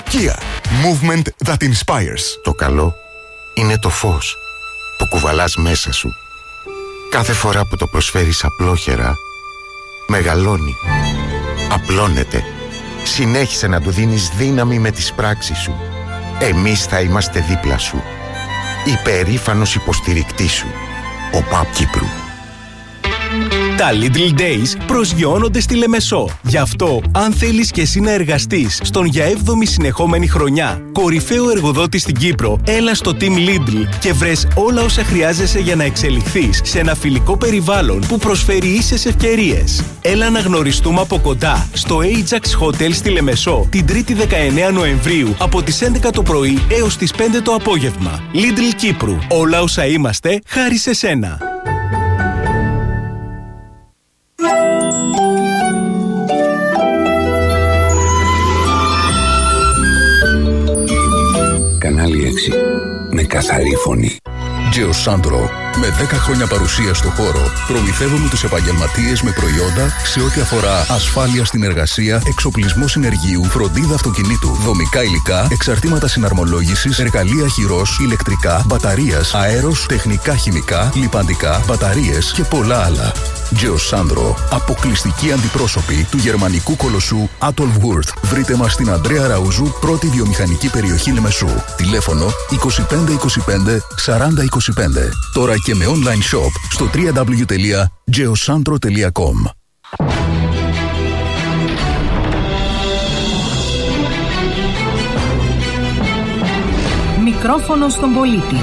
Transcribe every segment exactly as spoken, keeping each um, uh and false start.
Kia. Movement that inspires. Το καλό είναι το φως που κουβαλάς μέσα σου. Κάθε φορά που το προσφέρεις απλόχερα, μεγαλώνει, απλώνεται. Συνέχισε να του δίνεις δύναμη με τις πράξεις σου. Εμείς θα είμαστε δίπλα σου. Υπερήφανος υποστηρικτής σου. Ο ΠΑΠ Κύπρου. Τα Little Days προσγειώνονται στη Λεμεσό. Γι' αυτό, αν θέλεις και εσύ να εργαστείς στον για έβδομη συνεχόμενη χρονιά κορυφαίο εργοδότη στην Κύπρο, έλα στο Team Lidl και βρες όλα όσα χρειάζεσαι για να εξελιχθείς σε ένα φιλικό περιβάλλον που προσφέρει ίσες ευκαιρίες. Έλα να γνωριστούμε από κοντά στο Ajax Hotel στη Λεμεσό την Τρίτη δεκαεννέα Νοεμβρίου από τις έντεκα το πρωί έως τις πέντε το απόγευμα. Lidl Κύπρου. Όλα όσα είμαστε, χάρη σε σένα. Κανάλι έξι. Με καθαρή φωνή. Geosandro. Με δέκα χρόνια παρουσία στο χώρο, προμηθεύουμε τους επαγγελματίες με προϊόντα σε ό,τι αφορά ασφάλεια στην εργασία, εξοπλισμό συνεργείου, φροντίδα αυτοκινήτου, δομικά υλικά, εξαρτήματα συναρμολόγησης, εργαλεία χειρός, ηλεκτρικά, μπαταρίας, αέρος, τεχνικά χημικά, λιπαντικά, μπαταρίες και πολλά άλλα. Geosandro. Αποκλειστική αντιπρόσωπη του γερμανικού κολοσσού Adolf Wurth. Βρείτε μας στην Ανδρέα Ραουζού, πρώτη βιομηχανική περιοχή Λεμεσού. Τηλέφωνο είκοσι πέντε είκοσι πέντε σαράντα είκοσι πέντε. Τώρα και με online shop στο double-u double-u double-u τελεία geosandro τελεία com. Μικρόφωνο στον πολίτη.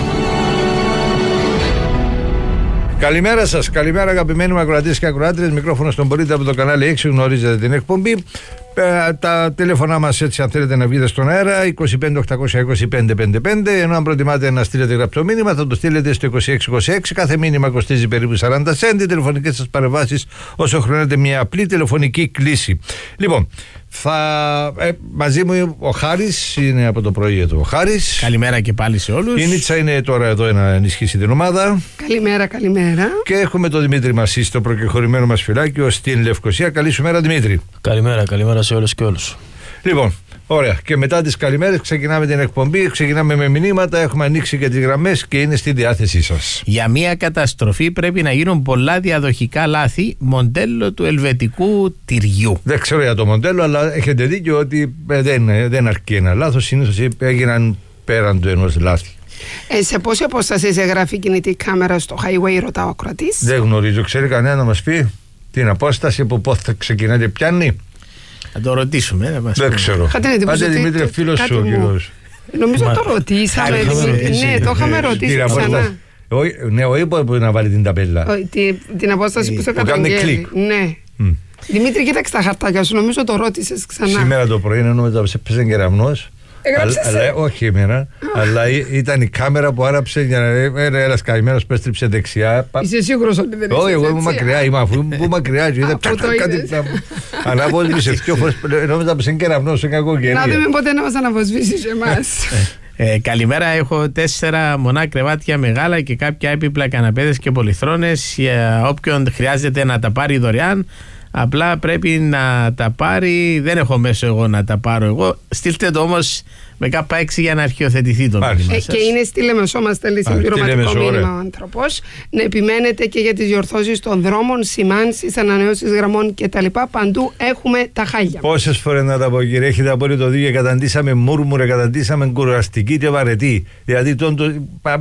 Καλημέρα σας, καλημέρα αγαπημένοι μου ακροατές και ακροάτριες. Μικρόφωνο στον πολίτη από το κανάλι έξι, γνωρίζετε την εκπομπή. Ε, τα τηλέφωνά μας, έτσι, αν θέλετε να βγείτε στον αέρα, είκοσι πέντε οκτακόσια είκοσι πέντε πενήντα πέντε. Ενώ αν προτιμάτε να στείλετε γραπτό μήνυμα, θα το στείλετε στο είκοσι έξι είκοσι έξι. Κάθε μήνυμα κοστίζει περίπου σαράντα σέντ. Οι τηλεφωνικές σας παρεμβάσεις όσο χρειάζεται μια απλή τηλεφωνική κλήση. Λοιπόν, θα, ε, μαζί μου ο Χάρης είναι από το πρωί εδώ. Ο Χάρης. Καλημέρα και πάλι σε όλους. Η Νίτσα είναι τώρα εδώ να ενισχύσει την ομάδα. Καλημέρα, καλημέρα. Και έχουμε τον Δημήτρη Μασί, το προκεχωρημένο μας φυλάκιο στην Λευκοσία. Καλή σου μέρα, Δημήτρη. Καλημέρα, καλημέρα σε όλους και όλους. Λοιπόν, ωραία. Και μετά τις καλημέρες ξεκινάμε την εκπομπή. Ξεκινάμε με μηνύματα. Έχουμε ανοίξει και τις γραμμές και είναι στη διάθεσή σας. Για μια καταστροφή πρέπει να γίνουν πολλά διαδοχικά λάθη, μοντέλο του ελβετικού τυριού. Δεν ξέρω για το μοντέλο, αλλά έχετε δίκιο ότι ε, δεν, δεν αρκεί ένα λάθος. Συνήθως έγιναν πέραν του ενός λάθη. Ε, σε πόση απόσταση σε γράφει κινητή κάμερα στο highway, ρωτάω ο ακροατής. Δεν γνωρίζω. Ξέρει κανένα να μας πει την απόσταση που πότε θα ξεκινάει και πιάνει. Θα το ρωτήσουμε. Δεν, δεν ξέρω. Άντε Δημήτρη, φίλος σου ο κύριος. Νομίζω το ρωτήσαμε. Ναι, το είχαμε ρωτήσει ξανά. Ναι, όχι που να βάλει την ταπέλα. Την απόσταση που σε καταγγέλει. Ναι. Δημήτρη, κοίταξε τα χαρτάκια σου. Νομίζω το ρώτησες ξανά. Σήμερα το πρωί, ενώ μετά σε πέσαν κεραμνός. Αλλά, όχι εμένα, αλλά ήταν η κάμερα που άραψε για να είναι ένας καημένος που έστριψε δεξιά. Είσαι σίγουρος ότι δεν είσαι? Όχι, εγώ ήμουν μακριά, είμαι αφού ήμουν μακριά και είδα κάτι ανάποδη σε δυο φορές, νόμιζα πως είναι κεραυνός, είναι κακοκαιρία. Να δούμε πότε να μας αναβοσβήσεις εμάς. Ε, καλημέρα, έχω τέσσερα μονά κρεβάτια μεγάλα και κάποια έπιπλα καναπέδες και πολυθρόνες για όποιον χρειάζεται να τα πάρει δωρεάν. Απλά πρέπει να τα πάρει, δεν έχω μέσο εγώ να τα πάρω εγώ. Στείλτε το όμως με κάπα έξι για να αρχιοθετηθεί το μήνυμα σας. Και είναι στη Λεμεσό, μας στέλνει συμπληρωματικό μήνυμα ο άνθρωπος. Να επιμένετε και για τις διορθώσεις των δρόμων, σημάνσεις, ανανεώσεις γραμμών κτλ. Παντού έχουμε τα χάλια. Πόσες φορές να τα πω, κύριε, έχετε απόλυτο δίκιο. Καταντήσαμε μούρμουρε, καταντήσαμε κουραστική και βαρετή. Δηλαδή, τον, το,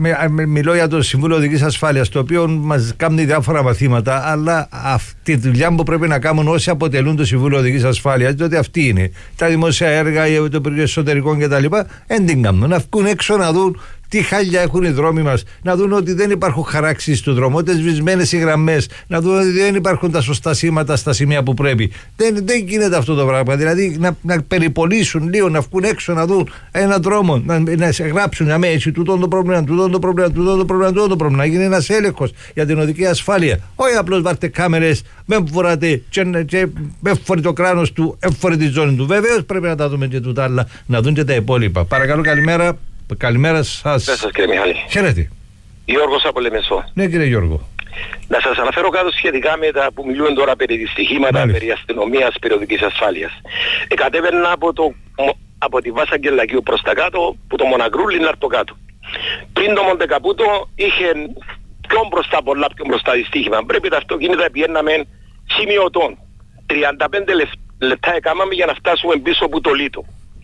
μιλώ για το Συμβούλιο Οδικής Ασφάλειας, το οποίο μας κάνει διάφορα μαθήματα, αλλά αυτή τη δουλειά που πρέπει να κάνουν όσοι αποτελούν το Συμβούλιο Οδικής Ασφάλειας, διότι αυτή είναι. Τα δημόσια έργα, το Υπουργείο Εσωτερικών κτλ. Δεν την κάνουν. Να βγουν έξω να δουν τι χάλια έχουν οι δρόμοι μας, να δουν ότι δεν υπάρχουν χαράξεις του δρόμου, ότι σβησμένες οι γραμμές, να δουν ότι δεν υπάρχουν τα σωστά σήματα στα σημεία που πρέπει. Δεν, δεν γίνεται αυτό το πράγμα. Δηλαδή να, να περιπολίσουν λίγο, να βγουν έξω να δουν έναν δρόμο, να, να σε γράψουν αμέσως τούτο το πρόβλημα, τούτο το πρόβλημα, τούτο το πρόβλημα, τούτο το πρόβλημα, να γίνει ένας έλεγχος για την οδική ασφάλεια. Όχι απλώς βάρτε κάμερες, με φοράτε και, και με φορεί το κράνος του, εφορεί τη ζώνη του. Βεβαίως πρέπει να τα δούμε και τούτα άλλα, να δουν και τα υπόλοιπα. Παρακαλώ, καλημέρα. Καλημέρα σας. Γεια σας κύριε Μιχάλη. Χαίρετε. Γιώργος από Λεμεσό. Ναι κύριε Γιώργο. Να σας αναφέρω κάτω σχετικά με τα που μιλούν τώρα περί δυστυχήματα, περί αστυνομίας, περί οδικής ασφάλειας. Εκατέβαινα από το από τη Βάσα Αγγελακίου προς τα κάτω, που το Μονακρούλι είναι από κάτω. Πριν το Μοντεκαπούτο είχε πιο μπροστά, πολλά πιο μπροστά δυστύχημα. Πρέπει τα αυτοκίνητα πιέναμε σημειωτών. τριάντα πέντε λεπτά έκαναμε για να φτάσουμε πίσω από το Λίτο.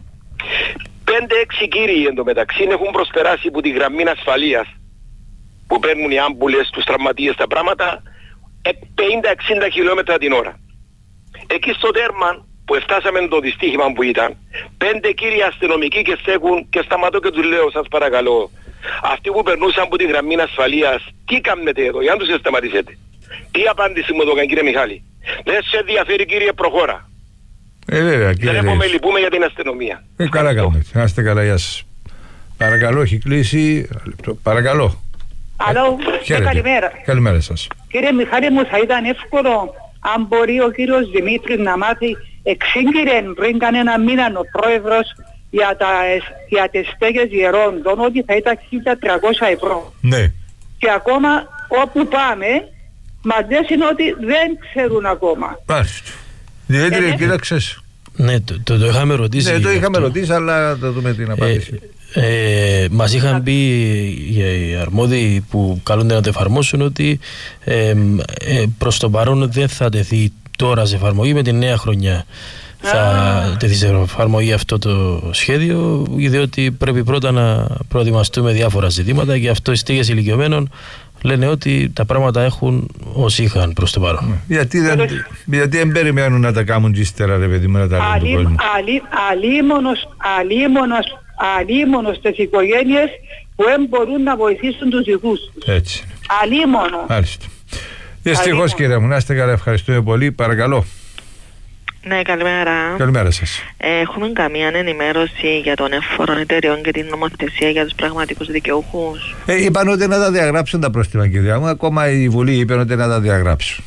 πέντε έξι κύριοι εντωμεταξύ έχουν προσπεράσει από τη γραμμή ασφαλείας που παίρνουν οι άμπουλες, τους τραυματίες, τα πράγματα πενήντα εξήντα χιλιόμετρα την ώρα. Εκεί στο τέρμα που φτάσαμε το δυστύχημα που ήταν, πέντε κύριοι αστυνομικοί και στέκουν και σταματώ και τους λέω, σας παρακαλώ, αυτοί που περνούσαν από τη γραμμή ασφαλείας, τι κάνετε εδώ, για να τους σταματήσετε. Τι απάντηση μου έδωκαν, κύριε Μιχάλη? Δεν σε ενδιαφέρει, κύριε, προχώρα. Ε, βέβαια, κύριε. Δεν έχουμε λυπούμε για την αστυνομία. Ε, καλά κάνετε. Να είστε καλά, γεια σας. Παρακαλώ, έχει κλείσει. Παρακαλώ. Αλλό, ε, καλημέρα. Καλημέρα σας. Κύριε Μιχάλη μου, θα ήταν εύκολο αν μπορεί ο κύριος Δημήτρης να μάθει εξήγηρε πριν κανένα μήνα ο πρόεδρος για, τα, για τις στέγες γερόντων ότι θα ήταν χίλια τριακόσια ευρώ. Ναι. Και ακόμα όπου πάμε μας λένε ότι δεν ξέρουν ακόμα. Μάλιστα. Δημήτρη, ε, κοίταξες. Ναι, το, το, το είχαμε ρωτήσει. Ναι, το είχαμε αυτό. ρωτήσει, αλλά θα δούμε την απάντηση. Ε, ε, μας είχαν πει οι αρμόδιοι που καλούνται να το εφαρμόσουν ότι ε, ε, προς το παρόν δεν θα τεθεί τώρα σε εφαρμογή, με τη νέα χρονιά θα τεθεί σε εφαρμογή αυτό το σχέδιο, διότι πρέπει πρώτα να προετοιμαστούμε διάφορα ζητήματα και αυτό οι στέγες ηλικιωμένων λένε ότι τα πράγματα έχουν όσοι είχαν προς το παρόν. Γιατί δεν, γιατί δεν περιμένουν να τα κάνουν και ύστερα, ρε παιδί μου, να τα κάνουν τον κόσμο. Αλίμονος, αλίμονος, αλίμονος στις οικογένειες που δεν μπορούν να βοηθήσουν τους δικούς τους. Έτσι. Αλίμονο. Μάλιστα. Δυστυχώς, κύριε μου, να είστε καλά, ευχαριστούμε πολύ. Παρακαλώ. Ναι, καλημέρα. Καλημέρα σας. Έχουμε καμία ενημέρωση για τον εφόρων εταιριών και την νομοθεσία για τους πραγματικούς δικαιούχους? Ε, είπαν ότι να τα διαγράψουν τα πρόστιμα, κυρία μου. Ακόμα η Βουλή είπε ότι να τα διαγράψουν.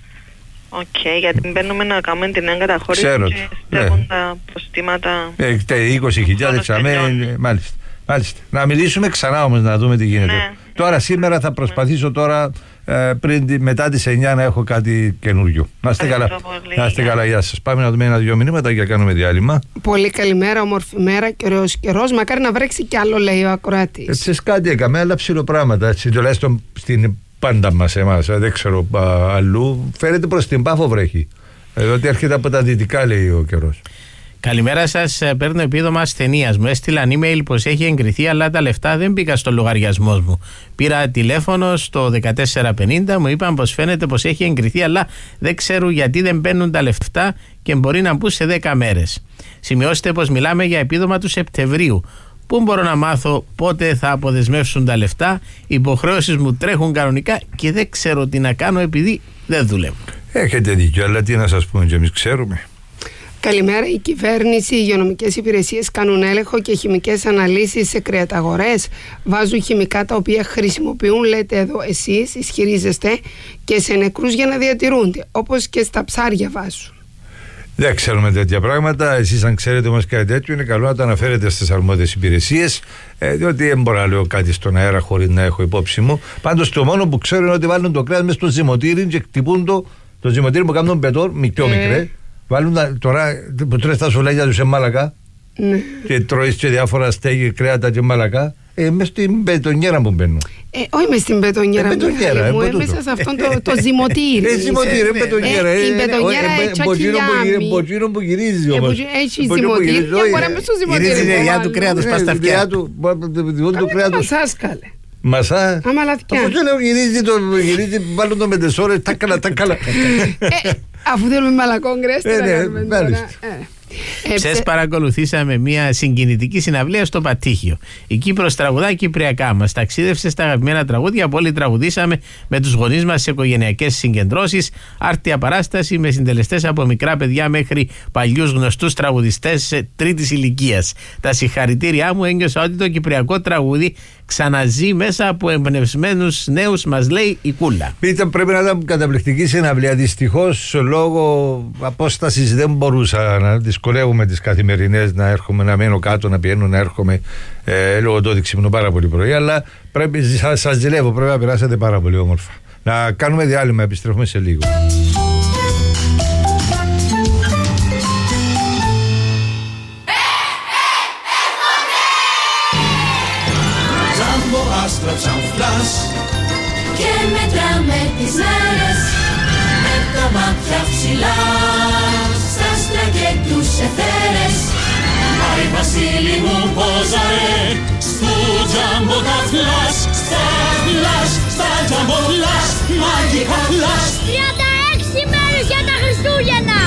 Οκ, okay, γιατί μπαίνουμε να κάνουμε την εγκαταχώρηση και στέλνουν ναι. τα προστήματα. Ε, είκοσι χιλιάδες εξαμέ, μάλιστα. Μάλιστα. Να μιλήσουμε ξανά όμως να δούμε τι γίνεται. Ναι. Τώρα σήμερα θα προσπαθήσω τώρα ε, πριν, μετά τις εννιά να έχω κάτι καινούριο. Να είστε καλά. Να είστε καλά, γεια σας. Πάμε να δούμε ένα-δυο μηνύματα και να κάνουμε διάλειμμα. Πολύ καλημέρα, όμορφη μέρα και ωραίος καιρός. Μακάρι να βρέξει κι άλλο, λέει ο ακροατής. Έτσι κάτι έκαμε, αλλά ψιλοπράγματα. Έτσι, τουλάχιστον στην πάντα μας εμάς, δεν ξέρω α, αλλού. Φέρεται προς την Πάφο βρέχει. Εδώ ότι έρχεται από τα δυτικά, λέει ο καιρός. Καλημέρα σας. Παίρνω επίδομα ασθενείας. Μου έστειλαν email πως έχει εγκριθεί, αλλά τα λεφτά δεν μπήκαν στο λογαριασμό μου. Πήρα τηλέφωνο στο δεκατέσσερα πενήντα, μου είπαν πως φαίνεται πως έχει εγκριθεί, αλλά δεν ξέρω γιατί δεν μπαίνουν τα λεφτά και μπορεί να μπουν σε δέκα μέρες. Σημειώστε πως μιλάμε για επίδομα του Σεπτεμβρίου. Πού μπορώ να μάθω πότε θα αποδεσμεύσουν τα λεφτά? Οι υποχρεώσεις μου τρέχουν κανονικά και δεν ξέρω τι να κάνω επειδή δεν δουλεύω. Έχετε δίκιο, αλλά τι να σας πούμε και εμείς ξέρουμε. Καλημέρα. Η κυβέρνηση, οι υγειονομικές υπηρεσίες κάνουν έλεγχο και χημικές αναλύσεις σε κρεαταγορές. Βάζουν χημικά τα οποία χρησιμοποιούν, λέτε εδώ εσείς, ισχυρίζεστε, και σε νεκρούς για να διατηρούνται. Όπως και στα ψάρια βάζουν. Δεν ξέρουμε τέτοια πράγματα. Εσείς, αν ξέρετε όμως κάτι τέτοιο, είναι καλό να το αναφέρετε στις αρμόδιες υπηρεσίες, ε, διότι δεν μπορώ να λέω κάτι στον αέρα χωρίς να έχω υπόψη μου. Πάντως το μόνο που ξέρω είναι ότι βάλουν το κρέας μέσα στο ζυμωτήρι και χτυπούν το, το ζυμωτήρι που κάνουν πετό, μικρό ε. μικρέ. Βάλουν τα, τώρα που τρώεις τα σουλάγια τους σε μάλακα, ναι. Και τρώεις και διάφορα στέγη, κρέατα και μάλακα, ε, μες στην μπετονιέρα που μπαίνουν. Ε, όχι μες στην μπετονιέρα, ε, μπετονιέρα μου, ε, μέσα σε αυτόν το, το ζυμωτήρι. Ε, ζυμωτήρι, μπετονιέρα. Ε, η μπετονιέρα έτσι ακυλιάμι. Μποτσίνο που γυρίζει όμως. Έχει ζυμωτήρι και μπορεί μες στο ζυμωτήρι. Γυρίζει η ελιά του κρέατος πας στα αυτιά. Μασάς καλέ. Μασά. Αμαλαθιά. Αφού σου λέω γυρίζει, το, γυρίζει βάλουν το με τις ώρες, τα καλά, τα καλά. Αφού θέλουμε μαλακό γκρέστη να κάνουμε τώρα. Χθες παρακολουθήσαμε μια συγκινητική συναυλία στο Πατήχιο. Η Κύπρος τραγουδά κυπριακά. Μας ταξίδευσε στα αγαπημένα τραγούδια που όλοι τραγουδήσαμε με τους γονείς μας σε οικογενειακές συγκεντρώσεις. Άρτια παράσταση με συντελεστές από μικρά παιδιά μέχρι παλιούς γνωστούς τραγουδιστές τρίτης ηλικίας. Τα συγχαρητήριά μου, ένιωσα ότι το κυπριακό τραγούδι ξαναζεί μέσα από εμπνευσμένους νέους, μας λέει η Κούλα. Ήταν, πρέπει να ήταν καταπληκτική συναυλία. Δυστυχώς λόγω απόστασης δεν μπορούσα να δυσκολεύουμε τις καθημερινές να έρχομαι, να μένω κάτω, να πηγαίνω, να έρχομαι ε, λόγω του ότι ξυπνώ πάρα πολύ πρωί. Αλλά πρέπει, σας, σας ζηλεύω, πρέπει να περάσετε πάρα πολύ όμορφα. Να κάνουμε διάλειμμα, επιστρέφουμε σε λίγο. έστρωψαν φλάς και μετράμε τις μέρες με τα μάτια ψηλά στα άστρα και τους εθέρες. Άι Βασίλη μου πόζαρε στου τζάμπο τα φλάς, στα φλάς, στα τζάμπο φλάς, μαγικά φλάς. τριάντα έξι μέρες για τα Χριστούγεννα.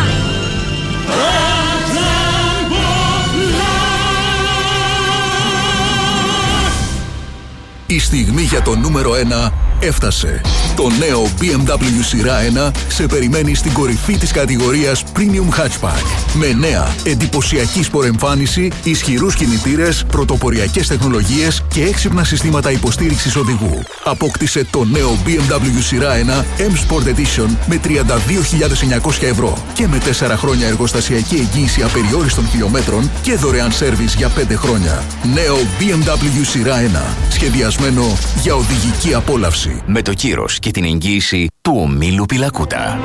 Η στιγμή για το νούμερο ένα έφτασε. Το νέο μπι εμ ντάμπλιου σειρά ένα σε περιμένει στην κορυφή της κατηγορίας Premium Hatchback. Με νέα, εντυπωσιακή σπορεμφάνιση, ισχυρούς κινητήρες, πρωτοποριακές τεχνολογίες και έξυπνα συστήματα υποστήριξης οδηγού. Απόκτησε το νέο μπι εμ ντάμπλιου σειρά ένα M-Sport Edition με τριάντα δύο χιλιάδες εννιακόσια ευρώ και με τέσσερα χρόνια εργοστασιακή εγγύηση απεριόριστων χιλιόμετρων και δωρεάν σέρβις για πέντε χρόνια. Νέο μπι εμ ντάμπλιου σειρά ένα. Σχεδιασμένο για οδηγική απόλαυση. Με το κύρος και την εγγύηση του ομίλου Πιλακούτα.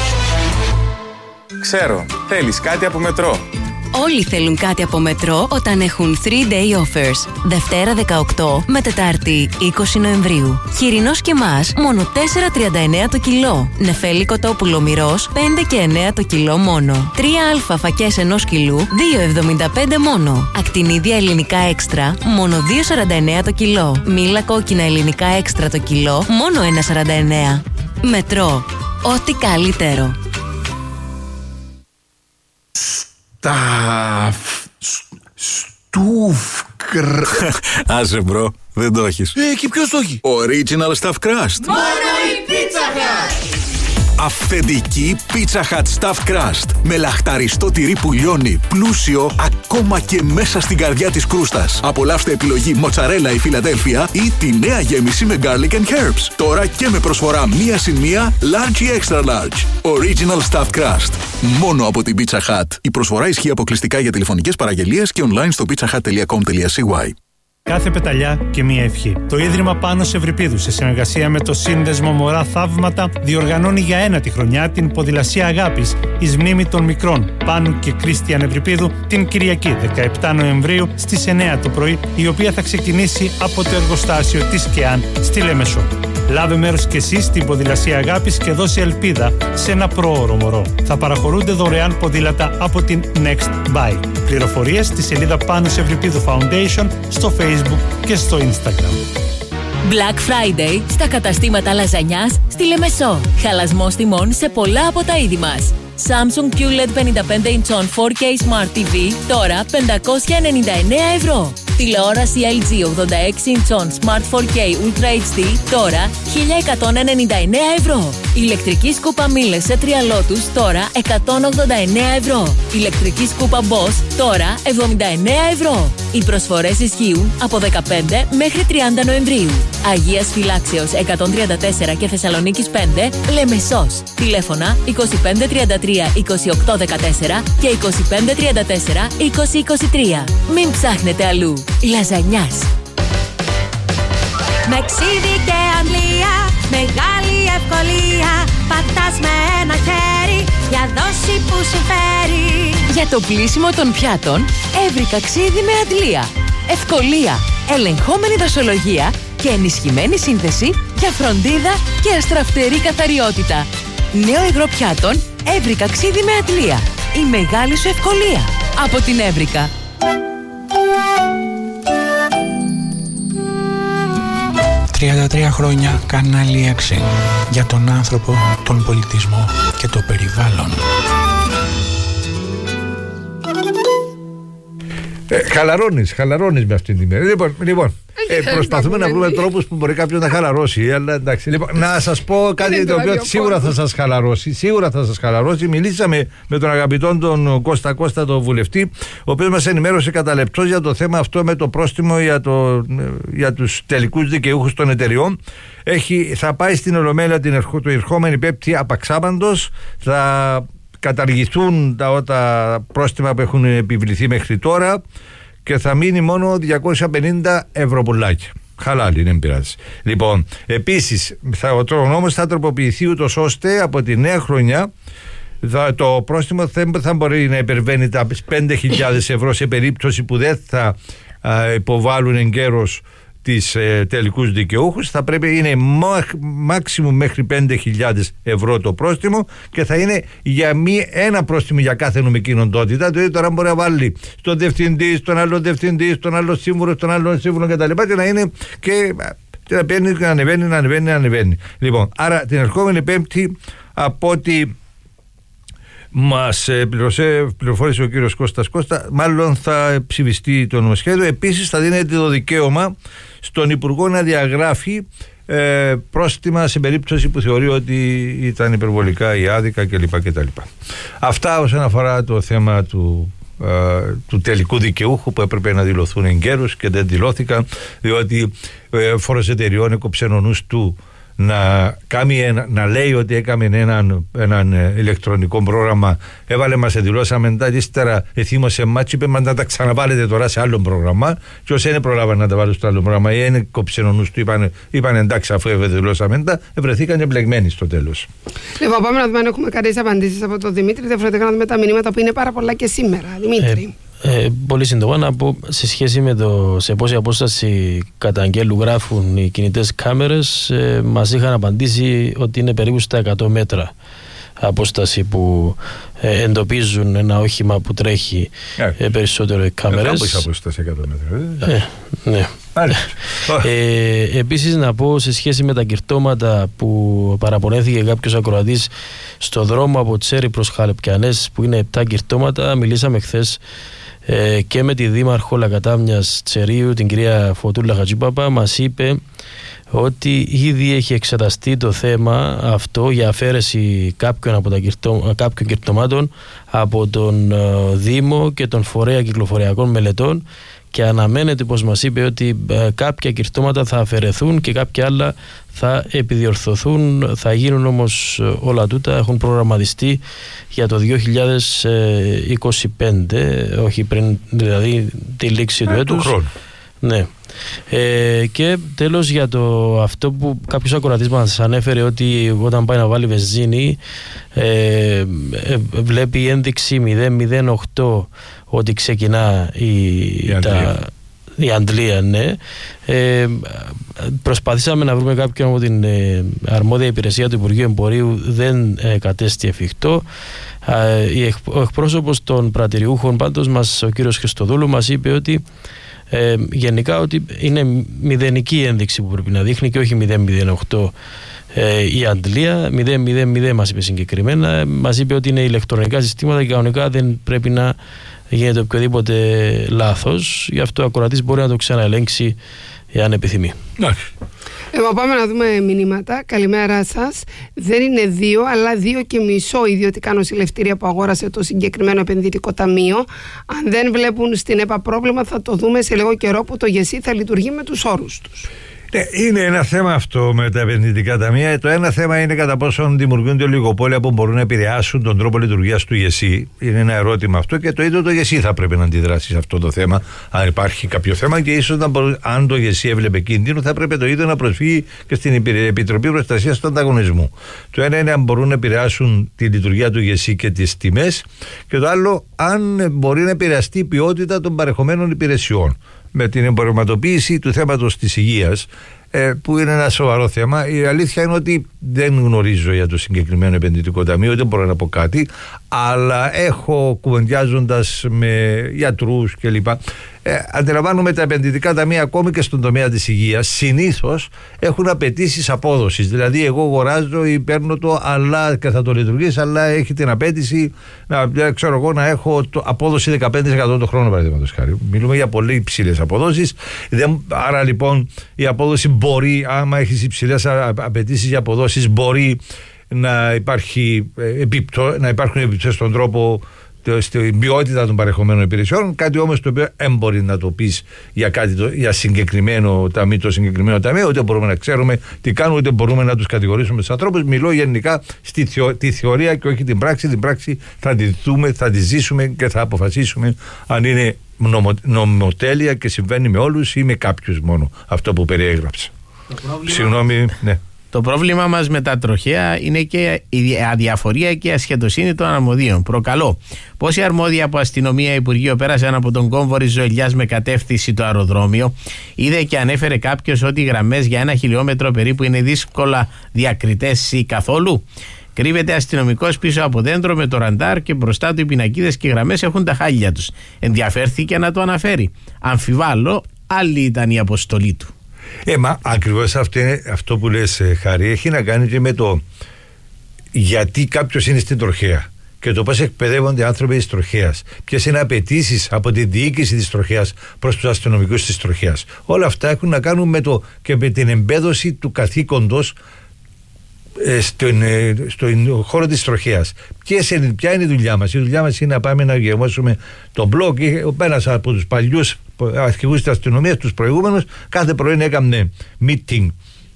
Ξέρω, θέλεις κάτι από Μετρό. Όλοι θέλουν κάτι από Μετρό όταν έχουν three day offers. Δευτέρα δεκαοκτώ με Τετάρτη είκοσι Νοεμβρίου. Χοιρινός και μας μόνο τέσσερα τριάντα εννέα το κιλό. Νεφέλη κοτόπουλο μυρός πέντε και εννέα το κιλό μόνο. τρία α φακές ενός κιλού δύο εβδομήντα πέντε μόνο. Ακτινίδια ελληνικά έξτρα μόνο δύο σαράντα εννέα το κιλό. Μήλα κόκκινα ελληνικά έξτρα το κιλό μόνο ένα σαράντα εννέα. Μετρό. Ό,τι καλύτερο. Σταφ... Στούφκρ... Άσε μπρο, δεν το έχεις. Ε, και ποιος το έχει? Original Stuffed Crust. Μόνο η Pizza Hut. Αυθεντική Pizza Hut Stuffed Crust. Με λαχταριστό τυρί που λιώνει, πλούσιο ακόμα και μέσα στην καρδιά της κρούστας. Απολαύστε επιλογή μοτσαρέλα ή Φιλαδέλφια ή τη νέα γέμιση με garlic and herbs. Τώρα και με προσφορά μία συν μία, large ή extra large. Original Stuffed Crust. Μόνο από την Pizza Hut. Η προσφορά ισχύει αποκλειστικά για τηλεφωνικές παραγγελίες και online στο pizzahut τελεία com τελεία c y. Κάθε πεταλιά και μία ευχή. Το Ίδρυμα Πάνος Ευρυπίδου, σε συνεργασία με το Σύνδεσμο Μωρά Θαύματα, διοργανώνει για ένατη χρονιά την ποδηλασία αγάπης εις μνήμη των μικρών Πάνου και Κρίστιαν Ευρυπίδου την Κυριακή δεκαεπτά Νοεμβρίου στις εννέα το πρωί, η οποία θα ξεκινήσει από το εργοστάσιο της ΚΕΑΝ στη Λέμεσο. Λάβε μέρος και εσείς στην ποδηλασία αγάπης και δώσε ελπίδα σε ένα πρόωρο μωρό. Θα παραχωρούνται δωρεάν ποδήλατα από την Next Bike. Πληροφορίες στη σελίδα Πάνος Ευρυπίδου Foundation στο Facebook και στο Instagram. Black Friday στα καταστήματα λαζανιάς στη Λεμεσό. Χαλασμός τιμών σε πολλά από τα είδη μας. Samsung κιου ελ ι ντι πενήντα πέντε ιντσών φορ κέι Smart τι βι τώρα πεντακόσια ενενήντα εννέα ευρώ. Τηλεόραση ελ τζι ογδόντα έξι ιντσών Smart φορ κέι Ultra έιτς ντι τώρα χίλια εκατόν ενενήντα εννέα ευρώ. Ηλεκτρική σκούπα Miele σε τρία λότους τώρα εκατόν ογδόντα εννέα ευρώ. Ηλεκτρική σκούπα Bosch τώρα εβδομήντα εννέα ευρώ. Οι προσφορές ισχύουν από δεκαπέντε μέχρι τριάντα Νοεμβρίου. Αγίας Φυλάξεως εκατόν τριάντα τέσσερα και Θεσσαλονίκης πέντε, Λεμεσός. Τηλέφωνα είκοσι πέντε τριάντα τρία είκοσι οκτώ δεκατέσσερα και είκοσι πέντε τριάντα τέσσερα είκοσι είκοσι τρία. Μην ψάχνετε αλλού. Λαζανιάς. Με ξύδι και αντλία, μεγάλη ευκολία. Πατάς με ένα χέρι για δόση που συμφέρει. Για το πλύσιμο των πιάτων, έβρικα ξύδι με αντλία. Ευκολία, ελεγχόμενη δοσολογία και ενισχυμένη σύνθεση για φροντίδα και αστραφτερή καθαριότητα. Νέο υγρό πιάτων, έβρικα ξύδι με αντλία. Η μεγάλη σου ευκολία. Από την Έβρικα. τριάντα τρία χρόνια Κανάλι έξι. Για τον άνθρωπο, τον πολιτισμό και το περιβάλλον. Ε, χαλαρώνεις, χαλαρώνεις με αυτή την ημέρα. Λοιπόν, λοιπόν ε, προσπαθούμε να βρούμε τρόπους που μπορεί κάποιος να χαλαρώσει. Αλλά εντάξει, λοιπόν, να σας πω κάτι το οποίο σίγουρα θα σας χαλαρώσει. Σίγουρα θα σας χαλαρώσει. Μιλήσαμε με τον αγαπητόν τον Κώστα Κώστα, τον βουλευτή, ο οποίος μας ενημέρωσε κατά λεπτός για το θέμα αυτό με το πρόστιμο για, το, για τους τελικούς δικαιούχους των εταιριών. Έχει, θα πάει στην Ολομέλεια την ερχο, το ερχόμενη Πέμπτη απαξάπαντος. Θα καταργηθούν τα, τα πρόστιμα που έχουν επιβληθεί μέχρι τώρα και θα μείνει μόνο διακόσια πενήντα ευρώ πουλάκια. Χαλάλι, δεν πειράζει. Λοιπόν, επίσης θα, ο νόμος θα τροποποιηθεί ούτως ώστε από τη νέα χρονιά θα, το πρόστιμο δεν θα μπορεί να υπερβαίνει τα πέντε χιλιάδες ευρώ σε περίπτωση που δεν θα α, υποβάλουν εγκαίρως τις ε, τελικούς δικαιούχους, θα πρέπει είναι μάξιμου μέχρι πέντε χιλιάδες ευρώ το πρόστιμο και θα είναι για μη, ένα πρόστιμο για κάθε νομική οντότητα. Δηλαδή τώρα μπορεί να βάλει στον διευθυντή, στον άλλο διευθυντή, στον άλλο σύμβουλο, στον άλλο σύμβουλο κτλ. Και να είναι και, και να παίρνει, να ανεβαίνει, να ανεβαίνει, να ανεβαίνει. Λοιπόν, άρα την ερχόμενη Πέμπτη, από ότι μας πληροφόρησε ο κύριος Κώστας Κώστα, μάλλον θα ψηφιστεί το νομοσχέδιο. Επίσης θα δίνεται το δικαίωμα στον Υπουργό να διαγράφει ε, πρόστιμα σε περίπτωση που θεωρεί ότι ήταν υπερβολικά ή άδικα κλπ. κτλ. Αυτά όσον αφορά το θέμα του, ε, του τελικού δικαιούχου που έπρεπε να δηλωθούν εγκαίρως και δεν δηλώθηκαν, διότι ε, φόρος εταιριών έκοψε ο νους του να, κάνει ένα, να λέει ότι έκαμε έναν, έναν ηλεκτρονικό πρόγραμμα, έβαλε μας, δηλώσαμε μετά, ύστερα εθίμωσε μάτς, είπε να τα ξαναβάλετε τώρα σε άλλο πρόγραμμα, και όσοι δεν προλάβαν να τα βάλουν στο άλλο πρόγραμμα ή δεν κόψε ο νους του, είπαν, είπαν εντάξει, αφού δηλώσαμε μετά, βρεθήκαν εμπλεγμένοι στο τέλος. Λοιπόν, πάμε να δούμε αν έχουμε κάποιες απαντήσεις από τον Δημήτρη, διαφορετικά να δούμε τα μηνύματα που είναι πάρα πολλά και σήμερα. Δημήτρη. Ε, Ε, πολύ σύντομα να πω σε σχέση με το σε πόση απόσταση κατά αγγέλου γράφουν οι κινητές κάμερες, ε, μας είχαν απαντήσει ότι είναι περίπου στα εκατό μέτρα απόσταση που ε, εντοπίζουν ένα όχημα που τρέχει ε, περισσότερο οι κάμερες. Δεν απόσταση εκατό μέτρα. Ε, ναι. ε, επίσης να πω σε σχέση με τα κυρτώματα που παραπονέθηκε κάποιος ακροατής στο δρόμο από Τσέρι προς Χαλεπιανές που είναι επτά κυρτώματα, μιλήσαμε χθες ε, και με τη Δήμαρχο Λακατάμιας Τσερίου, την κυρία Φωτούλα Χατζιπάπα, μας είπε ότι ήδη έχει εξεταστεί το θέμα αυτό για αφαίρεση κάποιων, από τα κυρτώ, κάποιων κυρτωμάτων από τον ε, Δήμο και τον Φορέα Κυκλοφοριακών Μελετών, και αναμένεται, πως μας είπε, ότι ε, κάποια κυρτώματα θα αφαιρεθούν και κάποια άλλα θα επιδιορθωθούν. Θα γίνουν όμως ε, όλα τούτα, έχουν προγραμματιστεί για το δύο χιλιάδες είκοσι πέντε, όχι πριν δηλαδή τη λήξη ε, του έτους. Του χρόνου. Ναι. Ε, και τέλος για το αυτό που κάποιος ακροατής μας ανέφερε, ότι όταν πάει να βάλει βενζίνη ε, ε, βλέπει η ένδειξη μηδέν μηδέν οκτώ ότι ξεκινά η, η, τα, η αντλία, ναι. Ε, προσπαθήσαμε να βρούμε κάποιον από την ε, αρμόδια υπηρεσία του Υπουργείου Εμπορίου, δεν ε, κατέστη εφικτό. Ε, ο εκπρόσωπος των πρατηριούχων πάντως μας, ο κύριος Χριστοδούλου, μας είπε ότι Ε, γενικά ότι είναι μηδενική ένδειξη που πρέπει να δείχνει και όχι μηδέν μηδέν οκτώ ε, η αντλία. Μηδέν μηδέν μηδέν μας είπε συγκεκριμένα. Μας είπε ότι είναι ηλεκτρονικά συστήματα και κανονικά δεν πρέπει να γίνεται οποιοδήποτε λάθος. Γι' αυτό ο ακροατής μπορεί να το ξαναελέγξει εάν επιθυμεί. Εγώ πάμε να δούμε μηνύματα. Καλημέρα σας. Δεν είναι δύο, αλλά δύο και μισό ιδιωτικά νοσηλευτήρια που αγόρασε το συγκεκριμένο επενδυτικό ταμείο. Αν δεν βλέπουν στην ΕΠΑ πρόβλημα, θα το δούμε σε λίγο καιρό που το ΓΕΣΥ θα λειτουργεί με τους όρους τους. Είναι ένα θέμα αυτό με τα επενδυτικά ταμεία. Το ένα θέμα είναι κατά πόσον δημιουργούνται ολιγοπόλια που μπορούν να επηρεάσουν τον τρόπο λειτουργίας του ΓΕΣΥ. Είναι ένα ερώτημα αυτό και το ίδιο το ΓΕΣΥ θα πρέπει να αντιδράσει σε αυτό το θέμα, αν υπάρχει κάποιο θέμα, και ίσως αν το ΓΕΣΥ έβλεπε κίνδυνο, θα πρέπει το ίδιο να προσφύγει και στην Επιτροπή Προστασίας του Ανταγωνισμού. Το ένα είναι αν μπορούν να επηρεάσουν τη λειτουργία του ΓΕΣΥ και τις τιμές, και το άλλο αν μπορεί να επηρεαστεί η ποιότητα των παρεχομένων υπηρεσιών. Με την εμπορευματοποίηση του θέματος της υγείας, ε, που είναι ένα σοβαρό θέμα, η αλήθεια είναι ότι δεν γνωρίζω για το συγκεκριμένο επενδυτικό ταμείο, δεν μπορώ να πω κάτι, αλλά έχω, κουβεντιάζοντας με γιατρούς κλπ, ε, αντιλαμβάνομαι τα επενδυτικά ταμεία ακόμη και στον τομέα της υγείας συνήθως έχουν απαιτήσεις απόδοσης. Δηλαδή, εγώ αγοράζω ή παίρνω το, αλλά και θα το λειτουργήσει, αλλά έχει την απέτηση να, ξέρω εγώ, να έχω το απόδοση δεκαπέντε τοις εκατό το χρόνο, παραδείγματος χάρη. Μιλούμε για πολύ υψηλές αποδόσεις. Δεν, άρα λοιπόν η απόδοση μπορεί, άμα έχεις υψηλές απαιτήσεις για αποδόσεις, μπορεί να, υπάρχει, να υπάρχουν επιπτώσεις στον τρόπο, στην ποιότητα των παρεχομένων υπηρεσιών. Κάτι όμως το οποίο δεν μπορεί να το πεις για, κάτι το, για συγκεκριμένο ταμείο, το συγκεκριμένο ταμείο, ούτε μπορούμε να ξέρουμε τι κάνουν, ούτε μπορούμε να τους κατηγορήσουμε τους ανθρώπους. Μιλώ γενικά στη θεω, τη θεωρία και όχι την πράξη. Την πράξη θα τη δούμε, θα τη ζήσουμε και θα αποφασίσουμε αν είναι νομο, νομοτέλεια και συμβαίνει με όλους ή με κάποιους μόνο αυτό που περιέγραψα. Συγγνώμη, ναι. Το πρόβλημα μας με τα τροχαία είναι και η αδιαφορία και η ασχετοσύνη των αρμοδίων. Προκαλώ, πόσοι αρμόδιοι από αστυνομία, Υπουργείο πέρασαν από τον κόμβο Ριζοηλιάς με κατεύθυνση το αεροδρόμιο? Είδε και ανέφερε κάποιος ότι οι γραμμές για ένα χιλιόμετρο περίπου είναι δύσκολα διακριτές ή καθόλου? Κρύβεται αστυνομικός πίσω από δέντρο με το ραντάρ και μπροστά του οι πινακίδες και οι γραμμές έχουν τα χάλια τους. Ενδιαφέρθηκε να το αναφέρει? Αμφιβάλλω, άλλη ήταν η αποστολή του. Ε, μα ακριβώς αυτό, αυτό που λες, Χάρη, έχει να κάνει και με το γιατί κάποιος είναι στην τροχέα και το πώς εκπαιδεύονται οι άνθρωποι της τροχέας, ποιες είναι απαιτήσεις από τη διοίκηση της τροχέας προς τους αστυνομικούς της τροχέας. Όλα αυτά έχουν να κάνουν με το, και με την εμπέδωση του καθήκοντος ε, στον, ε, στον χώρο της τροχέας. Ποια είναι η δουλειά μας? Η δουλειά μας είναι να πάμε να γεμώσουμε τον μπλοκ. Ένας από τους παλιούς αρχηγούς της αστυνομίας, τους προηγούμενους, κάθε πρωί έκανε meeting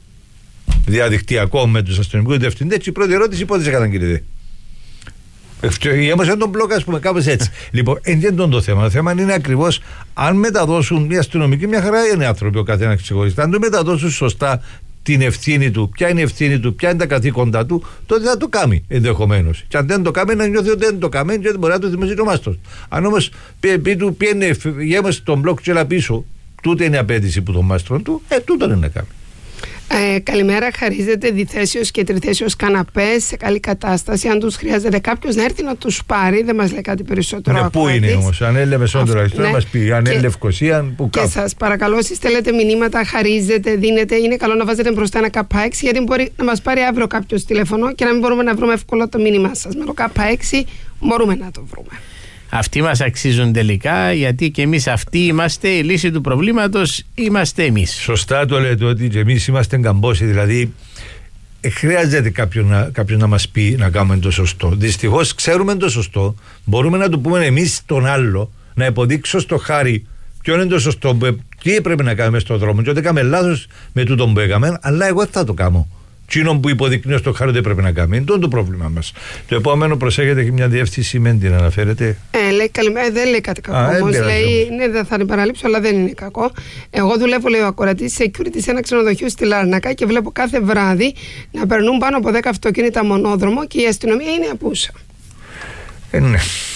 διαδικτυακό με τους αστυνομικούς διευθυντές και η πρώτη ερώτηση πότε σε έκαναν, κύριε? Γέμωσαν τον μπλοκ, ας πούμε, κάπως έτσι. Λοιπόν, δεν είναι το θέμα. Το θέμα είναι ακριβώς αν μεταδώσουν οι αστυνομικοί, μια χαρά είναι άνθρωποι ο καθένας ξεχωριστά, αν το μεταδώσουν σωστά την ευθύνη του, ποια είναι η ευθύνη του, ποια είναι τα καθήκοντά του, τότε θα το κάνει ενδεχομένως. Και αν δεν το κάνει, να νιώθει ότι δεν το κάνει, και μπορεί να το θυμίσει το μάστος. Αν όμως πει, πει του, πήγαινε, γέμασε τον μπλοκ και έλα πίσω, τούτε είναι η απέτηση που τον μάστρο του, ε, τούτο είναι να κάνει. Ε, καλημέρα, χαρίζεται διθέσεως και τριθέσεως καναπές σε καλή κατάσταση. Αν τους χρειάζεται κάποιος να έρθει να τους πάρει, δεν μας λέει κάτι περισσότερο. Ναι, πού είναι όμως, αν έλε Μεσόντρο Αριστό, ναι, μας πει, αν έλε Λευκοσία, που κάπου. Και σας παρακαλώ, εσείς στέλνετε μηνύματα, χαρίζετε, δίνετε, είναι καλό να βάζετε μπροστά ένα κάπα έξι, γιατί μπορεί να μας πάρει αύριο κάποιος τηλέφωνο και να μην μπορούμε να βρούμε εύκολα το μήνυμά σας. Με το κάπα έξι μπορούμε να το βρούμε. Αυτοί μας αξίζουν τελικά, γιατί και εμείς αυτοί είμαστε, η λύση του προβλήματος είμαστε εμείς. Σωστά το λέτε ότι και εμείς είμαστε καμπόσοι, δηλαδή ε, χρειάζεται κάποιον να, κάποιον να μας πει να κάνουμε το σωστό. Δυστυχώς ξέρουμε το σωστό, μπορούμε να το πούμε εμείς τον άλλο, να υποδείξω στο Χάρη ποιο είναι το σωστό, τι πρέπει να κάνουμε στον δρόμο, και ότι έκαμε λάθος με τούτο που έκαμε, αλλά εγώ θα το κάνω. Τσίνο που υποδεικνύω στο Χάρη δεν πρέπει να κάνει. Είναι το πρόβλημα μας. Το επόμενο, προσέχετε, έχει μια διεύθυνση, μεν την αναφέρετε. Ε, λέει καλημέρα, δεν λέει κάτι κακό. Όμως λέει, ναι, δεν θα την παραλείψω, αλλά δεν είναι κακό. Εγώ δουλεύω, λέει ο ακροατής, security σε ένα ξενοδοχείο στη Λάρνακα και βλέπω κάθε βράδυ να περνούν πάνω από δέκα αυτοκίνητα μονόδρομο και η αστυνομία είναι απούσα. Ε, ναι.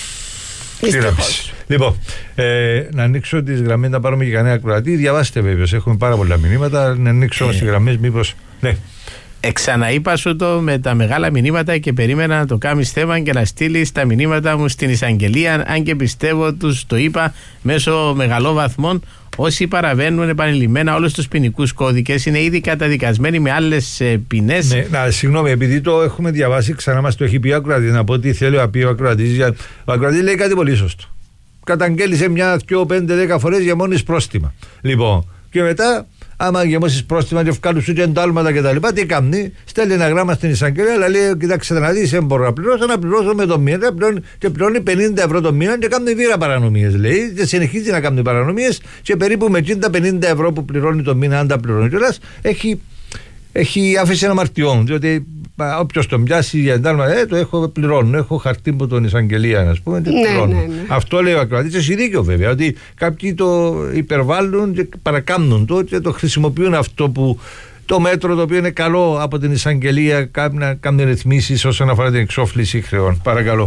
Λοιπόν, ε, να ανοίξω τις γραμμές, να πάρουμε και κανένα ακροατή. Διαβάστε βέβαιος, έχουμε πάρα πολλά μηνύματα. Να ανοίξω ε. στις γραμμές, μήπως. Ναι. Εξαναείπα σου το με τα μεγάλα μηνύματα και περίμενα να το κάνεις θέμα και να στείλεις τα μηνύματα μου στην εισαγγελία, αν και πιστεύω τους το είπα μέσω μεγαλόβαθμων. Όσοι παραβαίνουν επανειλημμένα όλους τους ποινικούς κώδικες είναι ήδη καταδικασμένοι με άλλες ποινές. Ναι, να, συγγνώμη, επειδή το έχουμε διαβάσει, ξανά μας το έχει πει ο ακροατής, να πω τι θέλει να πει ο ακροατής. Ο ακροατής λέει κάτι πολύ σωστό. Καταγγέλισε μια, δυο, πέντε, δέκα φορές για μόνης πρόστιμα. Λοιπόν, και μετά, άμα γεμώσεις πρόστιμα και βγάλουν σου και εντάλματα και τα λοιπά, τι κάνει? Στέλνει ένα γράμμα στην εισαγγελία, αλλά λέει: κοιτάξτε να δεις, δεν μπορώ να πληρώσω, να πληρώσω με το μήνα, και πληρώνει πενήντα ευρώ το μήνα και κάνει βήρα παρανομίες. Λέει, και συνεχίζει να κάνει παρανομίες, και περίπου με εκείνα τα πενήντα ευρώ που πληρώνει το μήνα, αν τα πληρώνει κιόλας, έχει, έχει άφηση αμαρτιών. Διότι όποιος τον πιάσει για εντάλματα, ε, το έχω πληρώνω, έχω χαρτί από τον εισαγγελία, ας πούμε, και πληρώνω. Ναι, ναι, ναι. Αυτό λέει ο ακροατής, έχει δίκιο βέβαια, ότι κάποιοι το υπερβάλλουν και παρακάμνουν το και το χρησιμοποιούν αυτό που το μέτρο το οποίο είναι καλό από την εισαγγελία, να κάνουν ρυθμίσεις όσον αφορά την εξόφληση χρεών. Παρακαλώ.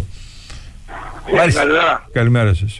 Καλημέρα. Καλημέρα σας.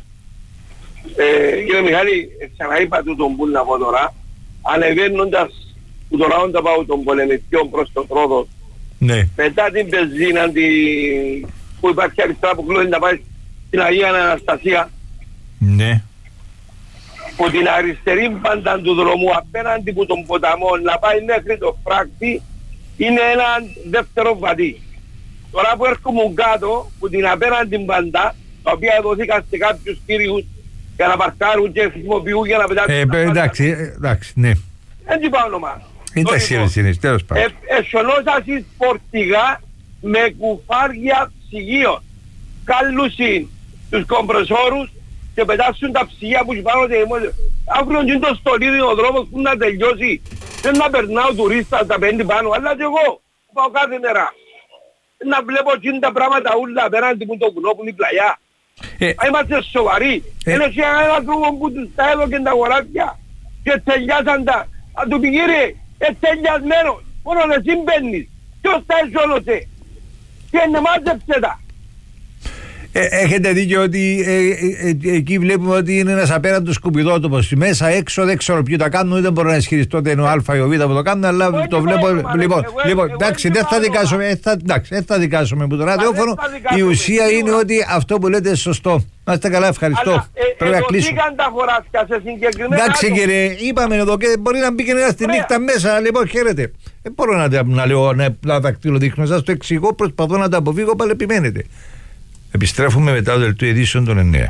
Ε, κύριε Μιχάλη, ξαναείπα τούτον που να πω τώρα, ανεβαίνοντας που το λαό τα πάω των πολεμιστιών προς τον Τρόδο. Ναι. Μετά την πεζίνα τη... που υπάρχει αριστερά που κλείνει να πάει στην Αγία Αναστασία. Ναι. Που την αριστερή πάντα του δρόμου απέναντι που τον ποταμό να πάει μέχρι το φράκτη είναι ένα δεύτερο βατί. Τώρα που έρχομαι κάτω που την απέναντι πάντα, τα οποία δοθήκαν σε κάποιους κύριους για να παρκάρουν και χρησιμοποιούν για να πετάξουν. Ε, εντάξει, εντάξει, ναι. Δεν τι πάω όνομα. Είναι τα σύνες, τέλος πάντων. Εσονόσασης φορτηγά με κουφάρια ψυγείων. Κάλουσιν τους κομπρεσόρους και πετάσουν τα ψυγεία που πάνω και αύριο είναι το στολίδι ο δρόμος που να τελειώσει. Δεν να περνάω τουρίστα τα πέντε πάνω, αλλά και εγώ που πάω κάθε μέρα. Να βλέπω εκείνα τα πράγματα ούλα απέναντι που το βουνό που είναι η πλαγιά. Ε, είμαστε σοβαροί. Ε, είναι και έναν άνθρωπο που τους τα έδωκαν τα αγοράκια και τελειάσαν τα. Αν του πει κύριε, ε, τελειασμένο. μόνο εσύ μπαίνεις. Ποιος τα έσωλωσε. Και είναι μάζεψε τα. Ε, έχετε δίκιο ότι ε, ε, ε, εκεί βλέπουμε ότι είναι ένας απέραντος σκουπιδότοπος. Μέσα έξω δεν ξέρω ποιοι τα κάνουν, δεν μπορώ να ισχυριστώ ότι είναι ο Α ή ο Β που το κάνουν, αλλά εγώ το βλέπω. Εγώ, λοιπόν, εγώ, λοιπόν εγώ, εντάξει, δεν θα δικάσουμε, ε, θα, εντάξει, δεν θα δικάσουμε που το ραδιόφωνο. Η ουσία είναι ότι αυτό που λέτε είναι σωστό. Να είστε καλά, ευχαριστώ. Αλλά, ε, πρέπει να κλείσω. Τα χωράσια σε συγκεκριμένα. Εντάξει κύριε, είπαμε εδώ και μπορεί να μπει και ένα στη νύχτα μέσα. Λοιπόν, χαίρετε. Δεν μπορώ να, να λέω να δακτυλοδείχνω, σας το εξηγώ, προσπαθώ να τα αποφύγω, αλλά επιμένετε. Επιστρέφουμε μετά το δελτίο ειδήσεων των εννέα.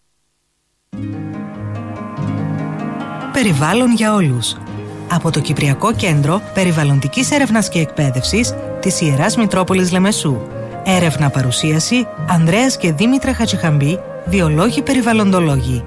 Περιβάλλον για όλους. Από το Κυπριακό Κέντρο Περιβαλλοντικής Έρευνας και Εκπαίδευσης της Ιεράς Μητρόπολης Λεμεσού. Έρευνα παρουσίαση Ανδρέας και Δήμητρα Χατζηχαμπή, βιολόγοι περιβαλλοντολόγοι.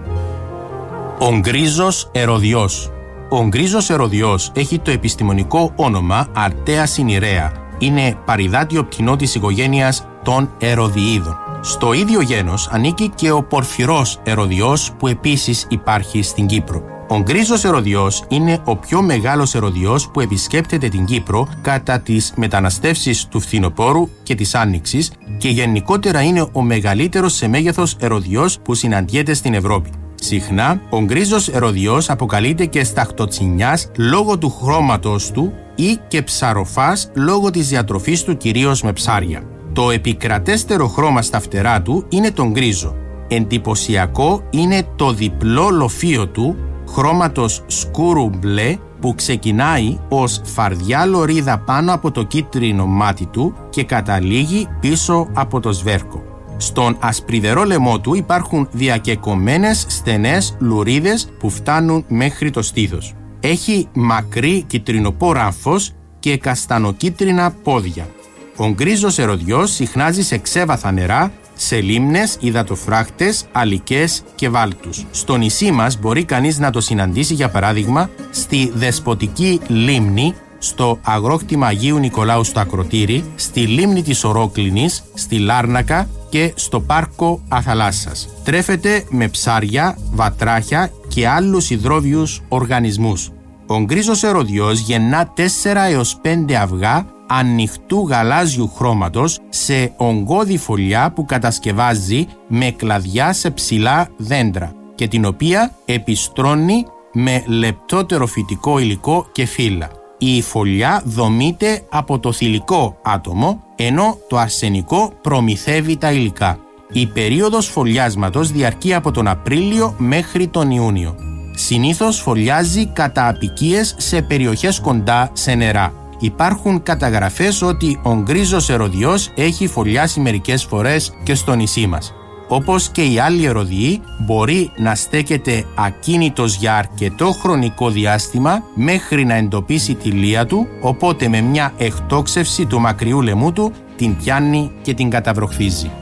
Ο γκρίζος ερωδιός. Ο γκρίζος ερωδιός έχει το επιστημονικό όνομα Αρτέα συνηρέα. Είναι παριδάτιο πτηνό της οικογένειας των ερωδιίδων. Στο ίδιο γένος ανήκει και ο πορφυρός ερωδιός που επίσης υπάρχει στην Κύπρο. Ο γκρίζος ερωδιός είναι ο πιο μεγάλος ερωδιός που επισκέπτεται την Κύπρο κατά τις μεταναστεύσεις του φθινοπόρου και της άνοιξης και γενικότερα είναι ο μεγαλύτερος σε μέγεθος ερωδιός που συναντιέται στην Ευρώπη. Συχνά, ο γκρίζος ερωδιός αποκαλείται και σταχτοτσινιάς λόγω του χρώματος του ή και ψαροφάς λόγω της διατροφής του κυρίως με ψάρια. Το επικρατέστερο χρώμα στα φτερά του είναι το γκρίζο. Εντυπωσιακό είναι το διπλό λοφείο του χρώματος σκούρου μπλε που ξεκινάει ως φαρδιά λωρίδα πάνω από το κίτρινο μάτι του και καταλήγει πίσω από το σβέρκο. Στον ασπριδερό λαιμό του υπάρχουν διακεκομμένες στενές λουρίδες που φτάνουν μέχρι το στήθος. Έχει μακρύ κυτρινοπό ράμφος και καστανοκίτρινα πόδια. Ο γκρίζος ερωδιός συχνάζει σε ξέβαθα νερά, σε λίμνες, υδατοφράχτες, αλικές και βάλτους. Στο νησί μας μπορεί κανείς να το συναντήσει για παράδειγμα στη Δεσποτική Λίμνη, στο αγρόκτημα Αγίου Νικολάου στο Ακροτήρι, στη Λίμνη της Ορόκληνης, στη Λάρνακα και στο Πάρκο Αθαλάσσας. Τρέφεται με ψάρια, βατράχια και άλλους υδρόβιους οργανισμούς. Ο γκρίζος ερωδιός γεννά τέσσερα έως πέντε αυγά ανοιχτού γαλάζιου χρώματος σε ογκώδη φωλιά που κατασκευάζει με κλαδιά σε ψηλά δέντρα και την οποία επιστρώνει με λεπτότερο φυτικό υλικό και φύλλα. Η φωλιά δομείται από το θηλυκό άτομο, ενώ το αρσενικό προμηθεύει τα υλικά. Η περίοδος φωλιάσματος διαρκεί από τον Απρίλιο μέχρι τον Ιούνιο. Συνήθως φωλιάζει κατά απικίες σε περιοχές κοντά σε νερά. Υπάρχουν καταγραφές ότι ο γκρίζος ερωδιός έχει φωλιάσει μερικές φορές και στο νησί μας. Όπως και οι άλλοι ερωδιοί, μπορεί να στέκεται ακίνητος για αρκετό χρονικό διάστημα μέχρι να εντοπίσει τη λία του, οπότε με μια εκτόξευση του μακριού λαιμού του την πιάνει και την καταβροχθίζει.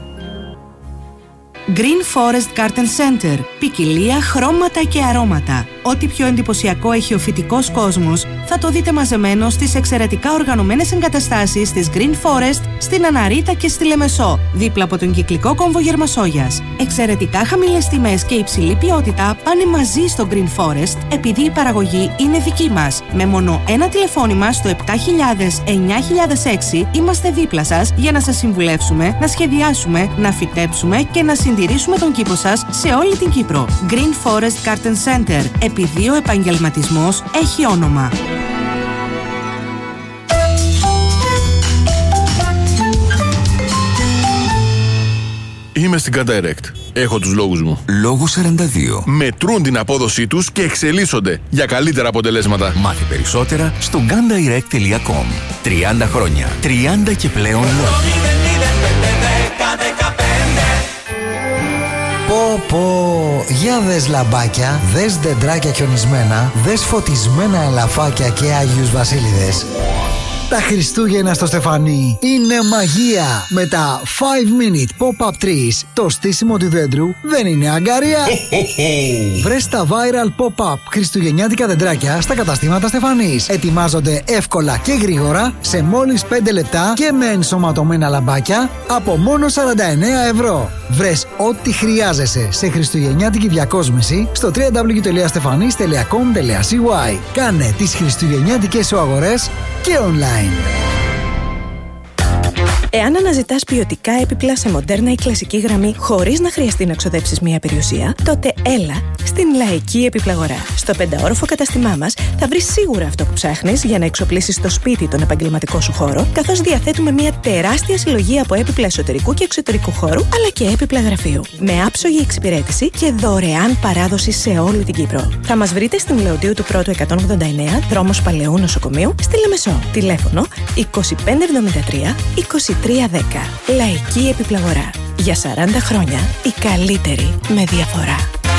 Green Forest Garden Center. Ποικιλία, χρώματα και αρώματα. Ό,τι πιο εντυπωσιακό έχει ο φυτικός κόσμος θα το δείτε μαζεμένο στις εξαιρετικά οργανωμένες εγκαταστάσεις της Green Forest στην Αναρίτα και στη Λεμεσό, δίπλα από τον κυκλικό κόμβο Γερμασόγιας. Εξαιρετικά χαμηλές τιμές και υψηλή ποιότητα πάνε μαζί στο Green Forest επειδή η παραγωγή είναι δική μας. Με μόνο ένα τηλεφώνημα στο επτά χιλιάδες εννιά χιλιάδες έξι είμαστε δίπλα σας για να σας συμβουλεύσουμε, να σχεδιάσουμε, να φυτέψουμε και να συντηρήσουμε τον κήπο σας σε όλη την Κύπρο. Green Forest Garden Center. Επειδή ο επαγγελματισμός έχει όνομα. Είμαι στην Κατάιρεκτ. Έχω τους λόγους μου. Λόγος σαράντα δύο. Μετρούν την απόδοσή τους και εξελίσσονται για καλύτερα αποτελέσματα. Μάθε περισσότερα στο gandirect τελεία com. τριάντα χρόνια. τριάντα και πλέον λόγοι. Πω πω, για δες λαμπάκια, δες δεντράκια χιονισμένα, δες φωτισμένα ελαφάκια και Άγιους Βασίλειδες. Τα Χριστούγεννα στο Στεφανί είναι μαγεία. Με τα five minute pop-up trees, το στήσιμο του δέντρου δεν είναι αγκαρία. Βρες τα viral pop-up χριστουγεννιάτικα δεντράκια στα καταστήματα Στεφανής. Ετοιμάζονται εύκολα και γρήγορα σε μόλις πέντε λεπτά και με ενσωματωμένα λαμπάκια από μόνο σαράντα εννέα ευρώ. Βρες ό,τι χρειάζεσαι σε χριστουγεννιάτικη διακόσμηση στο double-u double-u double-u τελεία stefanis τελεία com τελεία c y. Κάνε τις χριστουγεννιάτικες σου αγορές και online. Εάν αναζητάς ποιοτικά έπιπλα σε μοντέρνα ή κλασική γραμμή χωρίς να χρειαστεί να ξοδέψεις μία περιουσία, τότε έλα στην Λαϊκή Επιπλαγορά. Στο πενταόροφο καταστημά μας θα βρεις σίγουρα αυτό που ψάχνεις για να εξοπλίσεις το σπίτι τον επαγγελματικό σου χώρο, καθώς διαθέτουμε μία τεράστια συλλογή από έπιπλα εσωτερικού και εξωτερικού χώρου, αλλά και έπιπλα γραφείου. Με άψογη εξυπηρέτηση και δωρεάν παράδοση σε όλη την Κύπρο. Θα μας βρείτε στην Λεωντίου του Πρώτου εκατόν ογδόντα εννέα, δρόμος Παλαιού Νοσοκομείου, στη Λεμεσό. Τηλέφωνο είκοσι πέντε εβδομήντα τρία είκοσι τρία δέκα. Λαϊκή Επιπλαγορά. Για σαράντα χρόνια η καλύτερη με διαφορά.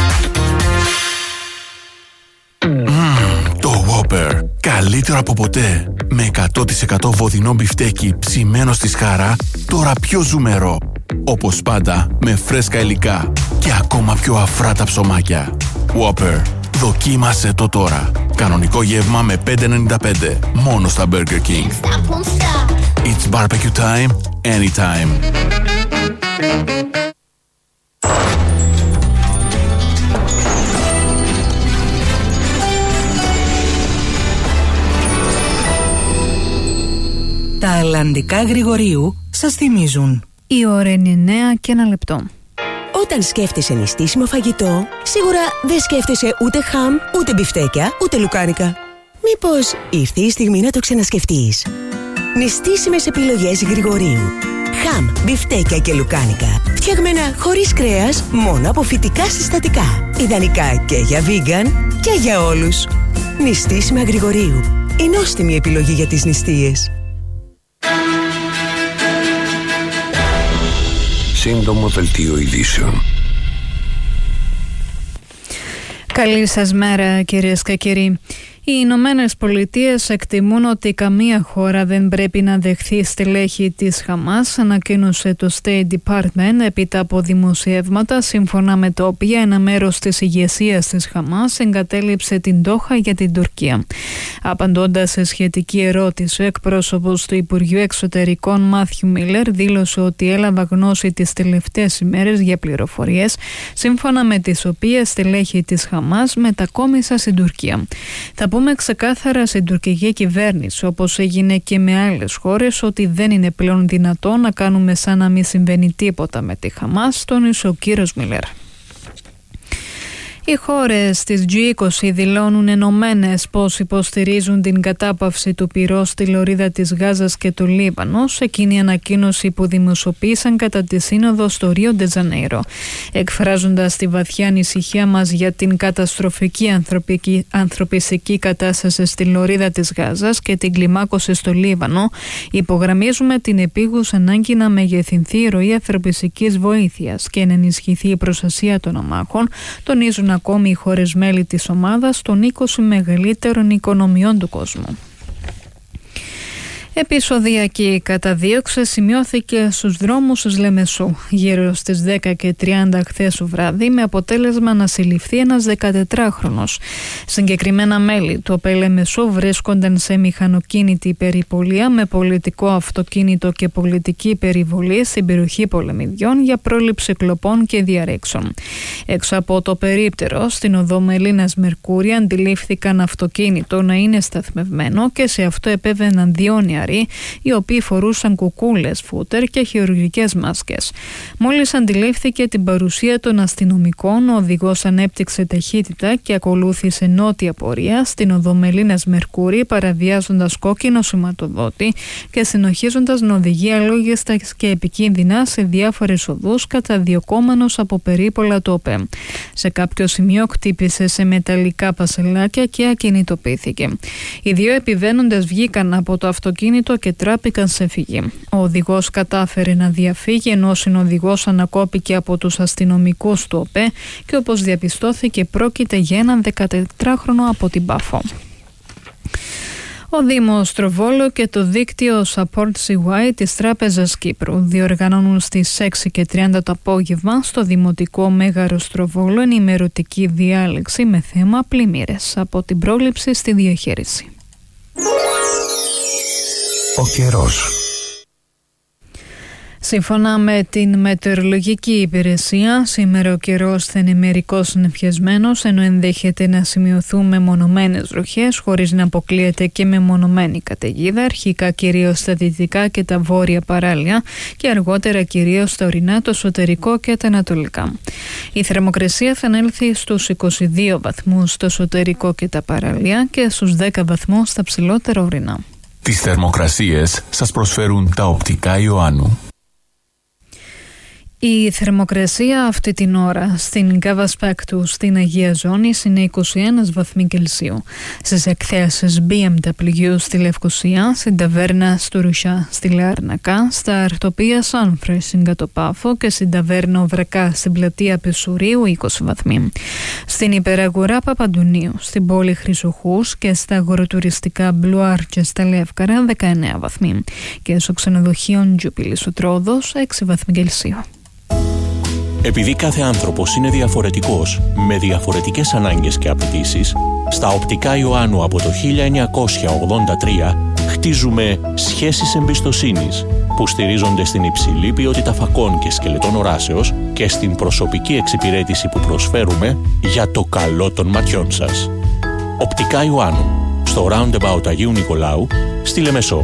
Mm, το Whopper. Καλύτερο από ποτέ. Με εκατό τοις εκατό βοδινό μπιφτέκι ψημένο στη σχάρα, τώρα πιο ζουμερό. Όπως πάντα, με φρέσκα υλικά και ακόμα πιο αφρά τα ψωμάκια. Whopper. Δοκίμασε το τώρα. Κανονικό γεύμα με πέντε ενενήντα πέντε. Μόνο στα Burger King. It's barbecue time, anytime. Τα αλλαντικά Γρηγορίου σας θυμίζουν. Η ώρα είναι εννέα και ένα λεπτό. Όταν σκέφτεσαι νηστίσιμο φαγητό, σίγουρα δεν σκέφτεσαι ούτε χαμ, ούτε μπιφτέκια, ούτε λουκάνικα. Μήπως ήρθε η στιγμή να το ξανασκεφτείς? Νηστίσιμες επιλογές Γρηγορίου. Χαμ, μπιφτέκια και λουκάνικα. Φτιαγμένα χωρίς κρέας, μόνο από φυτικά συστατικά. Ιδανικά και για vegan και για όλους. Νηστίσιμα Γρηγορίου. Η νόστιμη επιλογή για τις νηστείες. Σύντομο δελτίο ειδήσεων. Καλή σας μέρα, κυρίες και κύριοι. Οι Ηνωμένες Πολιτείες εκτιμούν ότι καμία χώρα δεν πρέπει να δεχθεί στελέχη της Χαμάς, ανακοίνωσε το State Department έπειτα από δημοσιεύματα σύμφωνα με τα οποία ένα μέρος της ηγεσίας της Χαμάς εγκατέλειψε την Ντόχα για την Τουρκία. Απαντώντας σε σχετική ερώτηση, ο εκπρόσωπος του Υπουργείου Εξωτερικών Μάθιου Μίλλερ δήλωσε ότι έλαβα γνώση τις τελευταίες ημέρες για πληροφορίες σύμφωνα με τις οποίες στελέχη της Χαμάς μετακόμισαν στην Τουρκία. Θα πούμε ξεκάθαρα στην τουρκική κυβέρνηση, όπως έγινε και με άλλες χώρες, ότι δεν είναι πλέον δυνατό να κάνουμε σαν να μην συμβαίνει τίποτα με τη Χαμάς, τόνισε ο κύριος Μίλλερ. Οι χώρες της τζι είκοσι δηλώνουν ενωμένες πως υποστηρίζουν την κατάπαυση του πυρός στη λωρίδα της Γάζας και του Λίβανο, σε εκείνη η ανακοίνωση που δημοσιοποίησαν κατά τη σύνοδο στο Ρίο ντε Τζανέιρο. Εκφράζοντας τη βαθιά ανησυχία μας για την καταστροφική ανθρωπιστική κατάσταση στη λωρίδα της Γάζας και την κλιμάκωση στο Λίβανο, υπογραμμίζουμε την επίγουσα ανάγκη να μεγεθυνθεί η ροή ανθρωπιστικής βοήθειας και να ενισχυθεί η προστασία των αμάχων, τονίζουν ακόμη οι χώρες μέλη της ομάδας των είκοσι μεγαλύτερων οικονομιών του κόσμου. Επεισοδιακή καταδίωξη σημειώθηκε στους δρόμους της Λεμεσού γύρω στις δέκα και τριάντα χθες το βράδυ, με αποτέλεσμα να συλληφθεί ένας δεκατετράχρονος. Συγκεκριμένα μέλη του ΟΠΕ Λεμεσού βρίσκονταν σε μηχανοκίνητη περιπολία με πολιτικό αυτοκίνητο και πολιτική περιβολή στην περιοχή Πολεμιδιών για πρόληψη κλοπών και διαρρήξεων. Έξω από το περίπτερο, στην οδό Μελίνας Μερκούρη, αντιλήφθηκαν αυτοκίνητο να είναι σταθμευμένο και σε αυτό επέβαιναν δύο νεαροί, οι οποίοι φορούσαν κουκούλες, φούτερ και χειρουργικές μάσκες. Μόλις αντιλήφθηκε την παρουσία των αστυνομικών, ο οδηγός ανέπτυξε ταχύτητα και ακολούθησε νότια πορεία στην οδό Μελίνας Μερκούρη, παραβιάζοντας κόκκινο σηματοδότη και συνοχίζοντας να οδηγεί αλόγιστα και επικίνδυνα σε διάφορες οδούς, καταδιωκόμενος από περίπολα του ΟΠΕ. Σε κάποιο σημείο χτύπησε σε μεταλλικά πασελάκια και ακινητοποιήθηκε. Οι δύο επιβαίνοντες βγήκαν από το αυτοκίνητο και τράπηκαν σε φυγή. Ο οδηγός κατάφερε να διαφύγει, ενώ ο συνοδηγός ανακόπηκε από τους αστυνομικούς του ΟΠΕ και όπως διαπιστώθηκε πρόκειται για έναν δεκατετράχρονο από την Πάφο. Ο Δήμος Τροβόλο και το δίκτυο Support σι γουάι της Τράπεζας Κύπρου διοργανώνουν στις έξι και τριάντα το απόγευμα στο Δημοτικό Μέγαρο Τροβόλο ενημερωτική διάλεξη με θέμα πλημμύρες, από την πρόληψη στη διαχείριση. Ο καιρός. Σύμφωνα με την μετεωρολογική υπηρεσία, σήμερα ο καιρός θα είναι μερικώς νεφιασμένος, ενώ ενδέχεται να σημειωθούν μεμονωμένες βροχές, χωρίς να αποκλείεται και μεμονωμένη καταιγίδα, αρχικά κυρίως στα δυτικά και τα βόρεια παράλια και αργότερα κυρίως στα ορεινά, το εσωτερικό και τα ανατολικά. Η θερμοκρασία θα ανέλθει στους είκοσι δύο βαθμούς στο εσωτερικό και τα παράλια και στους δέκα βαθμούς στα ψηλότερα ορεινά. Τις θερμοκρασίες σας προσφέρουν τα οπτικά Ιωάννου. Η θερμοκρασία αυτή την ώρα στην Κάβα Σπέκτου στην Αγία Ζώνη είναι είκοσι ένα βαθμοί Κελσίου. Στις εκθέσεις μπι εμ ντάμπλιου στη Λευκοσία, στην ταβέρνα στο Ρουσιά στη Λάρνακα, στα αρτοπία Σάνφρε στην Κατοπάφο και στην ταβέρνα Βρακά στην πλατεία Πεσουρίου είκοσι βαθμοί. Στην υπεραγορά Παπαντουνίου, στην πόλη Χρυσοχούς και στα αγοροτουριστικά Μπλουάρ και στα Λεύκαρα δεκαεννέα βαθμοί. Και στο ξενοδοχείο Τζουπίλης ο Τρόδος έξι βαθμοί Κελσίου. Επειδή κάθε άνθρωπος είναι διαφορετικός, με διαφορετικές ανάγκες και απαιτήσεις, στα οπτικά Ιωάννου από το χίλια εννιακόσια ογδόντα τρία χτίζουμε σχέσεις εμπιστοσύνης που στηρίζονται στην υψηλή ποιότητα φακών και σκελετών οράσεως και στην προσωπική εξυπηρέτηση που προσφέρουμε για το καλό των ματιών σας. Οπτικά Ιωάννου, στο Roundabout Αγίου Νικολάου, στη Λεμεσό.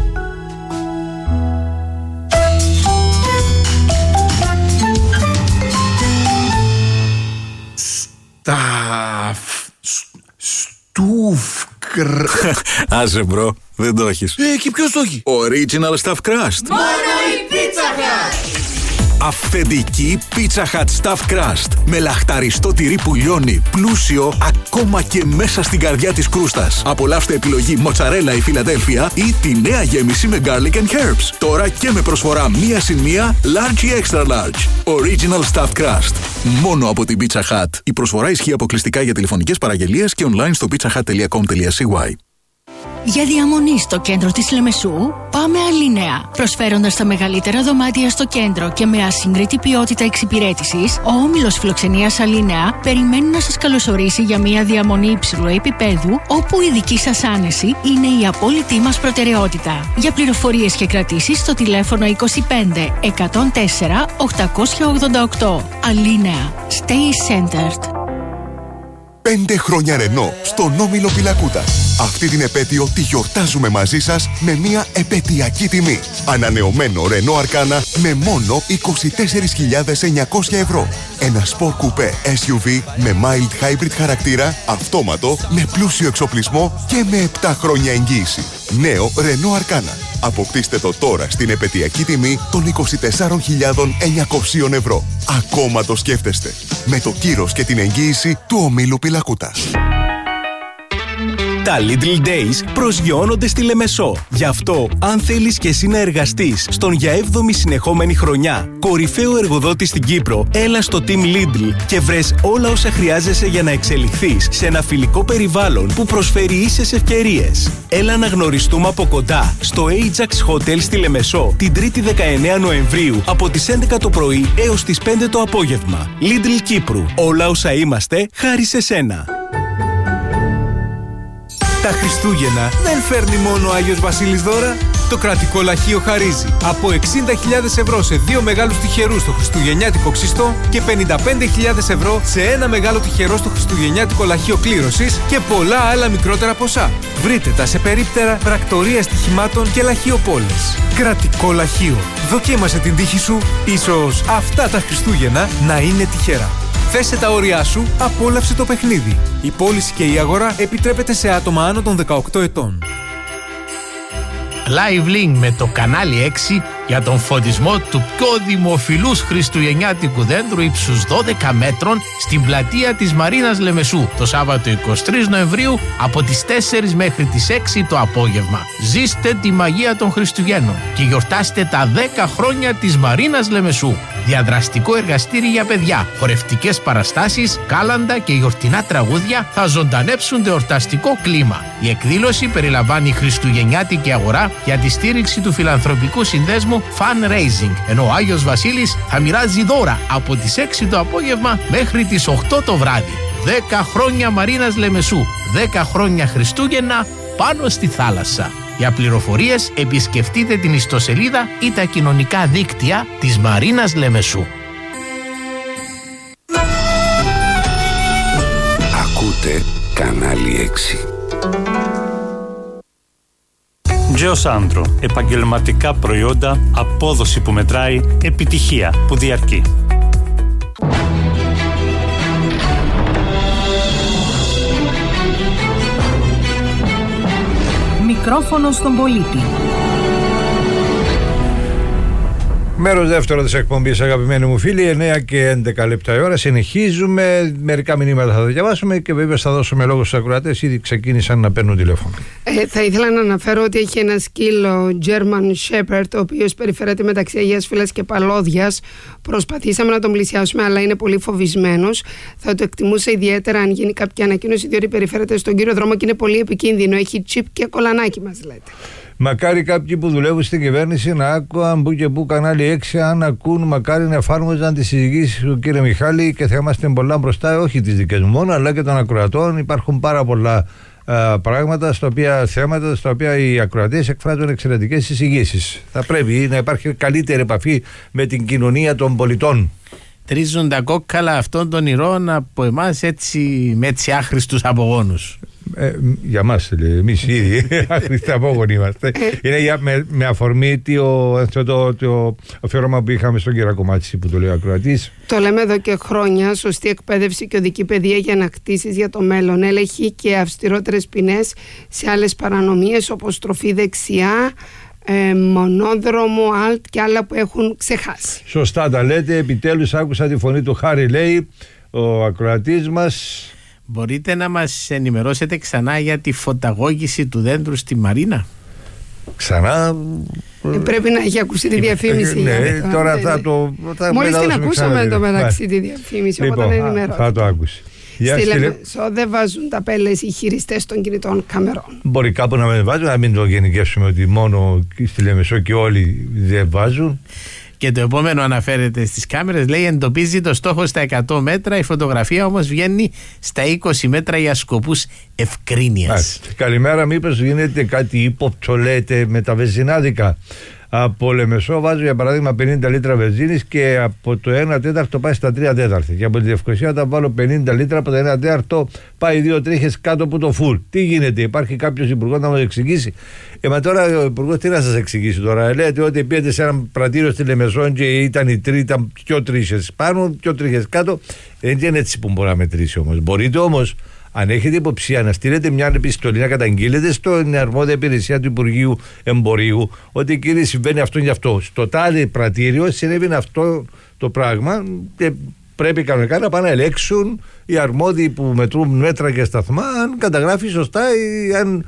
Στουφκρ. Άσε μπρο, δεν το έχεις. Ε, και ποιος το έχει? Original Stuffed Crust. Μόνο η Pizza Hut. Αυθεντική Pizza Hut Stuffed Crust. Με λαχταριστό τυρί που λιώνει, πλούσιο ακόμα και μέσα στην καρδιά της κρούστας. Απολαύστε επιλογή μοτσαρέλα ή Φιλαδέλφια ή τη νέα γέμιση με garlic and herbs. Τώρα και με προσφορά μία συν μία, large ή extra large. Original Stuffed Crust. Μόνο από την Pizza Hut. Η προσφορά ισχύει αποκλειστικά για τηλεφωνικές παραγγελίες και online στο pizzahut τελεία com τελεία c y. Για διαμονή στο κέντρο της Λεμεσού, πάμε Αλίνεα. Προσφέροντας τα μεγαλύτερα δωμάτια στο κέντρο και με ασύγκριτη ποιότητα εξυπηρέτησης, ο όμιλος φιλοξενίας Αλίνεα περιμένει να σας καλωσορίσει για μια διαμονή υψηλού επίπεδου, όπου η δική σας άνεση είναι η απόλυτη μας προτεραιότητα. Για πληροφορίες και κρατήσεις στο τηλέφωνο είκοσι πέντε εκατόν τέσσερα οκτακόσια ογδόντα οκτώ. Αλίνεα. Stay centered. Πέντε χρόνια Ρενό στον όμιλο Πιλακούτας. Αυτή την επέτειο τη γιορτάζουμε μαζί σας με μια επαιτειακή τιμή. Ανανεωμένο Ρενό Αρκάνα με μόνο είκοσι τέσσερις χιλιάδες εννιακόσια ευρώ. Ένα σπορ κουπέ ες γιου βι με mild hybrid χαρακτήρα, αυτόματο, με πλούσιο εξοπλισμό και με επτά χρόνια εγγύηση. Νέο Ρενό Αρκάνα. Αποκτήστε το τώρα στην επαιτειακή τιμή των είκοσι τεσσάρων χιλιάδων εννιακόσια ευρώ. Ακόμα το σκέφτεστε. Με το κύρος και την εγγύηση του ομίλου Πιλακούτας. Τα Little Days προσγειώνονται στη Λεμεσό. Γι' αυτό, αν θέλεις και εσύ να εργαστείς στον για έβδομη συνεχόμενη χρονιά κορυφαίο εργοδότη στην Κύπρο, έλα στο Team Lidl και βρες όλα όσα χρειάζεσαι για να εξελιχθείς σε ένα φιλικό περιβάλλον που προσφέρει ίσες ευκαιρίες. Έλα να γνωριστούμε από κοντά στο Ajax Hotel στη Λεμεσό την τρίτη δεκαεννέα Νοεμβρίου από τις έντεκα το πρωί έως τις πέντε το απόγευμα. Lidl Κύπρου. Όλα όσα είμαστε, χάρη σε σένα. Τα Χριστούγεννα δεν φέρνει μόνο ο Άγιος Βασίλης δώρα. Το κρατικό λαχείο χαρίζει από εξήντα χιλιάδες ευρώ σε δύο μεγάλους τυχερούς στο χριστουγεννιάτικο ξυστό και πενήντα πέντε χιλιάδες ευρώ σε ένα μεγάλο τυχερό στο χριστουγεννιάτικο λαχείο κλήρωσης και πολλά άλλα μικρότερα ποσά. Βρείτε τα σε περίπτερα, πρακτορία στοιχημάτων και λαχειοπόλες. Κρατικό λαχείο. Δοκίμασε την τύχη σου. Ίσως αυτά τα Χριστούγεννα να είναι τυχερά. Θέσε τα όρια σου, απόλαυσε το παιχνίδι. Η πώληση και η αγορά επιτρέπεται σε άτομα άνω των δεκαοκτώ ετών. Live Link με το κανάλι έξι για τον φωτισμό του πιο δημοφιλούς χριστουγεννιάτικου δέντρου ύψους δώδεκα μέτρων στην πλατεία της Μαρίνας Λεμεσού το Σάββατο εικοστή τρίτη Νοεμβρίου από τις τέσσερις μέχρι τις έξι το απόγευμα. Ζήστε τη μαγεία των Χριστουγέννων και γιορτάστε τα δέκα χρόνια της Μαρίνας Λεμεσού. Διαδραστικό εργαστήρι για παιδιά, χορευτικές παραστάσεις, κάλαντα και γιορτινά τραγούδια θα ζωντανέψουν το εορταστικό κλίμα. Η εκδήλωση περιλαμβάνει χριστουγεννιάτικη αγορά για τη στήριξη του φιλανθρωπικού συνδέσμου Fundraising, ενώ ο Άγιος Βασίλης θα μοιράζει δώρα από τις έξι το απόγευμα μέχρι τις οκτώ το βράδυ. δέκα χρόνια Μαρίνας Λεμεσού, δέκα χρόνια Χριστούγεννα πάνω στη θάλασσα. Για πληροφορίες επισκεφτείτε την ιστοσελίδα ή τα κοινωνικά δίκτυα της Μαρίνας Λεμεσού. Ακούτε Κανάλι έξι. Geosandro. Επαγγελματικά προϊόντα, απόδοση που μετράει, επιτυχία που διαρκεί. Μικρόφωνο στον πολίτη. Μέρος δεύτερο της εκπομπής, αγαπημένοι μου φίλοι, εννέα και έντεκα λεπτά η ώρα. Συνεχίζουμε. Μερικά μηνύματα θα τα διαβάσουμε και βέβαια θα δώσουμε λόγο στους ακροατές. Ήδη ξεκίνησαν να παίρνουν τηλέφωνο. Ε, θα ήθελα να αναφέρω ότι έχει ένα σκύλο German Shepherd, ο οποίος περιφέρεται μεταξύ Αγίας Φύλλας και Παλώδιας. Προσπαθήσαμε να τον πλησιάσουμε, αλλά είναι πολύ φοβισμένος. Θα το εκτιμούσα ιδιαίτερα αν γίνει κάποια ανακοίνωση, διότι περιφέρεται στον κύριο δρόμο και είναι πολύ επικίνδυνο. Έχει τσιπ και κολανάκι, μας λέτε. Μακάρι κάποιοι που δουλεύουν στην κυβέρνηση να άκουαν που και που Κανάλι έξι, αν ακούν, μακάρι να εφάρμοζαν τις συζητήσεις του κύριε Μιχάλη και θα είμαστε πολλά μπροστά, όχι τις δικές μου μόνο, αλλά και των ακροατών. Υπάρχουν πάρα πολλά α, πράγματα, στα οποία, θέματα στα οποία οι ακροατές εκφράζουν εξαιρετικές εισηγήσεις. Θα πρέπει να υπάρχει καλύτερη επαφή με την κοινωνία των πολιτών. Τρίζουν τα κόκκαλα αυτών των ηρώων από εμάς έτσι, με έτσι άχρηστους απογόνους. Ε, για μας, εμείς ήδη άχρηστοι απόγονοι είμαστε. Είναι για, με, με αφορμή το, το, το, το αφιέρωμα που είχαμε στον Κυρακομάτση που το λέει ο ακροατής. Το λέμε εδώ και χρόνια. Σωστή εκπαίδευση και οδική παιδεία για ανακτήσεις για το μέλλον. Έλεγχοι και αυστηρότερες ποινές σε άλλες παρανομίες όπως στροφή δεξιά, Ε, μονόδρομο, αλτ και άλλα που έχουν ξεχάσει. Σωστά τα λέτε. Επιτέλους άκουσα τη φωνή του Χάρη, λέει ο ακροατής μας. Μπορείτε να μας ενημερώσετε ξανά για τη φωταγώγηση του δέντρου στη Μαρίνα? Ξανά. Ε, πρέπει να έχει ακούσει τη διαφήμιση. Ναι, για τώρα ναι, θα ναι. το. Θα Μόλις την ακούσαμε το μεταξύ τη διαφήμιση, λοιπόν, οπότε ενημερώνω. θα το άκουσει. Στη Λεμεσό δεν βάζουν ταπέλες οι χειριστές των κινητών καμερών. Μπορεί κάπου να μην βάζουν, να μην το γενικεύσουμε ότι μόνο στη Λεμεσό και όλοι δεν βάζουν. Και το επόμενο αναφέρεται στις κάμερες, λέει εντοπίζει το στόχο στα εκατό μέτρα, η φωτογραφία όμως βγαίνει στα είκοσι μέτρα για σκοπούς ευκρίνειας. Καλημέρα, μήπως γίνεται κάτι ύποπτο, λέτε, με τα βενζινάδικα? Από Λεμεσό βάζω για παράδειγμα πενήντα λίτρα βενζίνης και από το ένα τέταρτο πάει στα τρία τέταρτα. Και από τη Λευκοσία όταν βάλω πενήντα λίτρα, από το ένα τέταρτο πάει δύο τρίχες κάτω από το φουλ. Τι γίνεται, υπάρχει κάποιος υπουργός να μας εξηγήσει? Ε, μα τώρα ο υπουργός τι να σας εξηγήσει τώρα? Λέτε ότι πήγατε σε ένα πρατήριο στη Λεμεσό και ήταν οι τρει, ήταν πιο τρίχες πάνω, πιο τρίχες κάτω. Δεν είναι έτσι που μπορεί να μετρήσει όμως. Μπορείτε όμως, αν έχετε υποψία, να στείλετε μια επιστολή να καταγγείλετε στην αρμόδια υπηρεσία του Υπουργείου Εμπορίου ότι κύριε συμβαίνει αυτό και αυτό. Στο τάδε πρατήριο συνέβαινε αυτό το πράγμα και πρέπει κανονικά να πάνε να ελέγξουν οι αρμόδιοι που μετρούν μέτρα και σταθμά αν καταγράφει σωστά ή αν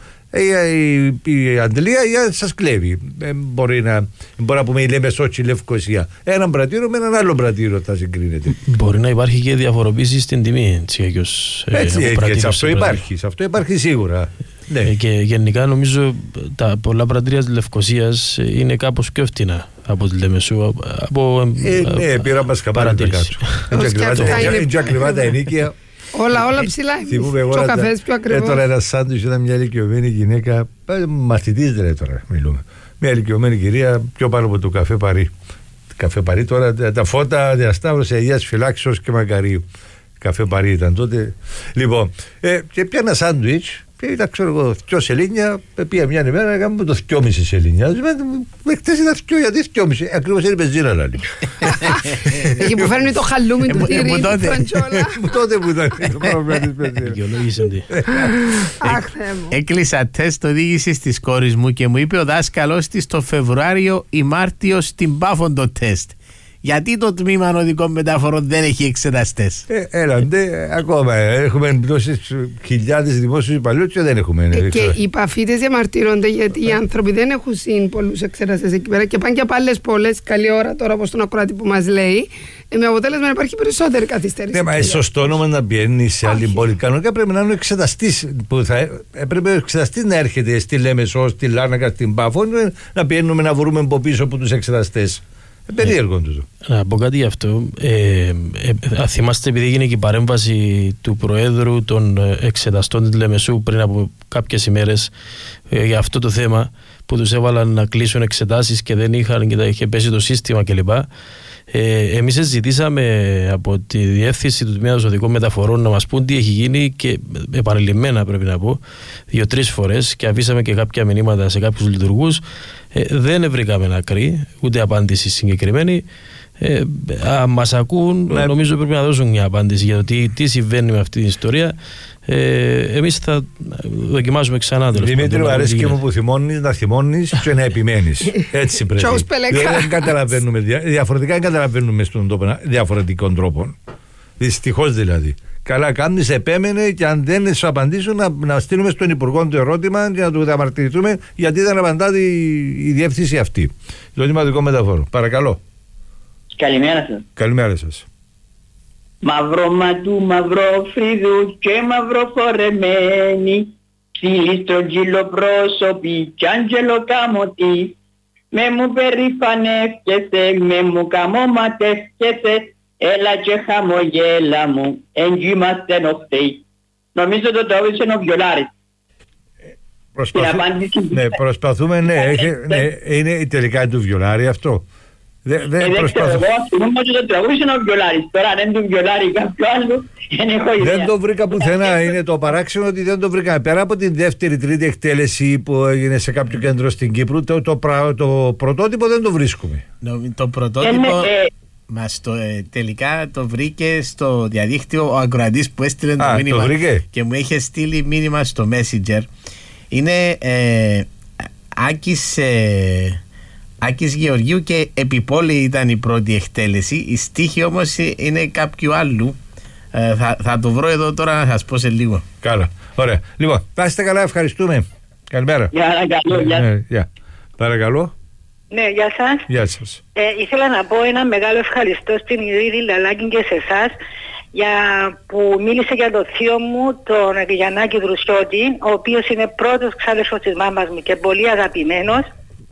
η, η, η αντλία ή αν σας κλέβει. Ε, μπορεί, να, μπορεί να πούμε η Λεμεσό και η Λευκοσία. Έναν πρατήριο με έναν άλλο πρατήριο θα συγκρίνεται. Μπορεί να υπάρχει και διαφοροποίηση στην τιμή. Έτσι, έτσι, έτσι, έτσι αυτό υπάρχει. Σε αυτό υπάρχει σίγουρα. Ναι. Ε, και γενικά νομίζω τα πολλά πρατήρια της Λευκοσίας είναι κάπως πιο φτηνά από τη Λεμεσού. Από, ε, ναι, πήρα μας καπάρατε κάτω. Είναι ακριβά τα ενίκια. Όλα, όλα ψηλά εμείς. Ο καφές πιο ακριβώς. Τώρα ένα σάντουιτς ήταν μια ηλικιωμένη γυναίκα, μαθητής δεν τώρα μιλούμε. Μια ηλικιωμένη κυρία πιο πάνω από το καφέ Παρί. Καφέ Παρί τώρα, τα φώτα διασταύρωσε Αγίας Φυλάξεως και Μακαρίου. Καφέ Παρί ήταν τότε. Λοιπόν, ε, και πια ένα σάντουιτς. Και ήταν, ξέρω εγώ, δυο σελήνια, πήγα μια ημέρα να κάνουμε το δυόμιση σελήνια. Με χτες ήταν δυο, γιατί δυόμιση, ακριβώς είναι μπενζίνα λάλη. Εκεί που φέρνει το χαλούμι του τυρί, του φραντζόλα. Τότε που ήταν το πρόβλημα της μπενζίνας. Δικαιολόγησαν. Έκλεισα τεστ οδήγησης της κόρης μου και μου είπε ο δάσκαλος της το Φεβρουάριο ή Μάρτιο στην Πάφον το τεστ. Γιατί το τμήμα οδικών μεταφορών δεν έχει εξεταστές? Ε, έλαντε, ακόμα έχουμε τόσες χιλιάδες δημόσιους υπαλλήλους και δεν έχουμε. Ε, και οι παφίτες διαμαρτύρονται γιατί οι άνθρωποι δεν έχουν συν πολλούς εξεταστές εκεί πέρα και πάνε και από άλλες πόλεις. Καλή ώρα τώρα, όπως τον ακροάτη που μας λέει, ε, με αποτέλεσμα να υπάρχει περισσότερη καθυστέρηση. Ναι, μα είναι σωστό όνομα να πιένει σε άλλη πόλη. Κανονικά πρέπει να είναι ο εξεταστής. Που θα, πρέπει ο εξεταστής να έρχεται στη Λεμεσό, στη Λάρνακα, στην Πάφο, να πιένουμε να βρούμε από πίσω από τους εξεταστές. Περίεργο τούτο. Να πω κάτι γι' αυτό. Ε, ε, ε, θυμάστε, επειδή έγινε και η παρέμβαση του Προέδρου των εξεταστών της Λεμεσού πριν από κάποιες ημέρες ε, για αυτό το θέμα, που τους έβαλαν να κλείσουν εξετάσεις και δεν είχαν και τα είχε πέσει το σύστημα κλπ. Ε, εμείς ζητήσαμε από τη Διεύθυνση του Τμήματος Οδικών Μεταφορών να μας πούν τι έχει γίνει, και επανειλημμένα πρέπει να πω, δύο-τρεις φορές, και αφήσαμε και κάποια μηνύματα σε κάποιους λειτουργούς. Ε, δεν βρήκαμε άκρη, ούτε απάντηση συγκεκριμένη. Ε, αν μας ακούν, ναι, νομίζω πρέπει να δώσουν μια απάντηση για το τι, τι συμβαίνει με αυτή την ιστορία. Ε, εμείς θα δοκιμάσουμε ξανά. Δημήτρη, μου αρέσει και μου που θυμώνεις να θυμώνεις και να επιμένεις. Έτσι πρέπει. Δεν καταλαβαίνουμε, διαφορετικά δεν καταλαβαίνουμε στον τόπο διαφορετικών τρόπων. Δυστυχώς δηλαδή. Καλά κάνεις, επέμενε, και αν δεν σου απαντήσουν να, να στείλουμε στον Υπουργό το ερώτημα και να του διαμαρτυρηθούμε γιατί δεν απαντάται η, η διεύθυνση αυτή. Το Τμήμα Μεταφορών. Παρακαλώ. Καλημέρα σας. Καλημέρα σας. Μαύρο ματού, μαύρο φρύδου και μαύρο φορεμένη, ψήλοι στρογγύλο πρόσωποι κι άντζελο καμωτή, με μου περηφανεύκεσαι, με μου καμώματεύκεσαι, έλα και χαμογέλα μου, εγγύμαστε νοχτή. Νομίζω το τραγούδισε ο Βιολάρης. Προσπαθού... Ναι, προσπαθούμε, ναι, έχει, ναι, είναι τελικά του Βιολάρη αυτό. Δεν δε ε, προσπαθώ... ξέρω εγώ, θυμούμαι ότι το τραγούδισε ο Βιολάρης. Τώρα αν δεν του Βιολάρη κάποιο άλλο, δεν έχω ιδέα. Δεν το βρήκα πουθενά, είναι το παράξενο ότι δεν το βρήκα. Πέρα από την δεύτερη, τρίτη εκτέλεση που έγινε σε κάποιο κέντρο στην Κύπρο, το, το, το, το πρωτότυπο δεν το βρίσκουμε. Το πρωτότυπο... Ε, Μας το, ε, τελικά το βρήκε στο διαδίκτυο ο ακροατής που έστειλε το Α, μήνυμα το και μου είχε στείλει μήνυμα στο Messenger. Είναι ε, Άκης, ε, Άκης Γεωργίου και Επιπόλη ήταν η πρώτη εκτέλεση. Η στίχη όμως είναι κάποιου άλλου. ε, θα, θα το βρω εδώ τώρα να σας πω σε λίγο. Καλά, ωραία. Λοιπόν, πάστε καλά, ευχαριστούμε. Καλημέρα. Γεια, καλό, γεια. Ε, γεια. Παρακαλώ. Ναι, γεια σας. Γεια σας. Ε, ήθελα να πω ένα μεγάλο ευχαριστώ στην Ειρήνη Λαλάκη και σε εσάς για που μίλησε για το θείο μου, τον Γιαννάκη Δρουσιώτη, ο οποίος είναι πρώτος ξάδερφος της μάμας μου και πολύ αγαπημένος.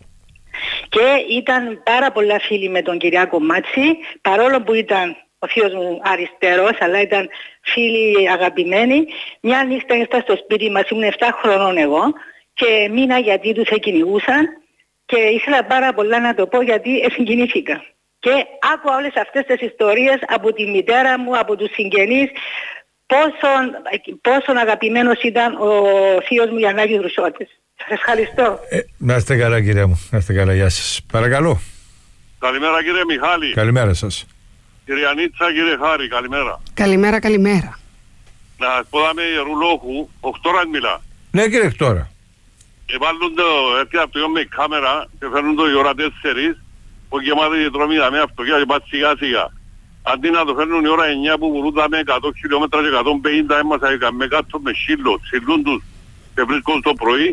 Και ήταν πάρα πολλά φίλοι με τον Κυριάκο Μάτση, παρόλο που ήταν ο θείος μου αριστερός, αλλά ήταν φίλοι αγαπημένοι. Μια νύχτα ήρθα στο σπίτι μας, ήμουν επτά χρονών εγώ, και μείνα γιατί τους εκκυνηγούσαν. Και ήθελα πάρα πολλά να το πω γιατί συγκινήθηκα. Και άκουα όλες αυτές τις ιστορίες από τη μητέρα μου, από τους συγγενείς, πόσο, πόσο αγαπημένος ήταν ο θείος μου Γιαννάκης Δρουσιώτης. Σας ευχαριστώ. Ε, να είστε καλά κύριε μου, να είστε καλά, γεια σας. Παρακαλώ. Καλημέρα κύριε Μιχάλη. Καλημέρα σας. Κύριε Ανίτσα, κύριε Χάρη, καλημέρα. Καλημέρα, καλημέρα. Να σας πω δάμε Ιερουλόχου, οκτώρας μιλά. Ναι κύριε Χτώρα. Και βάλουν το έρθει από το με κάμερα και φέρνουν το η ώρα τέσσερις που γεμάται η δρομή με αυτοκίνητα και πάει σιγά σιγά. Αντί να το φέρνουν η ώρα εννιά που βουρούντα με εκατό χιλιόμετρα και εκατόν πενήντα έμασα με κάτω με σύλλο, ξυλούν τους και βρίσκουν το πρωί.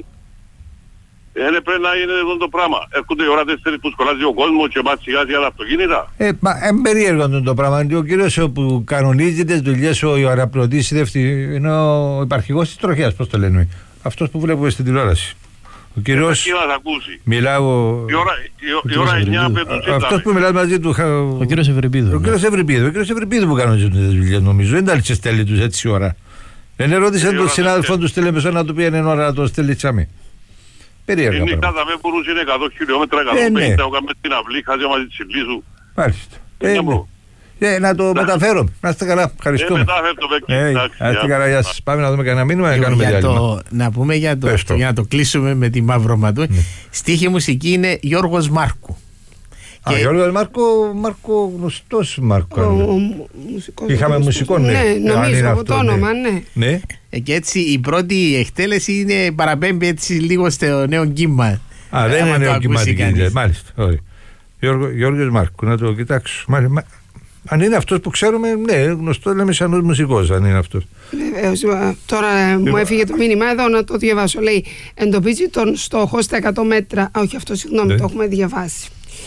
Δεν πρέπει να είναι εδώ το πράγμα. Έρχονται η ώρα τέσσερις που σκολάζει ο κόσμος και πάει σιγά σιγά τα αυτοκίνητα. Ε, μα είναι περίεργο το πράγμα. Ο κύριος που κανονίζει τις δουλειές, ο αεραπλωτής, είναι ο υπαρχηγός της τροχιάς, πώς το λένε. Αυτός που βλέπουμε στην τηλεόραση. Ο κύριος μιλάω. Η ώρα, η, η ώρα εννιά αυτός που μιλάει μαζί του. Ο κύριος Ευρυπίδου. Ο κύριος Ευρυπίδου. Ο κύριος Ευρυπίδου που κάνουν τις δουλειές νομίζω. Δεν τα λίξε στέλνει τους έτσι η ώρα. Δεν ερώτησαν τον συνάδελφο του Στελεμεσό να του πει είναι ώρα να τον στέλνει τσάμι. Περίεργα πράγματα. Είναι κατά με μπορούσε είναι εκατό χιλιόμετρα, εκατόν πενήντα, εγώ κάμε στην αυλή, χάζει μαζί τη συλλή σου. Μάλιστα. Ε, να το μεταφέρω. Να είστε καλά. Ευχαριστούμε. Ε, μεταφέρω, να είστε καλά. Γεια σας. Πάμε να δούμε κανένα μήνυμα να κάνουμε διάλειμμα. Να πούμε για το, το. για να το κλείσουμε με τη Μαυροματού. Ναι. Στίχη μουσική είναι Γιώργος Μάρκου. Α, και... Γιώργος Μάρκο, Μάρκο γνωστός Μάρκο. Ο, ο, μουσικός, Είχαμε μουσικό, ναι. Ναι, νομίζω από το όνομα, ναι. ναι. Ε, και έτσι η πρώτη εκτέλεση είναι παραπέμπει έτσι λίγο στο νέο κύμα. Α, δεν είναι νέο κυματική. Μάλιστα. Γιώργος Μάρκο, να το κοιτάξω. Αν είναι αυτός που ξέρουμε, ναι, γνωστό λέμε σαν μουσικός, αν είναι αυτός. Βεβαίως, τώρα μου έφυγε το μήνυμα εδώ να το διαβάσω. Λέει, εντοπίζει τον στόχο στα εκατό μέτρα. Α, όχι, αυτό συγγνώμη, ναι. Το έχουμε διαβάσει.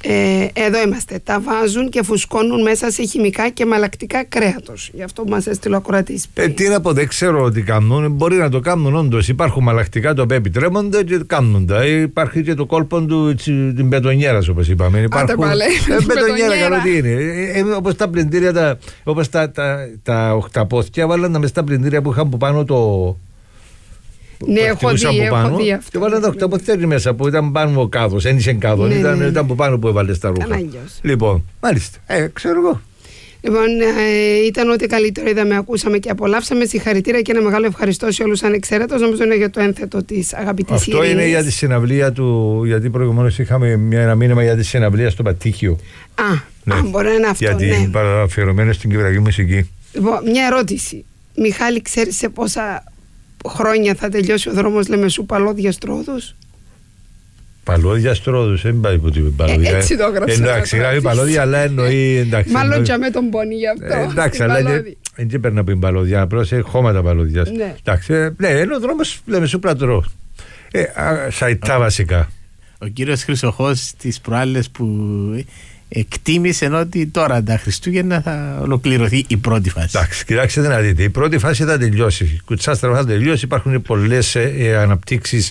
Ε, εδώ είμαστε. Τα βάζουν και φουσκώνουν μέσα σε χημικά και μαλακτικά κρέατος. Γι' αυτό μας έστειλε ο ακροατής. Ε, τι να πω, δεν ξέρω τι κάνουν. Μπορεί να το κάνουν όντως. Υπάρχουν μαλακτικά τα οποία επιτρέπονται και κάνουν τα. Υπάρχει και το κόλπο του την πετονιέρα, όπως είπαμε. Υπάρχουν. Άτε ε, πετονιέρα, καλό τι είναι. Ε, ε, όπως τα πλυντήρια, τα, όπως τα, τα, τα οχταπόθηκια, βάλαν τα μες στα πλυντήρια που είχαν που πάνω το. Ναι, έχω δει, έχω δει αυτό. Και βάλαν τα οχταπόθηκια μέσα που ήταν πάνω ο κάδος. Ένισε κάδο. Ναι, ήταν, ναι. ήταν που πάνω που έβαλε τα ρούχα. Λοιπόν, μάλιστα. Ε, ξέρω εγώ. Λοιπόν, ε, ήταν ό,τι καλύτερο είδαμε, ακούσαμε και απολαύσαμε. Συγχαρητήρια και ένα μεγάλο ευχαριστώ σε όλους ανεξαίρετος. Νομίζω είναι για το ένθετο της αγαπητής Αυτό Ειρήνης. είναι για τη συναυλία του, γιατί προηγουμένως είχαμε μια, ένα μήνυμα για τη συναυλία στο Πατήχιο. Α, ναι. α, μπορεί να είναι αυτό. Γιατί ναι. παραφιερωμένο στην κυπριακή μουσική. Λοιπόν, μια ερώτηση. Μιχάλη, ξέρεις σε πόσα χρόνια θα τελειώσει ο δρόμος Λεμεσού Παλώδιας Τρόδους? Παλώδια Τρόδους, δεν πάει που την παλώδια. Ε, έτσι το έγραψε. Εντάξει, γράφει παλώδια, αλλά εννοεί. Εντάξει, μάλλον εννοεί, και με τον πόνι γι' αυτό. Ε, εντάξει, αλλά δεν παίρνει να πει παλώδια, απλώς έχει χώματα παλώδιας. Ναι. Εντάξει, ναι, είναι ο δρόμος Λεμεσού Πλατρό. Ε, σαϊτά βασικά. Ο κύριος Χρυσοχός τις προάλλες που εκτίμησε ότι τώρα τα Χριστούγεννα θα ολοκληρωθεί η πρώτη φάση. Εντάξει, κοιτάξτε να δείτε, η πρώτη φάση θα τελειώσει. Η κουτσάστρα θα τελειώσει, υπάρχουν πολλές ε, αναπτύξεις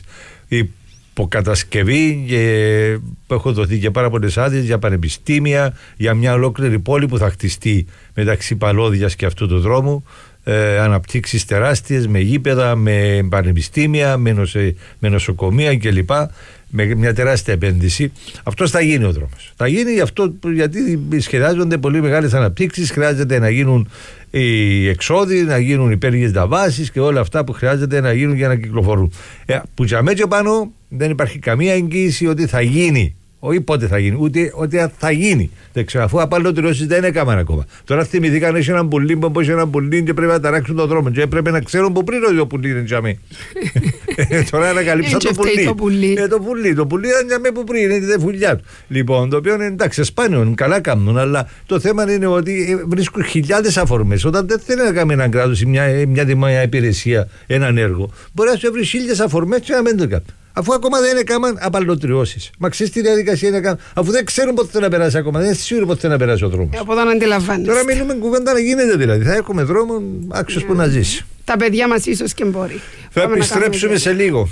υποκατασκευή και έχουν δοθεί και πάρα πολλές άδειες για πανεπιστήμια, για μια ολόκληρη πόλη που θα χτιστεί μεταξύ Παλώδιας και αυτού του δρόμου. Ε, αναπτύξεις τεράστιες με γήπεδα, με πανεπιστήμια, με, νοσο, με νοσοκομεία κλπ. Με μια τεράστια επένδυση. Αυτός θα γίνει ο δρόμος. Θα γίνει αυτό, γιατί σχεδιάζονται πολύ μεγάλες αναπτύξεις, χρειάζεται να γίνουν οι εξόδοι, να γίνουν οι πέργες δαβάσεις και όλα αυτά που χρειάζεται να γίνουν για να κυκλοφορούν. Ε, που για μέτιο πάνω δεν υπάρχει καμία εγγύηση ότι θα γίνει. Όχι πότε θα γίνει, ούτε ότι θα γίνει. Δεν ξέρω, αφού απαλωτριώσεις δεν έκαναν ακόμα. Τώρα θυμηθήκαν έχει έναν πουλί, που έχει έναν πουλί και πρέπει να ταράξουν τον δρόμο. Και πρέπει να ξέρουν που πριν ο πουλί είναι τζαμί. Τώρα ανακαλύψαν το πουλί. Το πουλί. Ε, το πουλί, το πουλί ήταν τζαμί που πριν, είναι τη δεφουλιά του. Λοιπόν, το οποίο είναι εντάξει, σπάνιο, καλά κάνουν, αλλά το θέμα είναι ότι βρίσκουν χιλιάδες αφορμές. Όταν δεν θέλει να κάνει έναν κράτος ή μια, μια δημόσια υπηρεσία, έναν έργο, μπορεί να σου βρει χίλιες αφορμές και να μην το κάνει. Αφού ακόμα δεν είναι καν απαλωτριώσεις. Μα ξέρει τη διαδικασία είναι καν. Αφού δεν ξέρουν πότε θέλει να περάσει ακόμα, δεν είναι σίγουρο πότε θέλει να περάσει ο δρόμος. Ε, από εδώ να αντιλαμβάνεστε. Τώρα μιλούμε κουβέντα να γίνεται δηλαδή. Θα έχουμε δρόμο άξιος yeah. που να ζήσει. Τα παιδιά μας ίσως και μπορεί. Θα Πάμε επιστρέψουμε σε λίγο.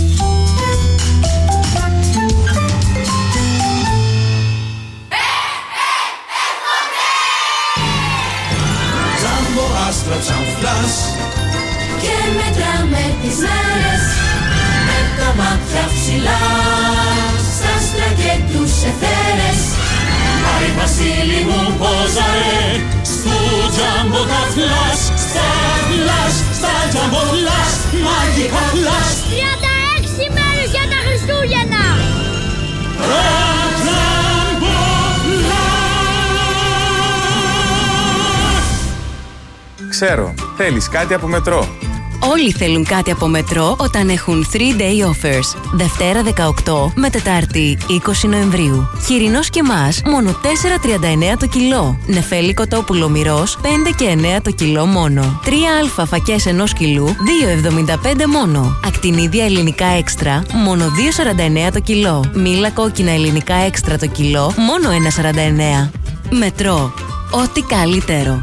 Τζάμπο, άστρα, τσαμφλάς και μετράμε τις μέρες με τα μάτια ψηλά στα άστρα και τους εθέρες. Άι Βασίλη μου πόζαρε στου τζάμπο τα φλάς, στα φλάς, στα τζάμπο φλάς, μαγικά φλάς. τριάντα έξι μέρες για τα Χριστούγεννα. Τα τζάμπο φλάς. Ξέρω, θέλεις κάτι από Μετρό. Όλοι θέλουν κάτι από Μετρό όταν έχουν three day offers. Δευτέρα δεκαοκτώ με Τετάρτη είκοσι Νοεμβρίου. Χοιρινός και μας μόνο τέσσερα τριάντα εννέα το κιλό. Νεφέλη κοτόπουλο μυρός πέντε και εννέα το κιλό μόνο. τρία α φακές ενός κιλού δύο εβδομήντα πέντε μόνο. Ακτινίδια ελληνικά έξτρα μόνο δύο σαράντα εννέα το κιλό. Μήλα κόκκινα ελληνικά έξτρα το κιλό μόνο ένα σαράντα εννέα. Μετρό. Ό,τι καλύτερο.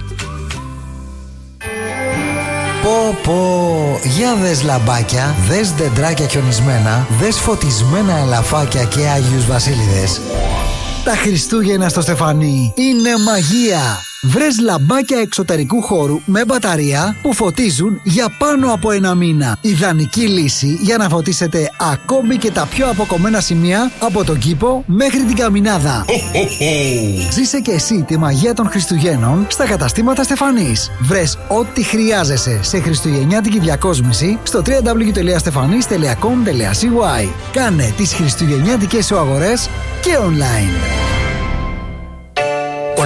Πω πω, για δες λαμπάκια, δες δεντράκια χιονισμένα, δες φωτισμένα ελαφάκια και Άγιους Βασίλειδες. Τα Χριστούγεννα στο Στεφανί είναι μαγεία! Βρες λαμπάκια εξωτερικού χώρου με μπαταρία που φωτίζουν για πάνω από ένα μήνα. Ιδανική λύση για να φωτίσετε ακόμη και τα πιο αποκομμένα σημεία από τον κήπο μέχρι την καμινάδα. Ζήσε και εσύ τη μαγεία των Χριστουγέννων στα καταστήματα Στεφανής. Βρες ό,τι χρειάζεσαι σε χριστουγεννιάτικη διακόσμηση στο double-u double-u double-u τελεία stefanis τελεία com τελεία c y. Κάνε τις χριστουγεννιάτικες σου αγορές και online. Ο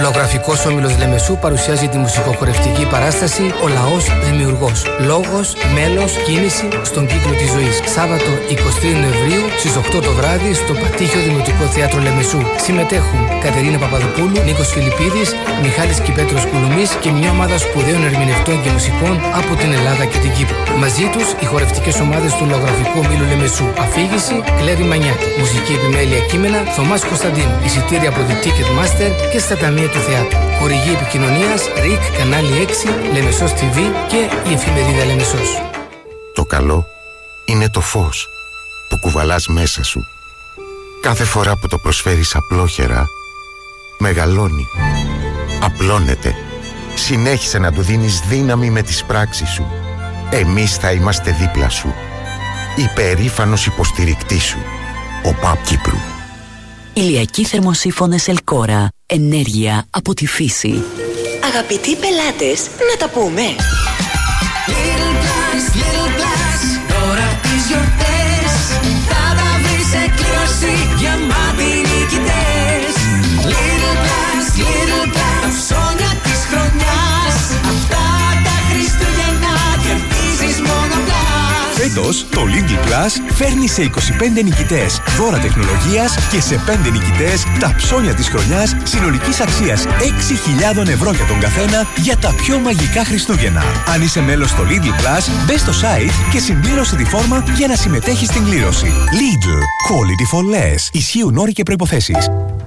Ο λαογραφικός όμιλος Λεμεσού παρουσιάζει τη μουσικοχορευτική παράσταση «Ο λαός δημιουργός». Λόγος, μέλος, κίνηση στον κύκλο της ζωής. Σάββατο εικοστή τρίτη Νοεμβρίου στις οκτώ το βράδυ στο Πατήχιο Δημοτικό Θέατρο Λεμεσού. Συμμετέχουν Κατερίνα Παπαδοπούλου, Νίκος Φιλιππίδης, Μιχάλης Κυπέτρος Κουλουμής και μια ομάδα σπουδαίων ερμηνευτών και μουσικών από την Ελλάδα και την Κύπρο. Μαζί τους οι χορευτικές ομάδες του λαογραφικού ομίλου Λεμεσού. Αφήγηση Κλέρι Μανιάτη. Μουσική επιμέλεια κείμενα Θωμάς Κωνσταντίνου. Εισιτήρια από τη Ticketmaster και στα ταμεία του θεάτρου. Χορηγή επικοινωνίας ΡΙΚ, κανάλι έξι, Λεμεσός τι βι και η εφημερίδα Λεμεσός. Το καλό είναι το φως που κουβαλάς μέσα σου. Κάθε φορά που το προσφέρεις απλόχερα, μεγαλώνει, απλώνεται. Συνέχισε να του δίνεις δύναμη με τις πράξεις σου. Εμείς θα είμαστε δίπλα σου. Υπερήφανος υποστηρικτής σου. Ο ΠΑΠ Κύπρου. Ηλιακοί θερμοσύφωνες Ελκόρα. Ενέργεια από τη φύση. Αγαπητοί πελάτες, να τα πούμε. Little Plus, Little Plus, τώρα τις γιορτές θα τα βρεις σε κλήρωση γεμάτη νικητές. Little Plus, Little Plus, τα ψώνια της χρονιάς, αυτά τα Χριστούγεννα κερδίζεις μόνο Plus. Φέτος, το Lidl Plus φέρνει σε είκοσι πέντε νικητές δώρα τεχνολογίας και σε πέντε νικητές τα ψώνια της χρονιάς συνολικής αξίας έξι χιλιάδες ευρώ για τον καθένα για τα πιο μαγικά Χριστούγεννα. Αν είσαι μέλος στο Lidl Plus, μπες στο site και συμπλήρωσε τη φόρμα για να συμμετέχεις στην κλήρωση. Lidl. Quality for less. Ισχύουν όροι και προϋποθέσεις.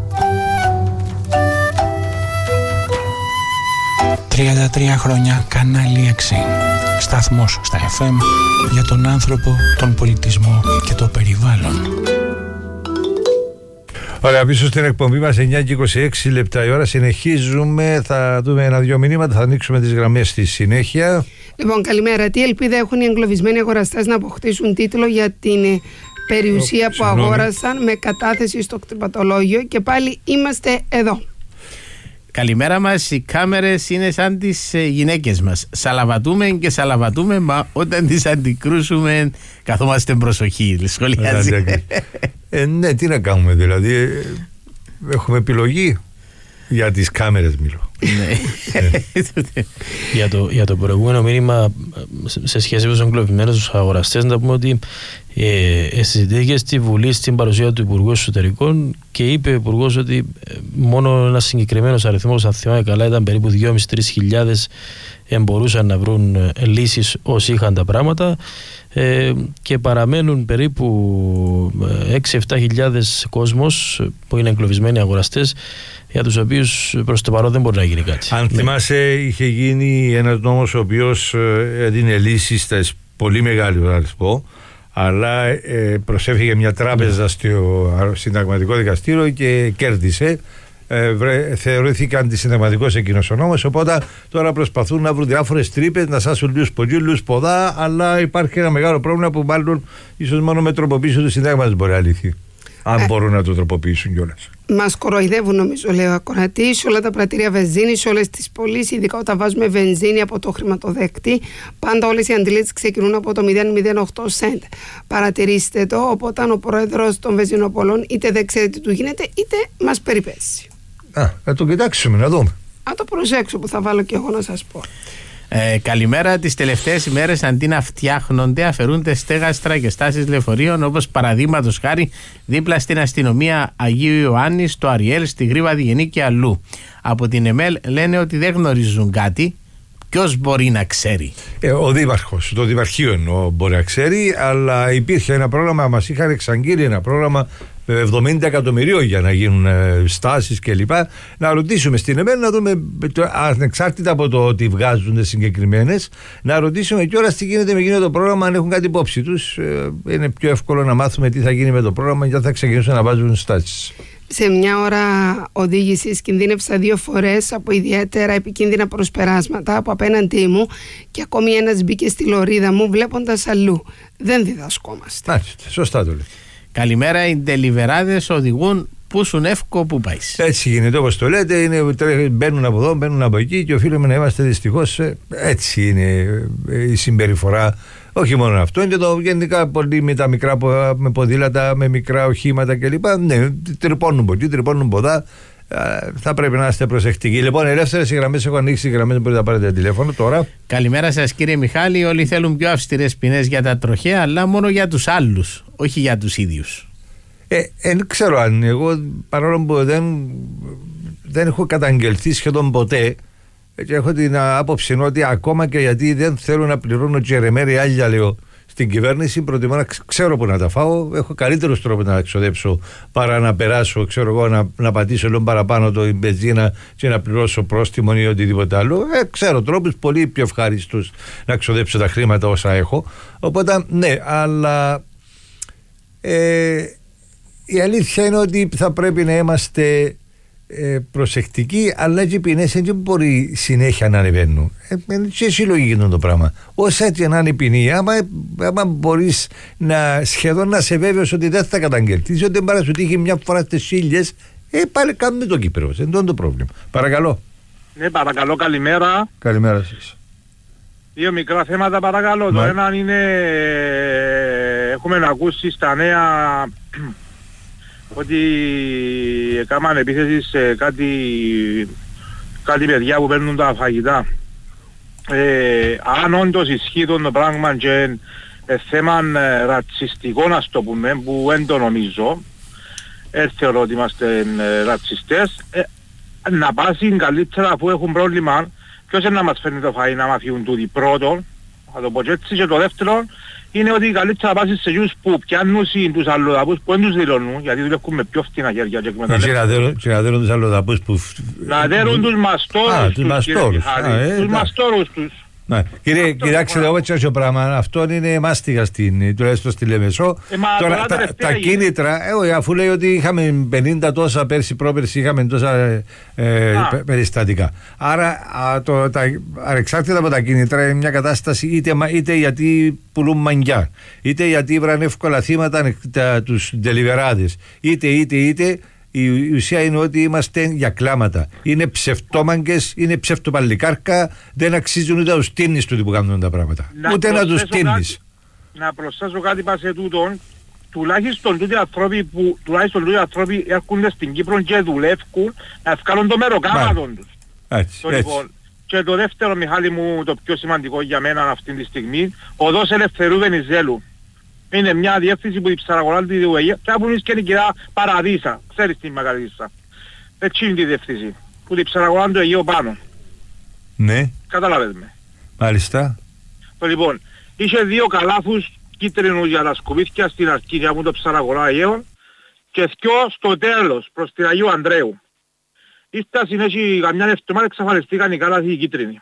τριάντα τρία χρόνια κανάλι έξι. Σταθμός στα εφ εμ για τον άνθρωπο, τον πολιτισμό και το περιβάλλον. Ωραία, πίσω στην εκπομπή μας εννιά και είκοσι έξι λεπτά η ώρα. Συνεχίζουμε, θα δούμε ένα-δυο μηνύματα, θα ανοίξουμε τις γραμμές στη συνέχεια. Λοιπόν, καλημέρα. Τι ελπίδα έχουν οι εγκλωβισμένοι αγοραστές να αποκτήσουν τίτλο για την περιουσία που Συγγνώμη. αγόρασαν με κατάθεση στο κτηματολόγιο και πάλι είμαστε εδώ. Καλημέρα μας, οι κάμερες είναι σαν τις ε, γυναίκες μας. Σαλαβατούμε και σαλαβατούμε, μα όταν τις αντικρούσουμε καθόμαστε προσοχή. Σχολιάζει. ε, ναι, τι να κάνουμε δηλαδή. Ε, έχουμε επιλογή για τις κάμερες μιλώ. για, το, για το προηγούμενο μήνυμα σε σχέση με τους εγκλωβισμένους αγοραστές, να πούμε ότι ε, συζητήθηκε στη Βουλή στην παρουσία του Υπουργού Εσωτερικών και είπε ο Υπουργός ότι μόνο ένα συγκεκριμένο αριθμό, αν θυμάμαι καλά, ήταν περίπου δύο χιλιάδες με τρεις χιλιάδες μπορούσαν να βρουν λύσεις όσοι είχαν τα πράγματα, ε, και παραμένουν περίπου έξι επτά χιλιάδες κόσμος που είναι εγκλωβισμένοι αγοραστές, για τους οποίους προς το παρόν δεν μπορεί να γίνει κάτι. Αν θυμάσαι, είχε γίνει ένας νόμος ο οποίος έδινε λύσεις στα πολύ μεγάλο αριθμό, αλλά ε, προσέφυγε μια τράπεζα στο συνταγματικό δικαστήριο και κέρδισε. Ε, βρε, θεωρήθηκε αντισυνταγματικός εκείνος ο νόμος, οπότε τώρα προσπαθούν να βρουν διάφορες τρύπες, να σάσουν λίγους πολλούς ποδά, αλλά υπάρχει ένα μεγάλο πρόβλημα που μάλλον ίσως μόνο με τροποποίηση του συντάγματος μπορεί να λυθεί. Αν ε, μπορούν να το τροποποιήσουν κιόλας. Μας κοροϊδεύουν, νομίζω, λέει ο ακροατής, όλα τα πρατήρια βενζίνη, σε όλες τις πωλήσεις, ειδικά όταν βάζουμε βενζίνη από το χρηματοδέκτη. Πάντα όλες οι αντιλήψεις ξεκινούν από το μηδέν κόμμα μηδέν οκτώ σέντ. Παρατηρήστε το, οπότε ο πρόεδρος των βενζινοπολών είτε δεν ξέρει τι του γίνεται, είτε μας περιπέσει. Α, να το κοιτάξουμε, να δούμε. Να το προσέξω που θα βάλω και εγώ να σας πω. Ε, καλημέρα. Τις τελευταίες ημέρες αντί να φτιάχνονται, αφαιρούνται στέγαστρα και στάσεις λεωφορείων, όπως παραδείγματος χάρη δίπλα στην αστυνομία Αγίου Ιωάννη, στο Αριέλ, στη Γρήβα Διγενή και αλλού. Από την ΕΜΕΛ λένε ότι δεν γνωρίζουν κάτι. Ποιος μπορεί να ξέρει? Ε, ο Δήμαρχος, το Δημαρχείο εννοώ μπορεί να ξέρει, αλλά υπήρχε ένα πρόγραμμα, μας είχαν εξαγγείλει ένα πρόγραμμα εβδομήντα εκατομμυρίων για να γίνουν ε, στάσεις κλπ. Να ρωτήσουμε στην ΕΜΕΛ να δούμε, ανεξάρτητα από το ότι βγάζουν συγκεκριμένες, να ρωτήσουμε κιόλας τι γίνεται με εκείνο το πρόγραμμα, αν έχουν κάτι υπόψη τους. Ε, είναι πιο εύκολο να μάθουμε τι θα γίνει με το πρόγραμμα και αν θα ξεκινήσουν να βάζουν στάσεις. Σε μια ώρα οδήγησης κινδύνευσα δύο φορές από ιδιαίτερα επικίνδυνα προσπεράσματα από απέναντί μου και ακόμη ένας μπήκε στη λωρίδα μου βλέποντας αλλού. Δεν διδασκόμαστε. Μάλιστα, σωστά το λέει. Καλημέρα, οι ντελιβεράδες οδηγούν που σου εύκο που πάει. Έτσι γίνεται, όπως το λέτε, είναι, μπαίνουν από εδώ, μπαίνουν από εκεί και οφείλουμε να είμαστε δυστυχώς, έτσι είναι η συμπεριφορά. Όχι μόνο αυτό, είναι το γενικά πολύ με τα μικρά, με ποδήλατα, με μικρά οχήματα κλπ. Ναι, τρυπώνουν από εκεί, τρυπώνουν από εδώ. θα πρέπει να είστε προσεκτικοί. Λοιπόν, ελεύθερες οι γραμμές, έχω ανοίξει οι γραμμές, μπορείτε να πάρετε τηλέφωνο τώρα. Καλημέρα σας κύριε Μιχάλη. Όλοι θέλουν πιο αυστηρές ποινές για τα τροχαία, αλλά μόνο για τους άλλους, όχι για τους ίδιους. Ε, δεν ξέρω αν εγώ, παρόλο που δεν, δεν έχω καταγγελθεί σχεδόν ποτέ, και έχω την άποψη ότι ακόμα και γιατί δεν θέλω να πληρώνω τζερεμέρι άλλα, λέω, στην κυβέρνηση, προτιμώ να ξέρω που να τα φάω. Έχω καλύτερους τρόπους να εξοδέψω παρά να περάσω, ξέρω εγώ, να, να πατήσω λίγο παραπάνω το μπενζίνα και να πληρώσω πρόστιμο ή οτιδήποτε άλλο. Ε, ξέρω τρόπους πολύ πιο ευχάριστους να εξοδέψω τα χρήματα όσα έχω. Οπότε, ναι, αλλά ε, η αλήθεια είναι ότι θα πρέπει να είμαστε ε, προσεκτικοί, αλλά και οι ποινές δεν μπορεί συνέχεια να ανεβαίνουν. Ε, είναι και συλλογική το πράγμα. Όσα έτσι να είναι η ποινή, άμα, άμα μπορείς να, σχεδόν να σε βέβαιος ότι δεν θα καταγγελθείς, ότι δεν πάρει σου τύχει μια φορά στις χίλιες, ε, πάλι κάνουμε το Κύπρο. Δεν είναι το πρόβλημα. Παρακαλώ. Ναι, παρακαλώ, καλημέρα. Καλημέρα σας. Δύο μικρά θέματα, παρακαλώ. Ναι. Το ένα είναι, έχουμε να ακούσει στα νέα ότι έκαναν επίθεση σε κάτι, κάτι παιδιά που παίρνουν τα φαγητά. Ε, αν όντως ισχύει το πράγμα και ε, θέμα ε, ρατσιστικό, να το πούμε, που δεν το νομίζω, ε, θεωρώ ότι είμαστε ε, ρατσιστές, ε, να πάσει καλύτερα αφού έχουν πρόβλημα, ποιος είναι να μας φέρνει το φαΐ να μαθιούν τούτοι πρώτον, θα το πω έτσι, και το δεύτερο, είναι ότι καλύτερα να πάσεις σε γιους που πιάνουν τους αλλοδαπούς που δεν τους δηλώνουν, γιατί δουλεύουν με πιο φτηνά χέρια και εκμεταλλεύουν. Και να δέρουν τους αλλοδαπούς που... Να δέρουν τους μαστόρους τους, τους μαστόρους τους. Ναι. Κύριε, κοιτάξτε, εγώ έτσι πράγμα, αυτό είναι μάστιγα στην, τουλάχιστον στη Λεμεσό. Ε, τώρα, τώρα τα, τα κίνητρα, ε, αφού λέει ότι είχαμε πενήντα τόσα πέρσι, πρόπερσι είχαμε τόσα ε, ε, περιστατικά. Άρα, α, το, τα, ανεξάρτητα από τα κίνητρα, είναι μια κατάσταση είτε, είτε γιατί πουλούν μαγιά, είτε γιατί βραν εύκολα θύματα τους ντελιβεράδες, είτε, είτε, είτε. Η ουσία είναι ότι είμαστε για κλάματα. Είναι ψευτόμαγκες, είναι ψευτοπαλλικάρκα, δεν αξίζουν ούτε να τους τίνεις τούτοι που κάνουν τα πράγματα. Να ούτε να τους τίνεις. Να προσθέσω κάτι πας σε τούτον, τουλάχιστον τούτοι άνθρωποι που τουλάχιστον τούτοι άνθρωποι έρχονται στην Κύπρο και δουλεύουν να ευκάλουν το μεροκάματον τους. Έτσι, το, έτσι. Λοιπόν, και το δεύτερο, Μιχάλη μου, το πιο σημαντικό για μένα αυτή τη στιγμή, οδός Ελευθερού Βενιζέλου. Είναι μια διεύθυνση που ψαραγοράζει τη Διουαγία και από εμείς και είναι η κυρία Παραδίσα. Ξέρεις τι Μακαρδίσα. Έτσι είναι τη διεύθυνση. Που ψαραγοράζει το Αιγαίο πάνω. Ναι. Καταλάβες με. Μάλιστα. Το λοιπόν, είχε δύο καλάθους κίτρινους για τα σκουπίθια στην αρχή για μου το ψαραγορά Αιγαίο και δυο στο τέλος προς την Αγίου Ανδρέου. Ήρθα συνέχεια καμιά εβδομάδα εξαφανιστήκαν οι καλάθοι οι κίτρινοι.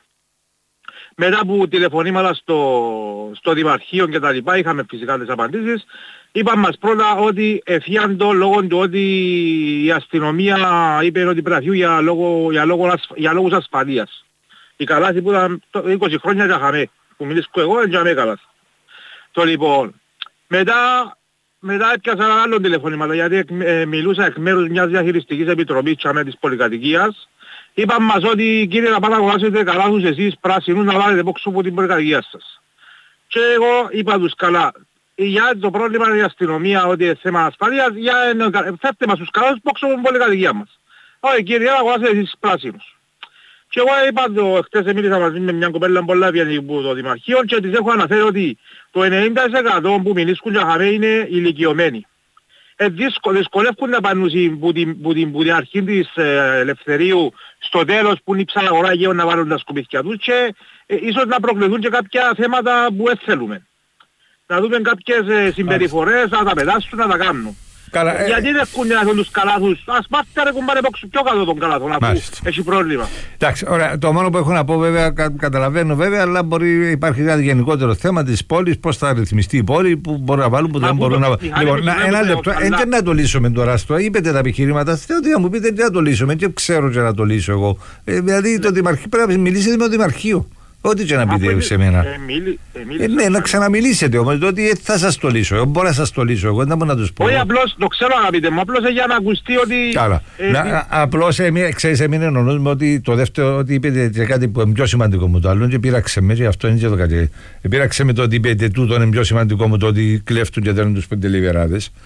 Μετά από τηλεφωνήματα στο, στο Δημαρχείο και τα λοιπά, είχαμε φυσικά τις απαντήσεις. Είπαν μας πρώτα ότι εφιάν το λόγω του ότι η αστυνομία είπε ότι πρέπει για, λόγο, για, λόγο, για λόγους ασφαλείας. Η καλάθη που ήταν είκοσι χρόνια για χαμέ, που μιλήσκω εγώ, δεν είχαμε καλάθη. Το λοιπόν, μετά, μετά έπιασα ένα άλλο τηλεφωνήματα, γιατί ε, μιλούσα εκ μέρους μιας διαχειριστικής επιτροπής με της πολυκατοικίας. Είπαν μας ότι κύριε να πάτε να αγοράσετε καλάθους εσείς πράσινους να βάλετε πόξω από την πολυκατοικία σας. Και εγώ είπα τους καλά, για το πρόβλημα είναι η αστυνομία ότι είναι θέμα ασφαλείας, για φέρτε μας τους καλάθους πόξω από την πολυκατοικία μας. Όχι κύριε να αγοράσετε εσείς πράσινους. Και εγώ είπα το χτες μίλησα μαζί με μια κοπέλα πολλά πιανή από το Δημαρχείο και της έχω αναφέρει ότι το ενενήντα τοις εκατό που μιλήσκουν για χαμέ είναι ηλικιωμένοι. Ε, δυσκολεύουν να πάνε που την, που την, που την αρχή της ε, Ελευθερίου στο τέλος που είναι η ψαραγορά γέων να βάλουν τα σκουπίθια τους και ε, ίσως να προκληθούν και κάποια θέματα που δεν θέλουμε. Να δούμε κάποιες ε, συμπεριφορές, να τα πετάσουν, να τα κάνουν. Καλά, ε... Γιατί δεν έχουν να δουν τους καλάθους, ας πάτε ρε κουμπάρε πόξου πιο κάτω των καλάθων, αφού έχει πρόβλημα. Εντάξει, ωραία, το μόνο που έχω να πω βέβαια, κα, καταλαβαίνω βέβαια, αλλά μπορεί υπάρχει ένα γενικότερο θέμα της πόλης, πώς θα ρυθμιστεί η πόλη, που μπορούν να βάλουν, που δεν μπορούν να βάλουν. Λοιπόν, να, ένα λεπτό, δεν να το λύσουμε τώρα στο, είπετε τα επιχειρήματα, θέλω να μου πείτε τι να το λύσουμε, και ξέρω και να το λύσω εγώ. Ε, δηλαδή το Δημαρχείο πρέπει να μιλήσετε με το Δημαρχείο. Ό,τι και να πείτε σε μένα. Ε, μίλη, ε, ε, ναι, να ξαναμιλήσετε όμως, ότι θα σας το λύσω. Εγώ μπορώ να σας το λύσω. Εγώ δεν μπορώ να τους πω. Όχι, απλώς το ξέρω αγαπητέ μου, απλώς για να ακουστεί ότι... Καλά. Ε, να, απλώς, ξέρεις, εμείς εννοούμε ότι το δεύτερο, ότι είπετε και κάτι που είναι πιο σημαντικό μου το άλλο και πείραξε με και αυτό είναι και το κάτι. Πείραξε με το ότι είπετε τούτο είναι πιο σημαντικό μου το ότι κλέφτουν και δέρνουν τους πεντελιβεράδες.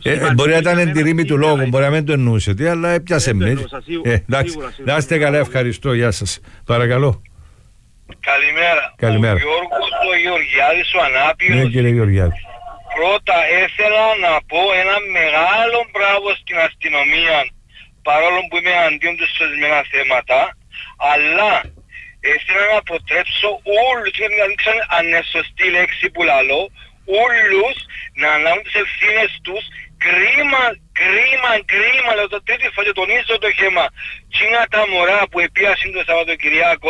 Ε, μπορεί να ήταν εν τη ρήμη του λόγου, μπορεί να μην το εννοούσετε, αλλά έπιασε με. Εντάξει, να είστε καλά, ευχαριστώ, γεια σας. Παρακαλώ. Καλημέρα. Καλημέρα. Ο Γιώργος ο Γεωργιάδης ο Ανάπηρος. Ναι, κύριε Γεωργιάδη. Πρώτα ήθελα να πω ένα μεγάλο μπράβο στην αστυνομία, παρόλο που είμαι αντίον τους σε ορισμένα θέματα, αλλά ήθελα να αποτρέψω όλους, να δείξω αν είναι σωστή λέξη που λαλώ, όλους να αναλάβουν τις ευθύνες τους. Κρίμα, κρίμα, κρίμα, λέω το τρίτη φορά, τονίζω το χέμα, τσίνα τα μωρά που επίασαν το Σαββατοκυριακό,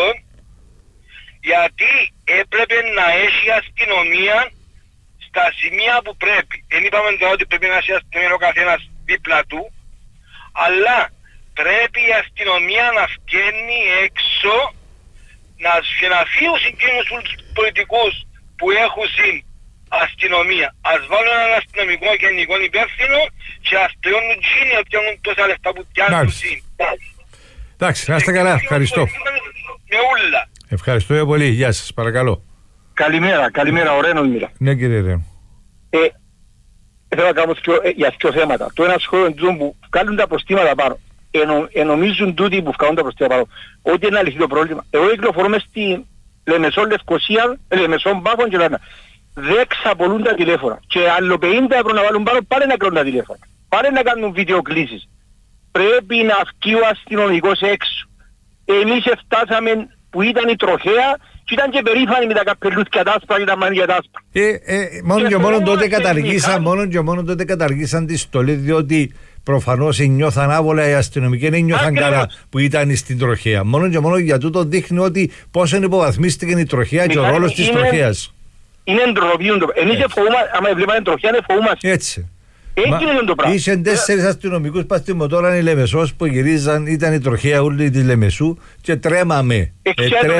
γιατί έπρεπε να έχει αστυνομία στα σημεία που πρέπει. Δεν είπαμε τώρα ότι πρέπει να έχει αστυνομία ο καθένας δίπλα του, αλλά πρέπει η αστυνομία να βγαίνει έξω, να σφεναφίουν εκείνους τους πολιτικούς που έχουν συν αστυνομία. Ας βάλουν έναν αστυνομικό γενικό υπεύθυνο και ας πληρώνουν τσίνοι να πιάνουν τόσα λεφτά που πιάνουν συν. Εντάξει, να είστε καλά, ευχαριστώ. Με ούλα. Ευχαριστώ πολύ, γεια σας, παρακαλώ. Καλημέρα, καλημέρα, ο Ρένος μιλά. Ναι, κύριε Ρένο. Ε, θέλω να κάνω ε, για δύο θέματα. Το ένα σχόλιο του που βγάλουν τα προστήματα πάνω. Ενο, ενομίζουν τούτοι που βγάλουν τα προστήματα πάνω ότι είναι αληθή το πρόβλημα. Εγώ κυκλοφορούμε στη Λεμεσό Λευκοσία, Λεμεσό Πάκων και λένε δεν ξαπολούν τα τηλέφωνα. Και άλλο πενήντα ευρώ να βάλουν πάνω, πάλι να κρίνουν τα τηλέφωνα. Πάλι να κάνουν βιντεοκλήσεις. Πρέπει να βγει ο αστυνομικός έξω. Εμείς φτάσαμε που ήταν η τροχέα και ήταν και περήφανοι με τα καπελούθια τα άσπρα και τα μανία τα άσπρα. Ε, ε, μόνο και, και μόνο τότε καταργήσαν, μόνο και μόνο τότε καταργήσαν τη στολή, διότι προφανώς νιώθαν άβολα οι αστυνομικοί, δεν νιώθαν καλά που ήταν στην τροχέα. Μόνο και μόνο για τούτο δείχνει ότι πόσο υποβαθμίστηκε η τροχέα και ο ρόλος της τροχέας. Είναι ντροπή. Εμείς φοβούμαστε, άμα βλέπαμε τροχέα, δεν φοβούμαστε. Έτσι. Έγινε το πράγμα. Ήσαν τέσσερις αστυνομικούς πας στη μοτόρα η Λεμεσός που γυρίζαν, ήταν η τροχέα όλη της Λεμεσού και τρέμαμε. Ε,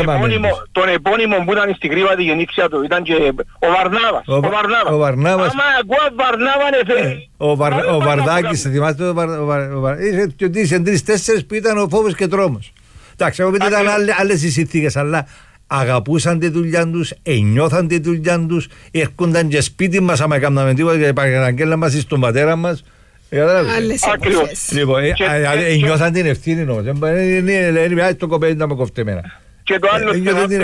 τον επώνυμο που ήταν στην Κρήβα τη γεννήξια του ήταν και ο Βαρνάβας. Ο, ο Βαρνάβας. Ο Βαρνάβας. Άμα ακούω Βαρνάβα νεφέρει. Ο, Βαρ, ο Βαρδάκης, θυμάστε ο Βαρδάκης. Ήσαν τρεις-τέσσερις που ήταν ο φόβος και τρόμος. Εντάξει, εγώ πείτε ήταν άλλες οι συνθήκες, αλλά αγαπούσαν τη δουλειά τους, ενιώθαν τη δουλειά τους, έρχονταν και σπίτι μας άμα έκαναμε τίποτα και παραγγέλναν μας στον πατέρα μας. Άλλες εποχές. Λοιπόν, ενιώθαν την ευθύνη όμως. Είναι το κοπέλι να με κοφτεί εμένα. Και το άλλο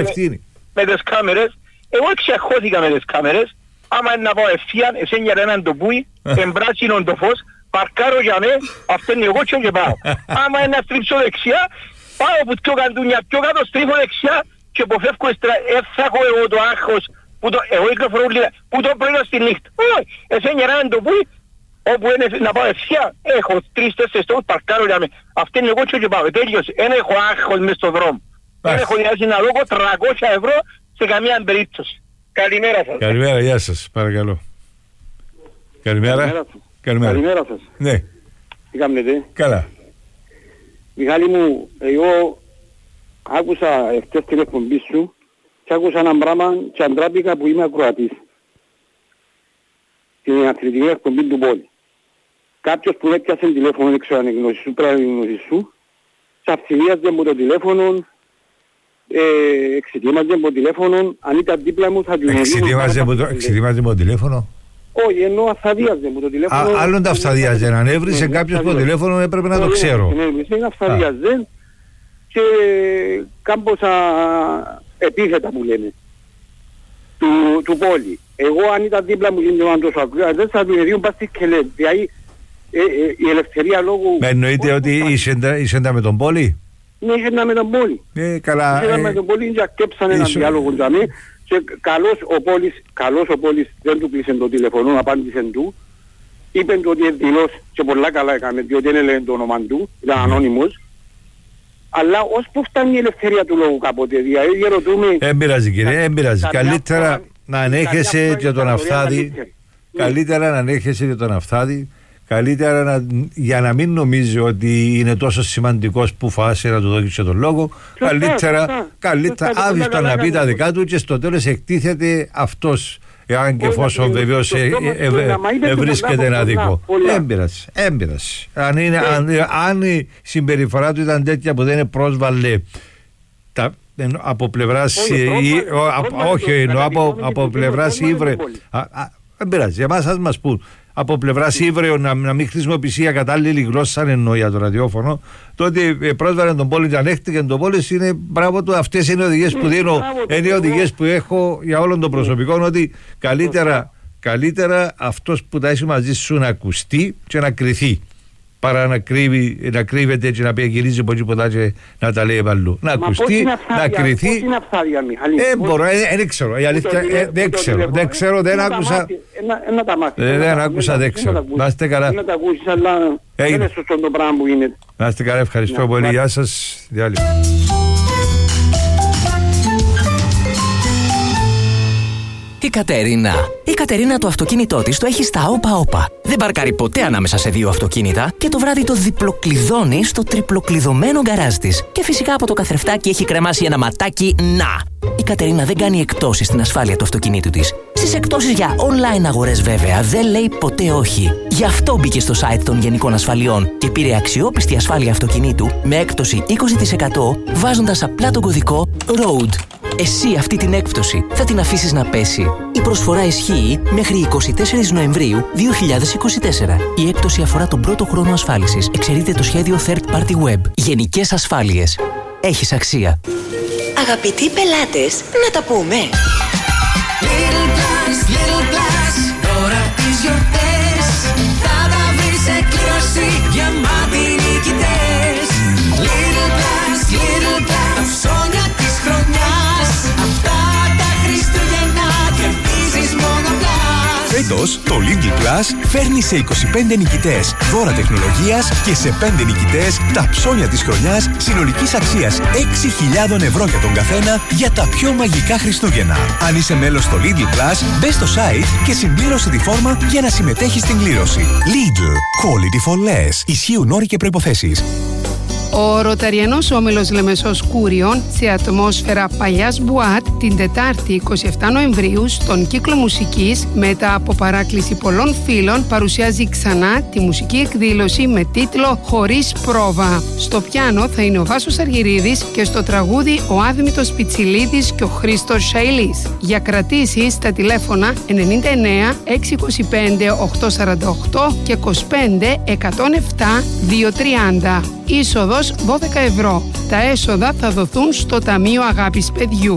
με τις κάμερες, εγώ εξεχώθηκα με τις κάμερες, άμα είναι να πάω ευθείαν, εσέν για έναν το πούι, εμπράτσινον το φως, παρκάρω για με, αυτήν εγώ και πάω. Άμα είναι να στρίψω δεξιά, πάω που πιο καντούνια, πιο κάτω στρίφω δεξιά, και αποφεύγω έφθαχω εγώ το άγχος που το, εγώ κυκλοφορώ που το πρωί στη νύχτα. Όχι, εσέν για έναν το πούι, όπου είναι να πάω ευθεία, έχω τρεις-τέσσερις τόπους, παρκάρω για με. Αυτή είναι εγώ και πάω, τέλειωσε, δεν έχω άγχος μες στον δρόμο. Δεν έχω νοιάζει να δώκω τριακόσια ευρώ σε καμία περίπτωση. Καλημέρα σας. Καλημέρα, γεια σας, παρακαλώ. Καλημέρα. Καλημέρα, Καλημέρα σας. Ναι. Τι κάνετε? Καλά. Μιχάλη μου, εγώ άκουσα εχθές την εκπομπή σου και άκουσα έναν πράγμα και αντράπηκα που είμαι ακροατής. Την αθλητική εκπομπή του Πόλη. Κάποιος που έπιασε τηλέφωνο, δεν ξέρω αν είναι γνώση σου, πρέπει να είναι γνώση σου, σαυθυμίαζε από το τηλέφωνο, ε, εξετοίμαζε από το τηλέφωνο, αν ήταν δίπλα μου θα του εξετοίμαζε από το τηλέφωνο. Όχι, ενώ αυθαδίαζε από το τηλέφωνο. Άλλον τα αυθαδίαζε, αν έβρισε κάποιος από το τηλέφωνο έπρεπε να το ξέρω. Είναι αυθαδίαζε και κάμποσα επίθετα που λέμε του, του Πόλη. Εγώ αν ήταν δίπλα μου γίνονταν τόσο ακούγα, δεν θα του εδίουν πας στη Κελέ. Δηλαδή ε, ε, η ελευθερία λόγου... Με εννοείται ότι είσαι με τον Πόλη. Ναι, είσαι με τον Πόλη. Ε, καλά. Είσαι με τον Πόλη και ακέψαν έναν διάλογο για μí. Και καλώς ο Πόλης, καλώς ο Πόλης δεν του κλείσε το τηλεφωνό, απάντησε του. Είπεν του ότι δηλώς και πολλά καλά έκαμε, διότι δεν έλεγε το όνομα του, ήταν ανώνυμος. Αλλά ως που φτάνει η ελευθερία του λόγου κάποτε, δηλαδή διαρωτούμε... Εν πειράζει κύριε, εν πειράζει. Καλύτερα να ανέχεσαι και τον Αυθάδη, καλύτερα να ανέχεσαι και τον Αυθάδη, καλύτερα να, για να μην νομίζει ότι είναι τόσο σημαντικός που φάσαι να του δώσεις τον λόγο, καλύτερα, καλύτερα άδειστο να πει τα δικά του και στο τέλος εκτίθεται αυτός, εάν και εφόσον βεβαίως βρίσκεται ένα δίκο. Έμπειρας, έμπειρας. Αν, είναι, αν, αν η συμπεριφορά του ήταν τέτοια που δεν είναι πρόσβαλε τα, από πλευράς όχι, εννοώ από πλευράς ύβρε. Δεν πειράζει, εμάς ας μας πούν. από πλευράς Ύβρεων να, να μην χρησιμοποιήσει ακατάλληλη γλώσσα, εννοώ για το ραδιόφωνο, τότε ε, πρόσβαρε τον πόλη, ανέχτηκε τον πόλη. Είναι μπράβο του. Αυτές είναι οι οδηγίες που δίνω, είναι οι οδηγίες που έχω για όλον τον προσωπικό. Ότι καλύτερα, καλύτερα αυτός που τα έχει μαζί σου να ακουστεί και να κριθεί, παρά να, κρύβει, να κρύβεται και να γυρίζει από εκεί ποτά και να τα λέει παλού. Να ακουστεί, να κριθεί. Πώς είναι αυθάδια, Μιχάλη? Ε, μπορώ, δεν ξέρω. Η αλήθεια, δεν ξέρω. Δεν ξέρω, δεν άκουσα. Δεν άκουσα, δεν ξέρω. Να είστε καλά. Να τα ακούσεις, αλλά δεν είναι σωστό το πράγμα που είναι. Να είστε καλά, ευχαριστώ πολύ. Γεια σας. Διάλειμμα. Η Κατερίνα. Η Κατερίνα το αυτοκίνητό της το έχει στα όπα-όπα. Δεν παρκάρει ποτέ ανάμεσα σε δύο αυτοκίνητα και το βράδυ το διπλοκλειδώνει στο τριπλοκλειδωμένο γκαράζ της. Και φυσικά από το καθρεφτάκι έχει κρεμάσει ένα ματάκι να. Η Κατερίνα δεν κάνει εκπτώσεις στην ασφάλεια του αυτοκινήτου της. Στις εκπτώσεις για online αγορές βέβαια δεν λέει ποτέ όχι. Γι' αυτό μπήκε στο site των Γενικών Ασφαλιών και πήρε αξιόπιστη ασφάλεια αυτοκινήτου με έκπτωση είκοσι τοις εκατό βάζοντας απλά τον κωδικό ROAD. Εσύ αυτή την έκπτωση θα την αφήσεις να πέσει? Η προσφορά ισχύει μέχρι εικοστή τέταρτη Νοεμβρίου δύο χιλιάδες είκοσι τέσσερα. Η έκπτωση αφορά τον πρώτο χρόνο ασφάλισης. Εξαιρείται το σχέδιο Third Party Web. Γενικές ασφάλειες. Έχεις αξία. Αγαπητοί πελάτες, να τα πούμε. Little Plus, Little Plus, τώρα τις γιορτές θα τα βρεις σε κλήρωση γεμάτοι νικητές. Little Plus, Little Plus, τα ψώνια της χρονιάς, αυτά τα Χριστούγεννα κερδίζεις μόνο Plus. Φέτος το Lidl Plus φέρνει σε είκοσι πέντε νικητές δώρα τεχνολογίας και σε πέντε νικητές τα ψώνια της χρονιάς συνολικής αξίας έξι χιλιάδες ευρώ για τον καθένα για τα πιο μαγικά Χριστούγεννα. Αν είσαι μέλος στο Lidl Plus, μπες στο site και συμπλήρωσε τη φόρμα για να συμμετέχεις στην κλήρωση. Lidl. Quality for less. Ισχύουν όροι και προϋποθέσεις. Ο Ρωταριανός Όμιλος Λεμεσός Κούριων σε ατμόσφαιρα παλιάς μπουάτ την Τετάρτη εικοστή εβδόμη Νοεμβρίου στον κύκλο μουσικής μετά από παράκληση πολλών φίλων παρουσιάζει ξανά τη μουσική εκδήλωση με τίτλο «Χωρίς πρόβα». Στο πιάνο θα είναι ο Βάσος Αργυρίδης και στο τραγούδι ο Άδημητος Πιτσιλίδης και ο Χρήστος Σαηλής. Για κρατήσεις στα τηλέφωνα ενενήντα εννέα εξακόσια είκοσι πέντε οκτακόσια σαράντα οκτώ και είκοσι πέντε εκατόν επτά διακόσια τριάντα. Είσοδος δώδεκα ευρώ. Τα έσοδα θα δοθούν στο Ταμείο Αγάπης Παιδιού.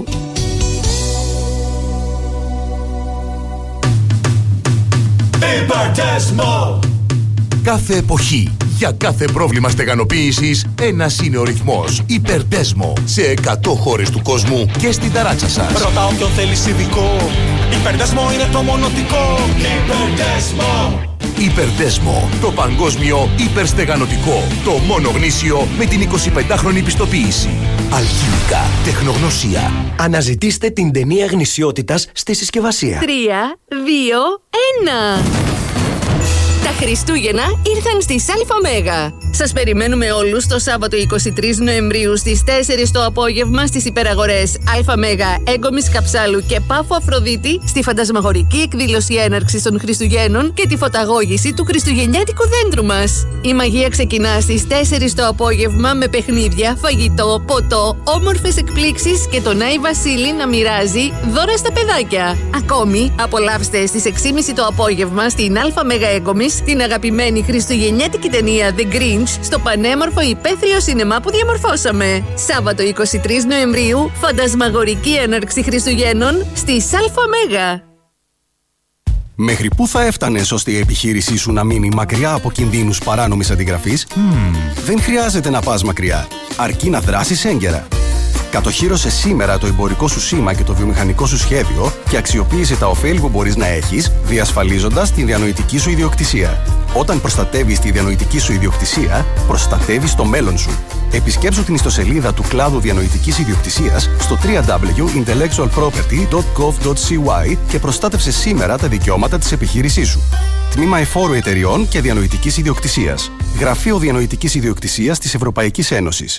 Υπερτέσμο. Κάθε εποχή, για κάθε πρόβλημα στεγανοποίησης, ένας είναι ο ρυθμός. Υπερτέσμο. Σε εκατό χώρες του κόσμου και στην ταράτσα σας. Ρώτα όποιον θέλεις ειδικό. Υπερτέσμο είναι το μονοτικό. Υπερτέσμο. Υπερτέσμο, το παγκόσμιο υπερστεγανωτικό. Το μόνο γνήσιο με την εικοσιπεντάχρονη πιστοποίηση. Αλχημικά, τεχνογνωσία. Αναζητήστε την ταινία γνησιότητας στη συσκευασία. Τρία, δύο, ένα. Τα Χριστούγεννα ήρθαν στη Αλφα Μέγα. Σας περιμένουμε όλους το Σάββατο εικοστή τρίτη Νοεμβρίου στις τέσσερις το απόγευμα στις υπεραγορές Αλφα Μέγα, Έγκομης Καψάλου και Πάφο Αφροδίτη στη φαντασμαγορική εκδήλωση έναρξης των Χριστουγέννων και τη φωταγώγηση του χριστουγεννιάτικου δέντρου μας. Η μαγεία ξεκινά στις τέσσερις το απόγευμα με παιχνίδια, φαγητό, ποτό, όμορφες εκπλήξεις και τον Άι Βασίλη να μοιράζει δώρα στα παιδάκια. Ακόμη, απολαύστε στις έξι και μισή το απόγευμα στην Αλφα Μέγα Έγκομης την αγαπημένη χριστουγεννιάτικη ταινία The Grinch στο πανέμορφο υπαίθριο σινεμά που διαμορφώσαμε. Σάββατο εικοστή τρίτη Νοεμβρίου, φαντασμαγορική έναρξη Χριστουγέννων στη Αλφα Μέγα. Μέχρι πού θα έφτανες ώστε η επιχείρησή σου να μείνει μακριά από κινδύνους παράνομης αντιγραφής? Mm. Δεν χρειάζεται να πας μακριά, αρκεί να δράσεις έγκαιρα. Κατοχύρωσε σήμερα το εμπορικό σου σήμα και το βιομηχανικό σου σχέδιο και αξιοποίησε τα ωφέλη που μπορείς να έχεις, διασφαλίζοντας την διανοητική σου ιδιοκτησία. Όταν προστατεύεις τη διανοητική σου ιδιοκτησία, προστατεύεις το μέλλον σου. Επισκέψου την ιστοσελίδα του κλάδου διανοητικής ιδιοκτησίας στο double-u double-u double-u τελεία intellectual property τελεία gov τελεία c y και προστάτευσε σήμερα τα δικαιώματα της επιχείρησής σου. Τμήμα Εφόρου Εταιριών και Διανοητικής Ιδιοκτησίας. Γραφείο Διανοητικής Ιδιοκτησίας της Ευρωπαϊκής Ένωσης.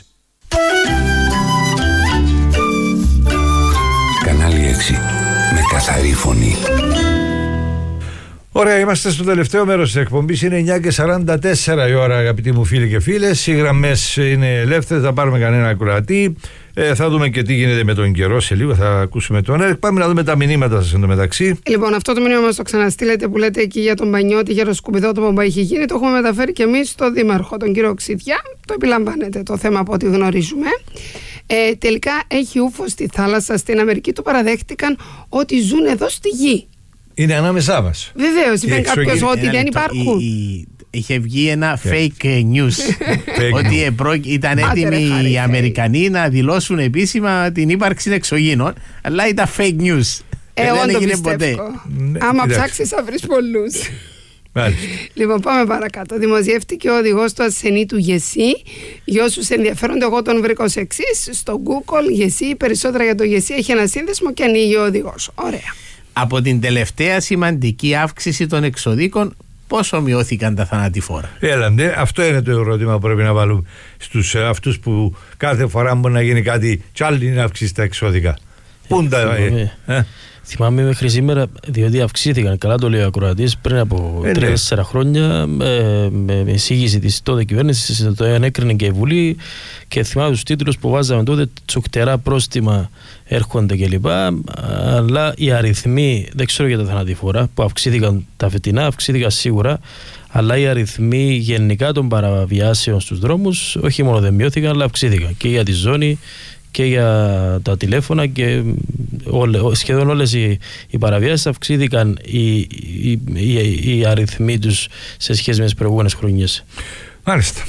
Κανάλι έξι. Με καθαρή φωνή. Ωραία, είμαστε στο τελευταίο μέρος της εκπομπής. Είναι εννιά και σαράντα τέσσερα η ώρα, αγαπητοί μου φίλοι και φίλες. Οι γραμμές είναι ελεύθερες, θα πάρουμε κανένα ακροατή. Ε, θα δούμε και τι γίνεται με τον καιρό σε λίγο. Θα ακούσουμε τον Έρικ. Πάμε να δούμε τα μηνύματα σας εντωμεταξύ. Λοιπόν, αυτό το μήνυμα μας το ξαναστείλετε που λέτε εκεί για τον Πανιώτη, για το σκουπιδότοπο που έχει γίνει. Το έχουμε μεταφέρει και εμείς στον Δήμαρχο, τον κύριο Ξηδιά. Το επιλαμβάνετε το θέμα από ό,τι γνωρίζουμε. Ε, τελικά έχει ούφο στη θάλασσα στην Αμερική. Το παραδέχτηκαν ότι ζουν εδώ στη γη. Είναι ανάμεσά μας. Βεβαίως, είπε κάποιος ότι δεν υπάρχουν. Είχε βγει ένα fake news ότι ήταν έτοιμοι οι Αμερικανοί να δηλώσουν επίσημα την ύπαρξη εξωγήινων, αλλά ήταν fake news. Ε, δεν έγινε ποτέ. Άμα ψάξεις θα βρεις πολλούς. Λοιπόν, πάμε παρακάτω. Δημοσιεύτηκε ο οδηγός του ασθενήτου Γεσί. Για όσους ενδιαφέρονται, εγώ τον βρήκα ως εξής. Στο Google Γεσί, περισσότερα για το Γεσί, έχει ένα σύνδεσμο και ανοίγει ο οδηγός. Ωραία. Από την τελευταία σημαντική αύξηση των εξοδίκων, πόσο μειώθηκαν τα θανατηφόρα? Έλαντε, αυτό είναι το ερώτημα που πρέπει να βάλουμε στους αυτούς που κάθε φορά μπορεί να γίνει κάτι κι άλλη να αυξήσει τα εξώδικα. Πού είναι τα... Ε, Θυμάμαι μέχρι σήμερα, διότι αυξήθηκαν, καλά το λέει ο ακροατής, πριν από ε, τρία τέσσερα χρόνια, ε, με εισήγηση της τότε κυβέρνησης, το ανέκρινε και η Βουλή, και θυμάμαι τους τίτλους που βάζαμε τότε, τσουκτερά πρόστιμα έρχονται κλπ. Αλλά οι αριθμοί, δεν ξέρω για τα θανατηφόρα, που αυξήθηκαν τα φετινά, αυξήθηκαν σίγουρα, αλλά οι αριθμοί γενικά των παραβιάσεων στους δρόμους, όχι μόνο δεν μειώθηκαν, αλλά αυξήθηκαν και για τη ζώνη και για τα τηλέφωνα, και όλε, σχεδόν όλες οι, οι παραβιάσεις αυξήθηκαν οι, οι, οι, οι αριθμοί τους σε σχέση με τις προηγούμενες χρονιές. Μάλιστα.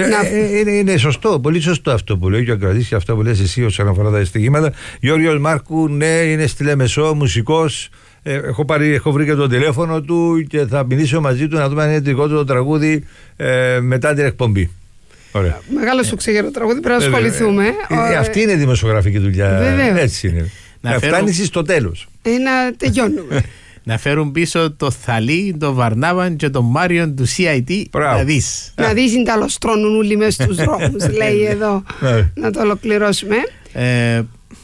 Ε, είναι, είναι σωστό, πολύ σωστό αυτό που λέει και ο κρατής, και αυτό που λες εσύ όσον αφορά τα στοιχήματα. Γιώργος Μάρκου, ναι, είναι στη Λεμεσό, μουσικός. Ε, έχω, πάρει, έχω βρει και το τηλέφωνο του και θα μιλήσω μαζί του να δούμε αν είναι δικό του το τραγούδι ε, μετά την εκπομπή. Ωραία. Μεγάλο σου ξεγερό τραγούδι, πρέπει να ασχοληθούμε. Ε, ε, αυτή είναι η δημοσιογραφική δουλειά. Βεβαίως. Έτσι είναι. Να, να φέρουν... φτάνεις στο τέλος. Ε, να τελειώνουμε. Να φέρουν πίσω το Θαλή, το Βαρνάβαν και τον Μάριον του σι άι τι. Μπράβο. Να δεις. Να δεις είναι τα λοστρώνουν όλοι μες στους δρόμους, λέει εδώ. Να το ολοκληρώσουμε. Ε,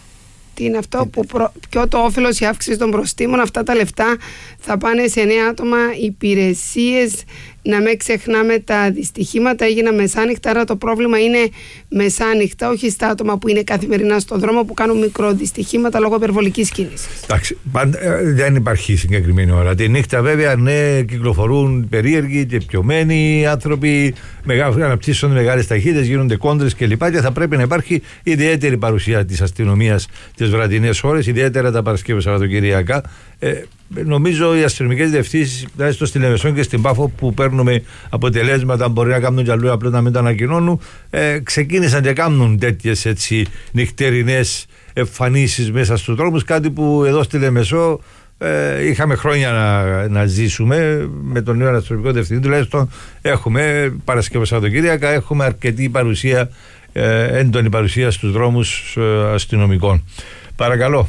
Τι είναι αυτό που προ... ποιο το όφελος η αύξηση των προστίμων? Αυτά τα λεφτά θα πάνε σε νέα άτομα, υπηρεσίες. Να μην ξεχνάμε τα δυστυχήματα, έγιναν μεσάνυχτα, άρα το πρόβλημα είναι μεσάνυχτα, όχι στα άτομα που είναι καθημερινά στον δρόμο, που κάνουν μικροδυστυχήματα λόγω υπερβολικής κίνησης. Εντάξει, δεν υπάρχει συγκεκριμένη ώρα. Τη νύχτα βέβαια, ναι, κυκλοφορούν περίεργοι και πιωμένοι άνθρωποι, αναπτύσσονται μεγάλες ταχύτητες, γίνονται κόντρες κλπ. Και θα πρέπει να υπάρχει ιδιαίτερη παρουσία της αστυνομίας τις βραδινές ώρες, ιδιαίτερα τα Παρασκευές Σαββατοκυριακά. Ε, νομίζω οι αστυνομικές διευθύνσεις, δηλαδή στο Στυλεμεσόν και στην Πάφο, που παίρνουμε αποτελέσματα, μπορεί να κάνουν κι αλλού, απλώς να μην το ανακοινώνουν, ε, ξεκίνησαν και κάνουν τέτοιες έτσι νυχτερινές εμφανίσεις μέσα στους δρόμους, κάτι που εδώ στη Λεμεσό ε, είχαμε χρόνια να, να ζήσουμε με τον νέο αστυνομικό διευθυντή. Τουλάχιστον έχουμε Παρασκευές Σαββατοκύριακα, έχουμε αρκετή παρουσία, ε, έντονη παρουσία στους δρόμους ε, αστυνομικών. Παρακαλώ.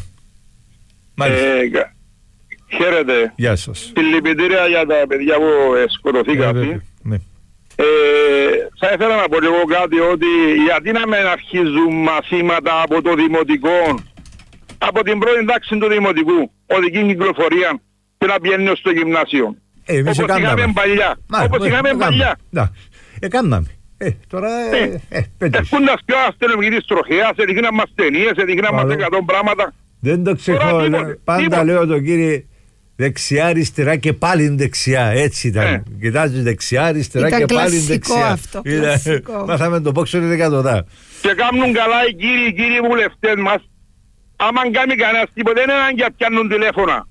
Ε, χαίρετε. Γεια σας. Συλληπιτήρια για τα παιδιά που σκοτωθήκατε. Ναι. Ε, θα ήθελα να πω εγώ κάτι, ότι γιατί να μην αρχίζουν μαθήματα από το δημοτικό, από την πρώτη τάξη του δημοτικού, οδική κυκλοφορία, και να πηγαίνουν στο γυμνάσιο. Ε, όπως είχαμε παλιά. Να, όπως είχαμε παλιά. Να, έκαναμε. Ε, τώρα, ε, ε, πέτυχε. Έχουν τα πιο αστυνομική τροχέα, σε δείχναν μας ταινίες, σε δείχναν μας εκατό πράγματα. Δεν το ξεχνώ, πάντα τίποτε. Λέω τον κύριε, δεξιά, αριστερά και πάλι δεξιά. Έτσι ήταν. Ε. Κοιτάζεις δεξιά, αριστερά ήταν και πάλι δεξιά. Αυτό, κλασικό. Μάθαμε το πόξο είναι εκατοντά. Και κάνουν καλά οι κύριοι, οι κύριοι βουλευτές μας. Άμα κάνει κανένας τίποτα, δεν είναι ανάγκη να πιάνουν τηλέφωνα.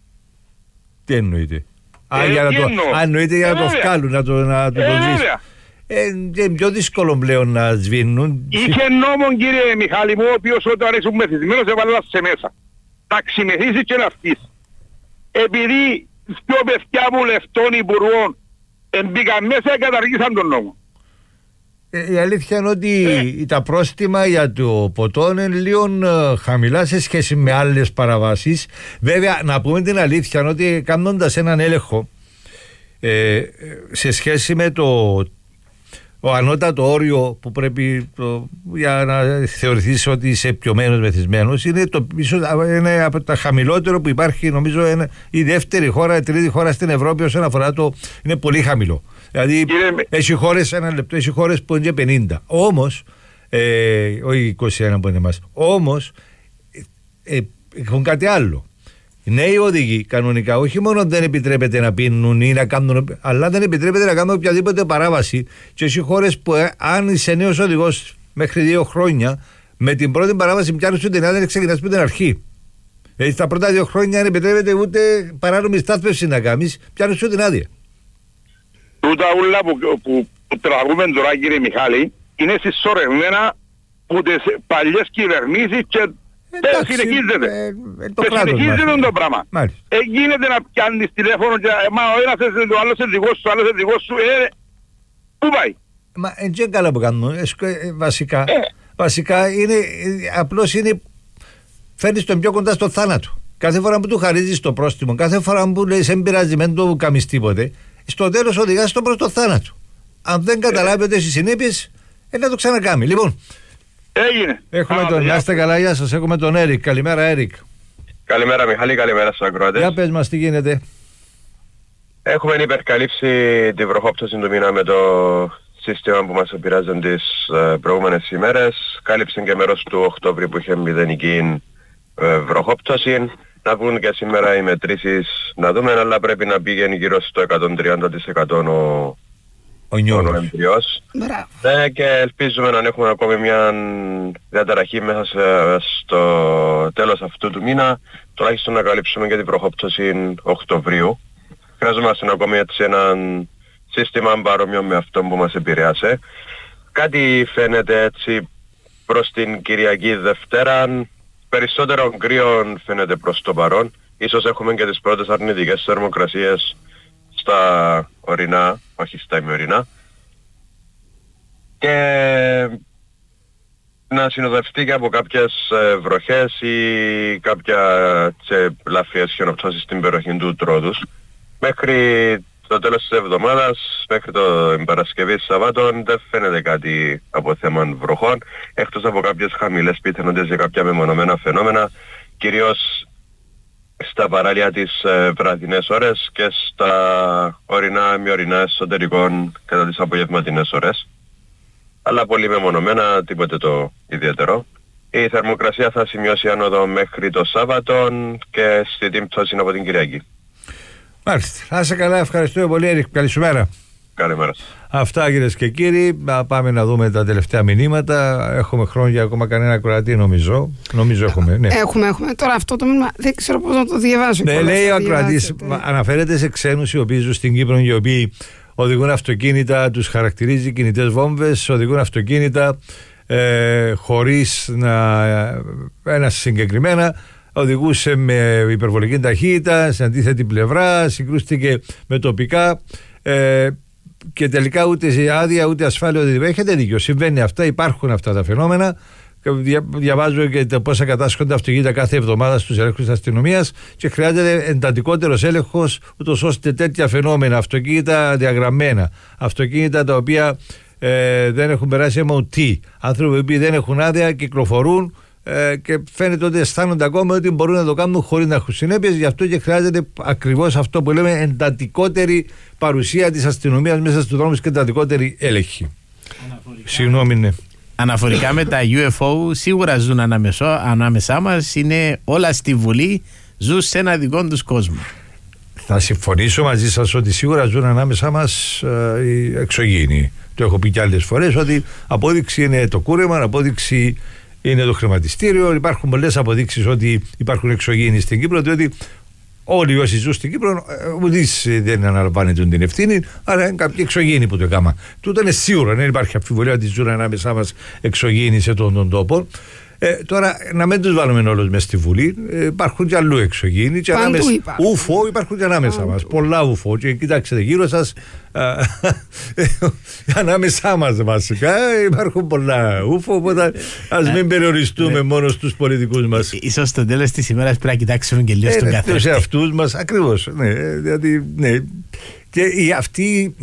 Τι εννοείται? Ε, Α, για να το, α, εννοείται για να το βγάλουν, να το, να το, ε, το ε, είναι πιο δύσκολο πλέον να σβήνουν. Είχε νόμο, κύριε Μιχάλη μου, ο οποίος όταν ήσουν μεθυσμένος έβαλα σε μέσα. Τα ξημεθήσεις και να φτύσεις. Επειδή πιο παιδιά βουλευτών υπουργών μπήκαν μέσα και καταργήσαν τον νόμο. Ε, η αλήθεια είναι ότι ε. τα πρόστιμα για το ποτό είναι λίγο ε, χαμηλά σε σχέση με άλλες παραβάσεις. Βέβαια, να πούμε την αλήθεια ότι κάνοντας έναν έλεγχο ε, σε σχέση με το ο ανώτατο όριο που πρέπει το, για να θεωρηθείς ότι είσαι πιωμένος, μεθυσμένος, είναι, το, ίσως, είναι από τα χαμηλότερο που υπάρχει, νομίζω είναι η δεύτερη χώρα, η τρίτη χώρα στην Ευρώπη όσον αφορά το, είναι πολύ χαμηλό. Δηλαδή Κύριε... έχει χώρες, ένα λεπτό, έχει χώρες που είναι και πενήντα. Όμως Ε, όχι είκοσι ένα που είναι εμάς. Όμως ε, ε, έχουν κάτι άλλο. Οι νέοι οδηγοί κανονικά όχι μόνο δεν επιτρέπεται να πίνουν ή να κάνουν, αλλά δεν επιτρέπεται να κάνουν οποιαδήποτε παράβαση. Και έχει χώρες που ε, αν είσαι νέος οδηγός μέχρι δύο χρόνια, με την πρώτη παράβαση πιάνεις σου την άδεια και ξεκινάς από την αρχή. Δηλαδή στα πρώτα δύο χρόνια δεν επιτρέπεται ούτε παράνομη στάθμευση να κάνεις, πιάνεις σου την άδεια. Τούτα ούλα που, που, που τραγούμε τώρα, κύριε Μιχάλη, είναι συσσωρευμένα από τις παλιές κυβερνήσεις και δεν συνεχίζεται. Ε, ε, το και συνεχίζεται το πράγμα. Ε, γίνεται να πιάνεις τηλέφωνο και μα ο ένας ο άλλος δικός σου, ο άλλος δικός σου, ε, πού πάει? Μα είναι καλά που κάνουν, ε, βασικά. Ε. Βασικά είναι, απλώς είναι, φέρνεις τον πιο κοντά στο θάνατο. Κάθε φορά που του χαρίζεις το πρόστιμο, κάθε φορά που λέει σε πειράζει, δεν το κάνεις τίποτε, στο τέλος οδηγάς τον προς το θάνατο. Αν δεν καταλάβει ότι έχει συνέπειες, ε, να το ξανακάνει. Λοιπόν, έγινε. Έχουμε Α, τον, για. να είστε καλά, γεια σας, έχουμε τον Έρικ. Καλημέρα, Έρικ. Καλημέρα, Μιχάλη, καλημέρα στους ακροατές. Για πες μας, τι γίνεται? Έχουμε υπερκαλύψει τη βροχόπτωση του μήνα με το σύστημα που μας επηρεάζουν τις ε, προηγούμενες ημέρες. Κάλυψε και μέρος του Οκτώβρη που είχε μηδενική ε, βροχόπτωση. Να βγουν και σήμερα οι μετρήσεις να δούμε, αλλά πρέπει να πήγαινε γύρω στο εκατόν τριάντα τοις εκατό ο, ο Νοεμβριός. Ναι, και ελπίζουμε να έχουμε ακόμη μια διαταραχή μέσα σε, στο τέλος αυτού του μήνα, τουλάχιστον να καλύψουμε και την βροχόπτωση Οκτωβρίου. Χρειαζόμαστε ακόμη έτσι έναν σύστημα παρόμοιο με αυτό που μας επηρεάσε. Κάτι φαίνεται έτσι προς την Κυριακή Δευτέρα, περισσότερο κρύο φαίνεται προς το παρόν. Ίσως έχουμε και τις πρώτες αρνητικές θερμοκρασίες στα ορεινά, όχι στα ημιορεινά. Και να συνοδευτεί και από κάποιες βροχές ή κάποια λαφριές χιονοπτώσεις στην περιοχή του Τρόδους. Μέχρι το τέλος της εβδομάδας, μέχρι το Παρασκευή Σαββάτων, δεν φαίνεται κάτι από θέμα βροχών, εκτός από κάποιες χαμηλές πιθανότητες για κάποια μεμονωμένα φαινόμενα, κυρίως στα παράλια τις ε, βραδινές ώρες και στα ορεινά, μειωρινά εσωτερικών κατά τις απογευματινές ώρες. Αλλά πολύ μεμονωμένα, τίποτε το ιδιαίτερο. Η θερμοκρασία θα σημειώσει άνοδο μέχρι το Σάββατο και στη τύμπτωση από την Κυριακή. Μάλιστα. Να είσαι καλά, ευχαριστώ πολύ, Έρικ. Καλησπέρα. Καλημέρα. Αυτά, κυρίες και κύριοι. Πάμε να δούμε τα τελευταία μηνύματα. Έχουμε χρόνο για ακόμα κανένα ακροατή, νομίζω. Νομίζω έχουμε. Ναι. Έχουμε, έχουμε. Τώρα αυτό το μήνυμα δεν ξέρω πώς να το διαβάσω. Ναι, λέει ο ακροατής, αναφέρεται σε ξένους οι οποίοι ζουν στην Κύπρο, οι οποίοι οδηγούν αυτοκίνητα, τους χαρακτηρίζει κινητές βόμβες, οδηγούν αυτοκίνητα ε, χωρίς να. Ένα συγκεκριμένα. Οδηγούσε με υπερβολική ταχύτητα, στην αντίθετη πλευρά, συγκρούστηκε με τοπικά ε, και τελικά ούτε άδεια ούτε ασφάλεια οδηγεί. Έχετε δίκιο, συμβαίνει αυτά, υπάρχουν αυτά τα φαινόμενα. Δια, διαβάζω και τα πόσα κατάσχονται αυτοκίνητα κάθε εβδομάδα στους ελέγχους της αστυνομίας και χρειάζεται εντατικότερος έλεγχος, ούτως ώστε τέτοια φαινόμενα, αυτοκίνητα διαγραμμένα, αυτοκίνητα τα οποία ε, δεν έχουν περάσει εμ ο τι, άνθρωποι που δεν έχουν άδεια κυκλοφορούν. Ε, και φαίνεται ότι αισθάνονται ακόμα ότι μπορούν να το κάνουν χωρίς να έχουν συνέπειες. Γι' αυτό και χρειάζεται ακριβώς αυτό που λέμε εντατικότερη παρουσία της αστυνομίας μέσα στους δρόμους και εντατικότερη έλεγχη. Συγγνώμη, ναι. Αναφορικά με τα γιου εφ ο, σίγουρα ζουν ανάμεσά, ανάμεσά μας, είναι όλα στη Βουλή, ζουν σε ένα δικό τους κόσμο. Θα συμφωνήσω μαζί σας ότι σίγουρα ζουν ανάμεσά μας ε, οι εξωγήινοι. Το έχω πει και άλλες φορές ότι απόδειξη είναι το κούρεμα, απόδειξη είναι το χρηματιστήριο. Υπάρχουν πολλές αποδείξεις ότι υπάρχουν εξωγήινοι στην Κύπρο, διότι όλοι όσοι ζουν στην Κύπρο ουδής δεν αναλαμβάνεται την ευθύνη, αλλά είναι κάποιοι εξωγήινοι που το έκανα. Τούτο είναι σίγουρο, δεν υπάρχει αμφιβολία ότι ζουν ανάμεσά μας εξωγήινοι σε τον, τον τόπο. Ε, τώρα να μην τους βάλουμε όλους μες στη Βουλή, ε, υπάρχουν και αλλού εξωγήινοι και ανάμεσα, ουφο υπάρχουν και ανάμεσα μας, πολλά ουφο και κοιτάξτε γύρω σας α, ανάμεσά μας βασικά υπάρχουν πολλά ουφο, οπότε ας μην περιοριστούμε μόνο στους πολιτικούς μας. Ίσως στο τέλος της ημέρας πρέπει να κοιτάξουμε και λίγο στον καθένα. Σε αυτούς μας, ακριβώς, ναι, δηλαδή, ναι. Και η, αυτή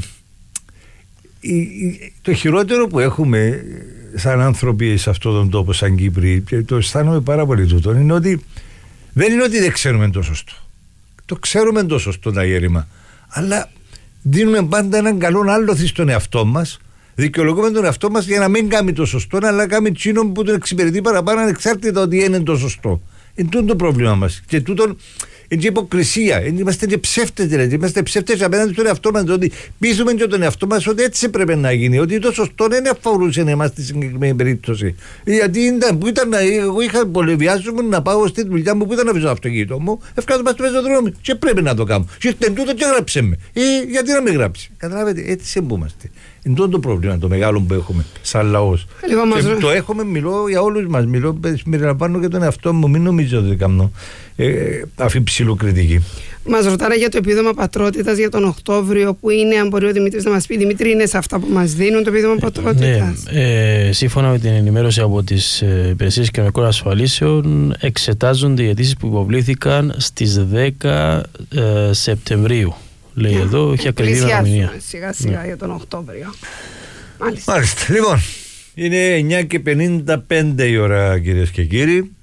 η, η, το χειρότερο που έχουμε σαν άνθρωποι σε αυτόν τον τόπο, σαν Κύπροι, και το αισθάνομαι πάρα πολύ τούτο, είναι ότι δεν είναι ότι δεν ξέρουμε το σωστό. Το ξέρουμε το σωστό το αγέρημα, αλλά δίνουμε πάντα έναν καλό άλοθη στον εαυτό μας Δικαιολογούμε τον εαυτό μας για να μην κάνει το σωστό, αλλά να κάνει τσίνο που τον εξυπηρετεί παραπάνω, ανεξάρτητα ότι είναι το σωστό. Είναι τούτο το πρόβλημα μας. Και τούτο είναι και υποκρισία. Είμαστε και ψεύτες, δηλαδή. Είμαστε ψεύτες απέναντι στον εαυτό μας. Ότι πείσουμε και τον εαυτό μας ότι έτσι πρέπει να γίνει. Ότι το σωστό δεν αφορούσε εμάς στη συγκεκριμένη περίπτωση. Γιατί ήταν, που ήταν, εγώ είχα πολεμιάζομαι να πάω στη δουλειά μου που ήταν να βρω το αυτοκίνητο μου. Ευκάζομαι στο πεζοδρόμιο και πρέπει να το κάνω. Και ήρθε τούτο και γράψε με. Ή γιατί να μην γράψει. Καταλάβετε, έτσι σεμπούμαστε. Είναι το πρόβλημα το μεγάλο που έχουμε σαν λαός. Και το έχουμε, μιλώ για όλους μας. Μιλώ, συμπεριλαμβάνω και τον εαυτό μου. Μην νομίζω ότι κάνω ε, αφιψηλού κριτική. Μας ρωτάνε για το επίδομα πατρότητας για τον Οκτώβριο, που είναι, αν μπορεί ο Δημήτρης να μας πει. Δημήτρη, είναι σε αυτά που μας δίνουν το επίδομα πατρότητας? Ναι, ε, σύμφωνα με την ενημέρωση από τις ε, υπηρεσίες κοινωνικών ασφαλίσεων, εξετάζονται οι αιτήσεις που υποβλήθηκαν στις δέκα ε, Σεπτεμβρίου. Λέει yeah. εδώ, έχει ακριβή ημερομηνία. Σιγά σιγά yeah. για τον Οκτώβριο. Μάλιστα. Μάλιστα. Λοιπόν, είναι εννιά και πενήντα πέντε η ώρα, κυρίες και κύριοι.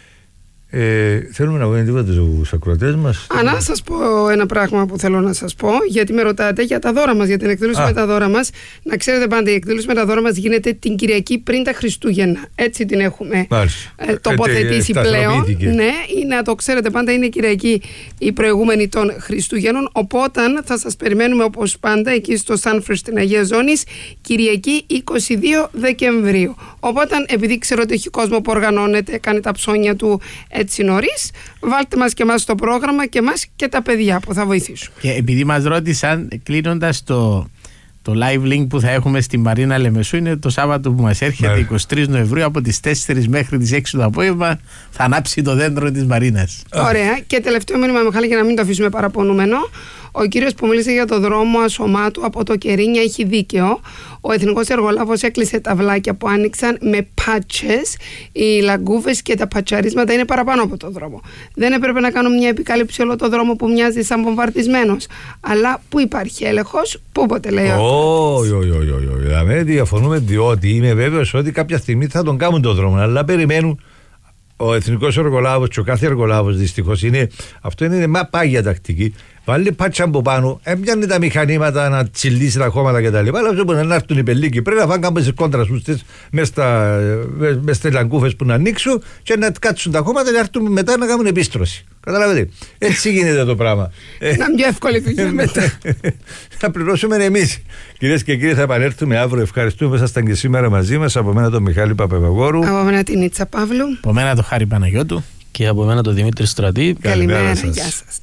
Ε, θέλουμε να βγάλουμε τίποτα στους ακροατές μας. Α, να σας πω ένα πράγμα που θέλω να σας πω, γιατί με ρωτάτε για τα δώρα μας, για την εκδήλωση Α. με τα δώρα μας. Να ξέρετε πάντα, η εκδήλωση με τα δώρα μας γίνεται την Κυριακή πριν τα Χριστούγεννα. Έτσι την έχουμε ε, τοποθετήσει ε, πλέον. Ναι, ή να το ξέρετε πάντα, είναι Κυριακή η προηγούμενη των Χριστούγεννων. Οπότε θα σας περιμένουμε όπως πάντα εκεί στο Σάνφρες στην Αγία Ζώνης, Κυριακή είκοσι δύο Δεκεμβρίου. Οπότε, επειδή ξέρω ότι έχει κόσμο που οργανώνεται, κάνει τα ψώνια του έτσι νωρίς, βάλτε μας και εμάς στο πρόγραμμα και εμάς και τα παιδιά που θα βοηθήσουν. Και επειδή μας ρώτησαν, κλείνοντας το, το live link που θα έχουμε στη Μαρίνα Λεμεσού, είναι το Σάββατο που μας έρχεται, ναι. εικοστή τρίτη Νοεμβρίου, από τις τέσσερις μέχρι τις έξι το απόγευμα, θα ανάψει το δέντρο της Μαρίνας. Ωραία. Και τελευταίο μήνυμα, Μιχάλη, για να μην το αφήσουμε παραπονούμενο. Ο κύριος που μίλησε για το δρόμο Ασωμάτου από το Κερίνια έχει δίκαιο. Ο Εθνικός Εργολάβος έκλεισε τα βλάκια που άνοιξαν με πάτσες. Οι λαγκούβες και τα πατσαρίσματα είναι παραπάνω από το δρόμο. Δεν έπρεπε να κάνουμε μια επικάλυψη όλο το δρόμο που μοιάζει σαν βομβαρδισμένος. Αλλά που υπάρχει έλεγχος, πού ποτέ λέει ο Όχι, όχι, όχι. Δηλαδή διαφωνούμε, διότι είμαι βέβαιος ότι κάποια στιγμή θα τον κάνουν το δρόμο. Αλλά περιμένουν. Ο Εθνικός Εργολάβος και ο κάθε εργολάβος δυστυχώς είναι. Αυτό είναι μα πάγια τακτική. Βάλει πάτσα από πάνω, έπιανε τα μηχανήματα να τσιλίσει τα χώματα κτλ. Αλλά όσο μπορεί να έρθουν οι πελίκοι, πρέπει να φάνε κάποιες κόντρασούστες μες στις λαγκούφες που να ανοίξουν και να κάτσουν τα χώματα και να έρθουν μετά να κάνουν επίστρωση. Καταλάβετε. Έτσι γίνεται το πράγμα. Να είναι πιο εύκολη δουλειά μετά. Θα πληρώσουμε εμείς. Κυρίες και κύριοι, θα επανέλθουμε αύριο. Ευχαριστούμε που ήσασταν και σήμερα μαζί μας. Από μένα τον Μιχάλη Παπαπαγόρου. Από μένα την Ίτσα Παύλου. Από μένα τον Χάρη Παναγιώτου. Και από μένα τον Δημήτρη Στρατή. Καλημέρα, Καλημέρα σας. Γεια σας.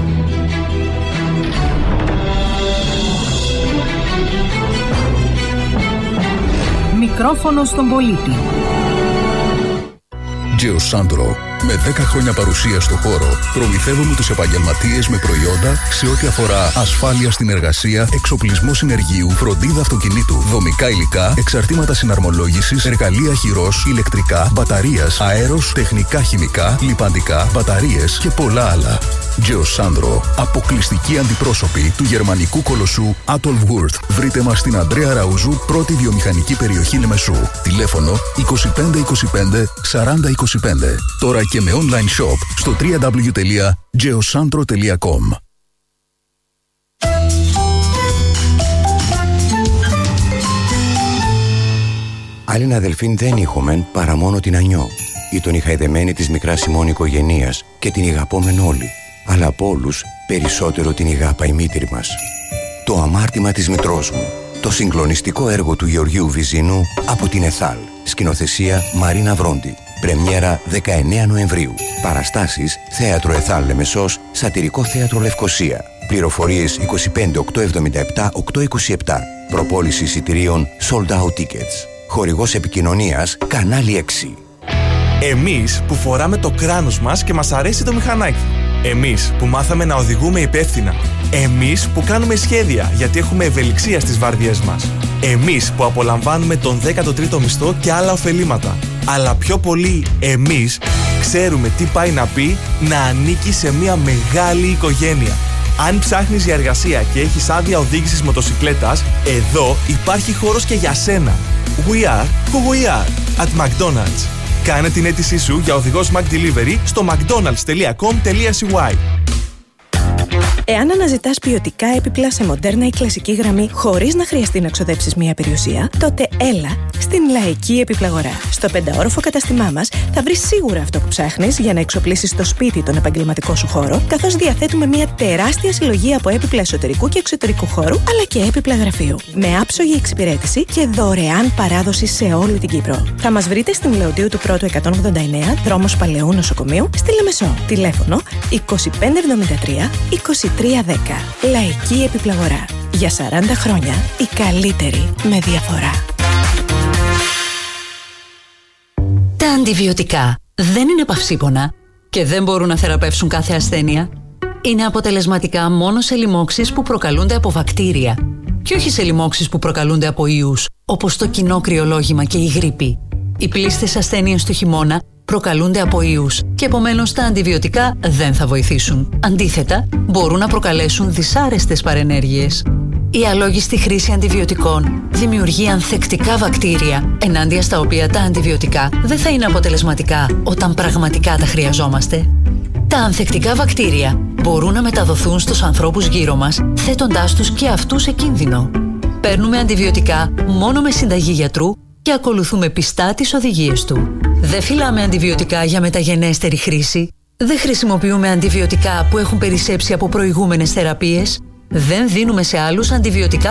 Μικρόφωνο στον πολίτη. Geosandro. Με δέκα χρόνια παρουσία στο χώρο, προμηθεύουμε τους επαγγελματίες με προϊόντα σε ό,τι αφορά ασφάλεια στην εργασία, εξοπλισμό συνεργείου, φροντίδα αυτοκινήτου, δομικά υλικά, εξαρτήματα συναρμολόγησης, εργαλεία χειρός, ηλεκτρικά, μπαταρίας, αέρος, τεχνικά χημικά, λιπαντικά, μπαταρίες και πολλά άλλα. Geosandro. Αποκλειστικοί αντιπρόσωποι του γερμανικού κολοσσού Atolwurth. Βρείτε μας στην Ανδρέα Ραούζου, πρώτη βιομηχανική περιοχή Λεμεσού. Τηλέφωνο είκοσι πέντε είκοσι πέντε σαράντα είκοσι πέντε. Τώρα και με online shop στο double-u double-u double-u τελεία geosandro τελεία com. Άλλην αδελφήν δεν είχομεν παρά μόνο την Ανιώ, ή τον η χαϊδεμένη της μικράς ημών οικογενείας και την ηγαπόμεν όλοι, αλλά από όλους περισσότερο την ηγάπα η μήτρη μας. Το αμάρτημα της μητρός μου, το συγκλονιστικό έργο του Γεωργίου Βυζίνου από την ΕΘΑΛ, σκηνοθεσία Μαρίνα Βρόντι. Πρεμιέρα δεκαεννέα Νοεμβρίου. Παραστάσεις Θέατρο ΕΘΑΛ Λεμεσός, Σατηρικό Θέατρο Λευκοσία. Πληροφορίες είκοσι πέντε οκτακόσια εβδομήντα επτά οκτακόσια είκοσι επτά. Προπόληση εισιτηρίων Sold Out Tickets. Χορηγός επικοινωνίας Κανάλι έξι. Εμείς που φοράμε το κράνος μας και μας αρέσει το μηχανάκι. Εμείς που μάθαμε να οδηγούμε υπεύθυνα. Εμείς που κάνουμε σχέδια γιατί έχουμε ευελιξία στις βάρδιές μας. Εμείς που απολαμβάνουμε τον δέκατο τρίτο μισθό και άλλα ωφελήματα. Αλλά πιο πολύ εμείς ξέρουμε τι πάει να πει να ανήκει σε μια μεγάλη οικογένεια. Αν ψάχνεις για εργασία και έχεις άδεια οδήγησης μοτοσικλέτας, εδώ υπάρχει χώρος και για σένα. We are who we are at McDonald's. Κάνε την αίτησή σου για οδηγός McDelivery στο mcdonalds τελεία com τελεία c y. Εάν αναζητάς ποιοτικά έπιπλα σε μοντέρνα ή κλασική γραμμή χωρίς να χρειαστεί να ξοδέψεις μία περιουσία, τότε έλα στην Λαϊκή Επιπλαγορά. Στο πενταόροφο καταστημά μας θα βρεις σίγουρα αυτό που ψάχνεις για να εξοπλίσεις το σπίτι τον επαγγελματικό σου χώρο, καθώς διαθέτουμε μία τεράστια συλλογή από έπιπλα εσωτερικού και εξωτερικού χώρου, αλλά και έπιπλα γραφείου. Με άψογη εξυπηρέτηση και δωρεάν παράδοση σε όλη την Κύπρο. Θα μας βρείτε στην Λεωτίου του Πρώτου εκατόν ογδόντα εννέα, δρόμος Παλαιού Νοσοκομείου, στη Λεμεσό. Τηλέφωνο είκοσι πέντε εβδομήντα τρία είκοσι τρία δέκα. Λαϊκή Επιπλαγορά. Για σαράντα χρόνια η καλύτερη με διαφορά. Τα αντιβιωτικά δεν είναι παυσίπονα και δεν μπορούν να θεραπεύσουν κάθε ασθένεια. Είναι αποτελεσματικά μόνο σε λοιμώξεις που προκαλούνται από βακτήρια και όχι σε λοιμώξεις που προκαλούνται από ιούς, όπως το κοινό κρυολόγημα και η γρίπη. Οι πλήστες ασθένειες του χειμώνα προκαλούνται από ιούς και επομένως τα αντιβιωτικά δεν θα βοηθήσουν. Αντίθετα, μπορούν να προκαλέσουν δυσάρεστες παρενέργειες. Η αλόγιστη χρήση αντιβιωτικών δημιουργεί ανθεκτικά βακτήρια, ενάντια στα οποία τα αντιβιωτικά δεν θα είναι αποτελεσματικά όταν πραγματικά τα χρειαζόμαστε. Τα ανθεκτικά βακτήρια μπορούν να μεταδοθούν στους ανθρώπους γύρω μας, θέτοντάς τους και αυτούς σε κίνδυνο. Παίρνουμε αντιβιωτικά μόνο με συνταγή γιατρού και ακολουθούμε πιστά τις οδηγίες του. Δεν φυλάμε αντιβιωτικά για μεταγενέστερη χρήση. Δεν χρησιμοποιούμε αντιβιωτικά που έχουν περισσέψει από προηγούμενες θεραπείες. Δεν δίνουμε σε άλλους αντιβιωτικά